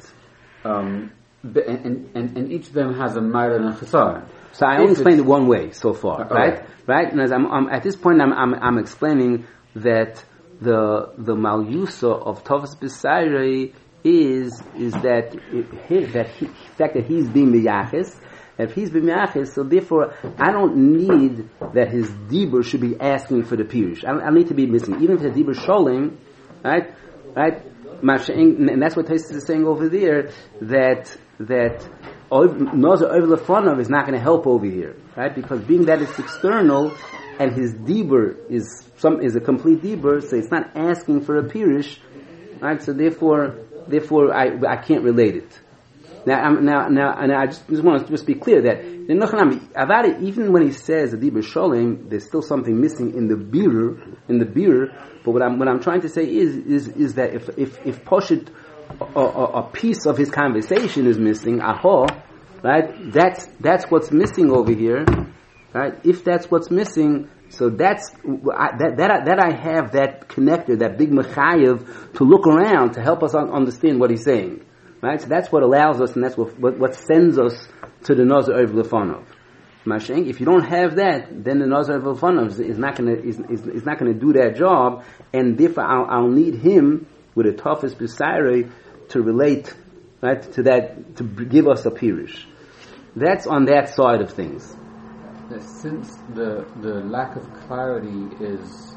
And each of them has a ma'ir and a chesar. So I only explained it one way so far, right? Right? And as I'm at this point, I'm explaining that the malyusa of Tofas Besarei is that the fact that he's being miyachis. If he's being miyachis, so therefore I don't need that his dibur should be asking for the pirush. I need to be missing, even if the dibur sholim, right? And that's what Tosfos is saying over there, that Nazir over Lefanov is not going to help over here, right? Because being that it's external and his dibur is a complete dibur, so it's not asking for a pirush, right? So therefore therefore I can't relate it. Now, I just want to be clear that even when he says the Dibur Sholem, there's still something missing in the birur. But what I'm trying to say is that if Poshut, a piece of his conversation is missing, right? That's what's missing over here, right? If that's what's missing, so that I have that connector, that big mechayev to look around to help us understand what he's saying. Right, so that's what allows us, and that's what sends us to the Nazir Oiv Lefanov. Mashing, if you don't have that, then the Nazir Oiv Lefanov is not going to do that job, and therefore I'll need him with a toughest B'sairei to relate, right, to that, to give us a Pirish. That's on that side of things. Since the lack of clarity is,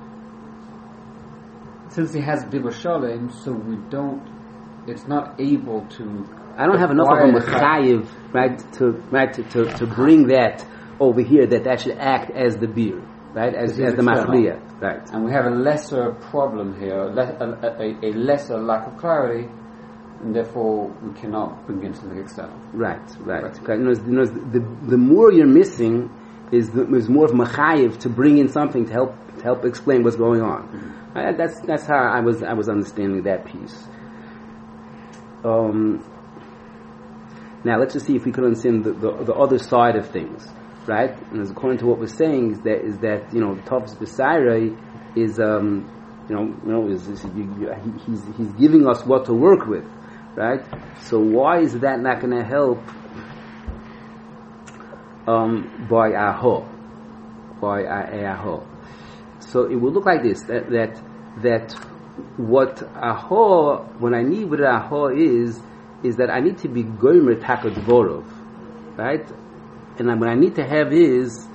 since he has Dibur Sholem, so we don't. It's not able to. I don't have enough of a mechayev, right, to bring that over here. That should act as the beer, right, as the machliya, right. And we have a lesser problem here, a lesser lack of clarity, and therefore we cannot bring in something external. Right. The more you're missing is more of mechayev to bring in something to help explain what's going on. Mm-hmm. Right? That's how I was understanding that piece. Now let's just see if we can understand the other side of things, right? And as according to what we're saying is that Tavs B'sairei is he's giving us what to work with, right? So why is that not going to help by Aho? So it will look like this, that what Aho, when I need with Aho is that I need to be goymer takot dvorov, right? And what I need to have is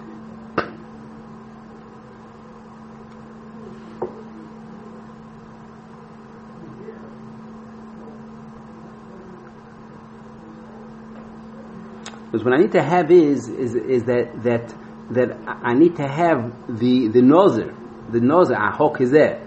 because what I need to have is that I need to have the nozer Aho kizeh.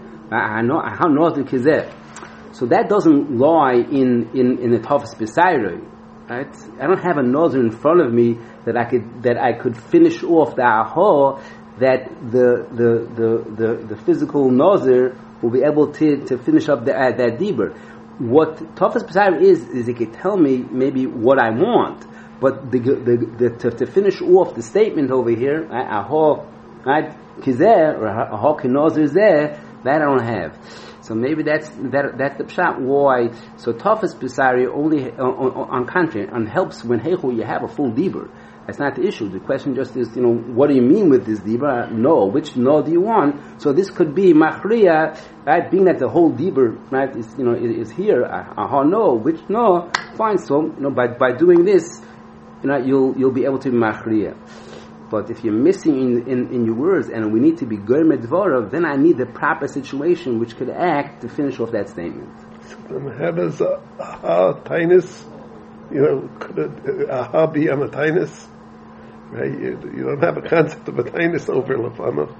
So that doesn't lie in the Tavs B'sairei, right? I don't have a nozer in front of me that I could finish off the aho, that the physical nozer will be able to finish up that dibur. What Tavs B'sairei is it can tell me maybe what I want, but to finish off the statement over here, aho, right? Kizeh or aho kinozer zeh. That I don't have. So maybe that's the pshat why. So Tafas B'sairei only on contrary and helps when heichu you have a full dibur. That's not the issue. The question just is, what do you mean with this dibur? No, which no do you want? So this could be machriya, right? Being that the whole dibur, right, is here. Aha, no, which no, fine. So by doing this, you'll be able to be machriya. But if you're missing in your words and we need to be goymer dvorov, then I need the proper situation which could act to finish off that statement. So then how does aha tainus, could aha be a tainus? Right? You don't have a concept of a tainus over lefanav.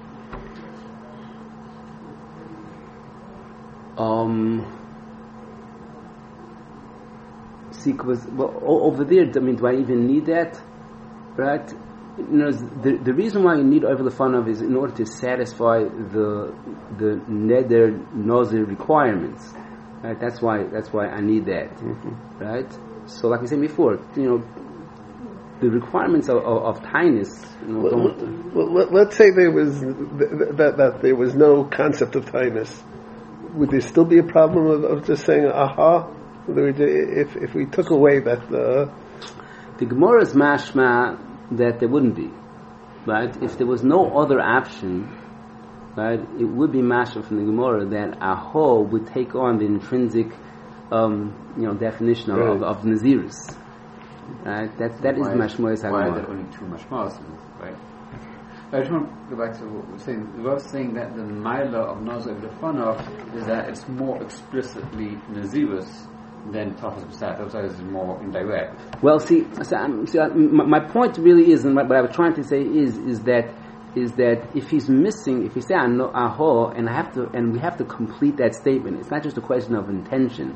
Over there, do I even need that? Right? The reason why you need over lefanav is in order to satisfy the neder nozer requirements, right? That's why I need that, right? So, like we said before, the requirements of tainus. Let's say there was that there was no concept of tainus. Would there still be a problem of just saying aha? If we took away that the Gemara is mashma that there wouldn't be, right? If there was no other option, right, it would be mashma from the Gemara that aho would take on the intrinsic, definition of nazirus, right? That is mashma. Why are there only two mashmas, right? I just want to go back to what we're saying. We're saying that the Maila of Nazir Lefanov is that it's more explicitly nazirus than Tafas B'sairei. Tafas is more indirect. Well, my point really is, and what I was trying to say is that if he's missing, if he say aho, and we have to complete that statement. It's not just a question of intention.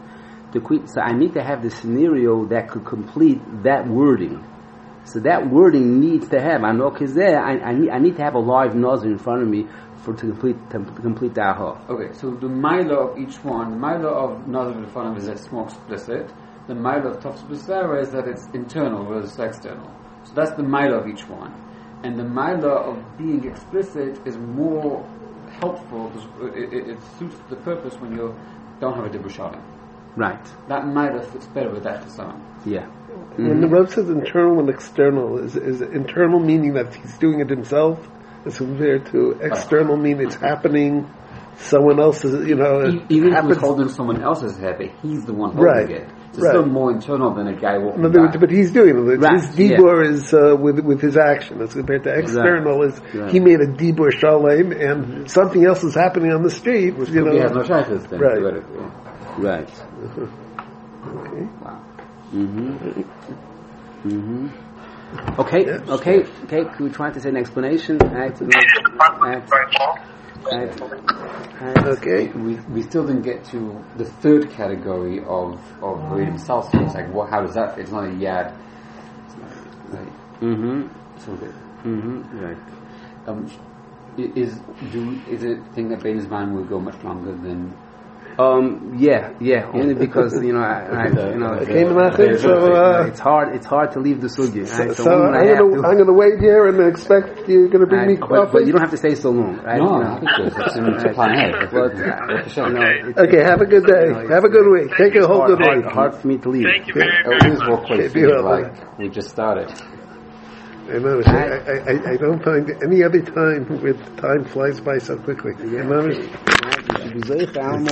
So I need to have the scenario that could complete that wording. So that wording needs to have, I need to have a live nazir in front of me to complete the aha. Okay, so the Maila of each one, the Maila of nazir in front of me is that it's more explicit. The Maila of Tafs B'Sara is that it's internal versus external. So that's the Maila of each one. And the Maila of being explicit is more helpful, it suits the purpose when you don't have a Dibur Shalom. Right. That Maila fits better with that Hassan. Yeah. When the Rav says internal and external, is internal meaning that he's doing it himself, as compared to external meaning it's happening, someone else is, even if he's holding someone else's head, but he's the one holding it. It's still more internal than a guy walking by. But he's doing it. Right. His dibur is with his action, as compared to external is he made a dibur shalem and something else is happening on the street. Which he has no shaykhs then, theoretically. Right. Okay. Wow. Okay. We're trying to say an explanation. Okay. We still didn't get to the third category of reading salsa. It's like, how does that fit? It's not a yad. Right. So good. Right. Is it a thing that Bein Zman will go much longer than? Only because it's hard to leave the sugi. So I'm going to wait here and expect you're going to bring me coffee. But you don't have to stay so long, right? No, I think it's in plan ahead. Okay, have a good day. Have a good week. Take a whole good week. Hard for me to leave. Thank you very much. It was more quick. Like we just started. I don't find any other time where time flies by so quickly.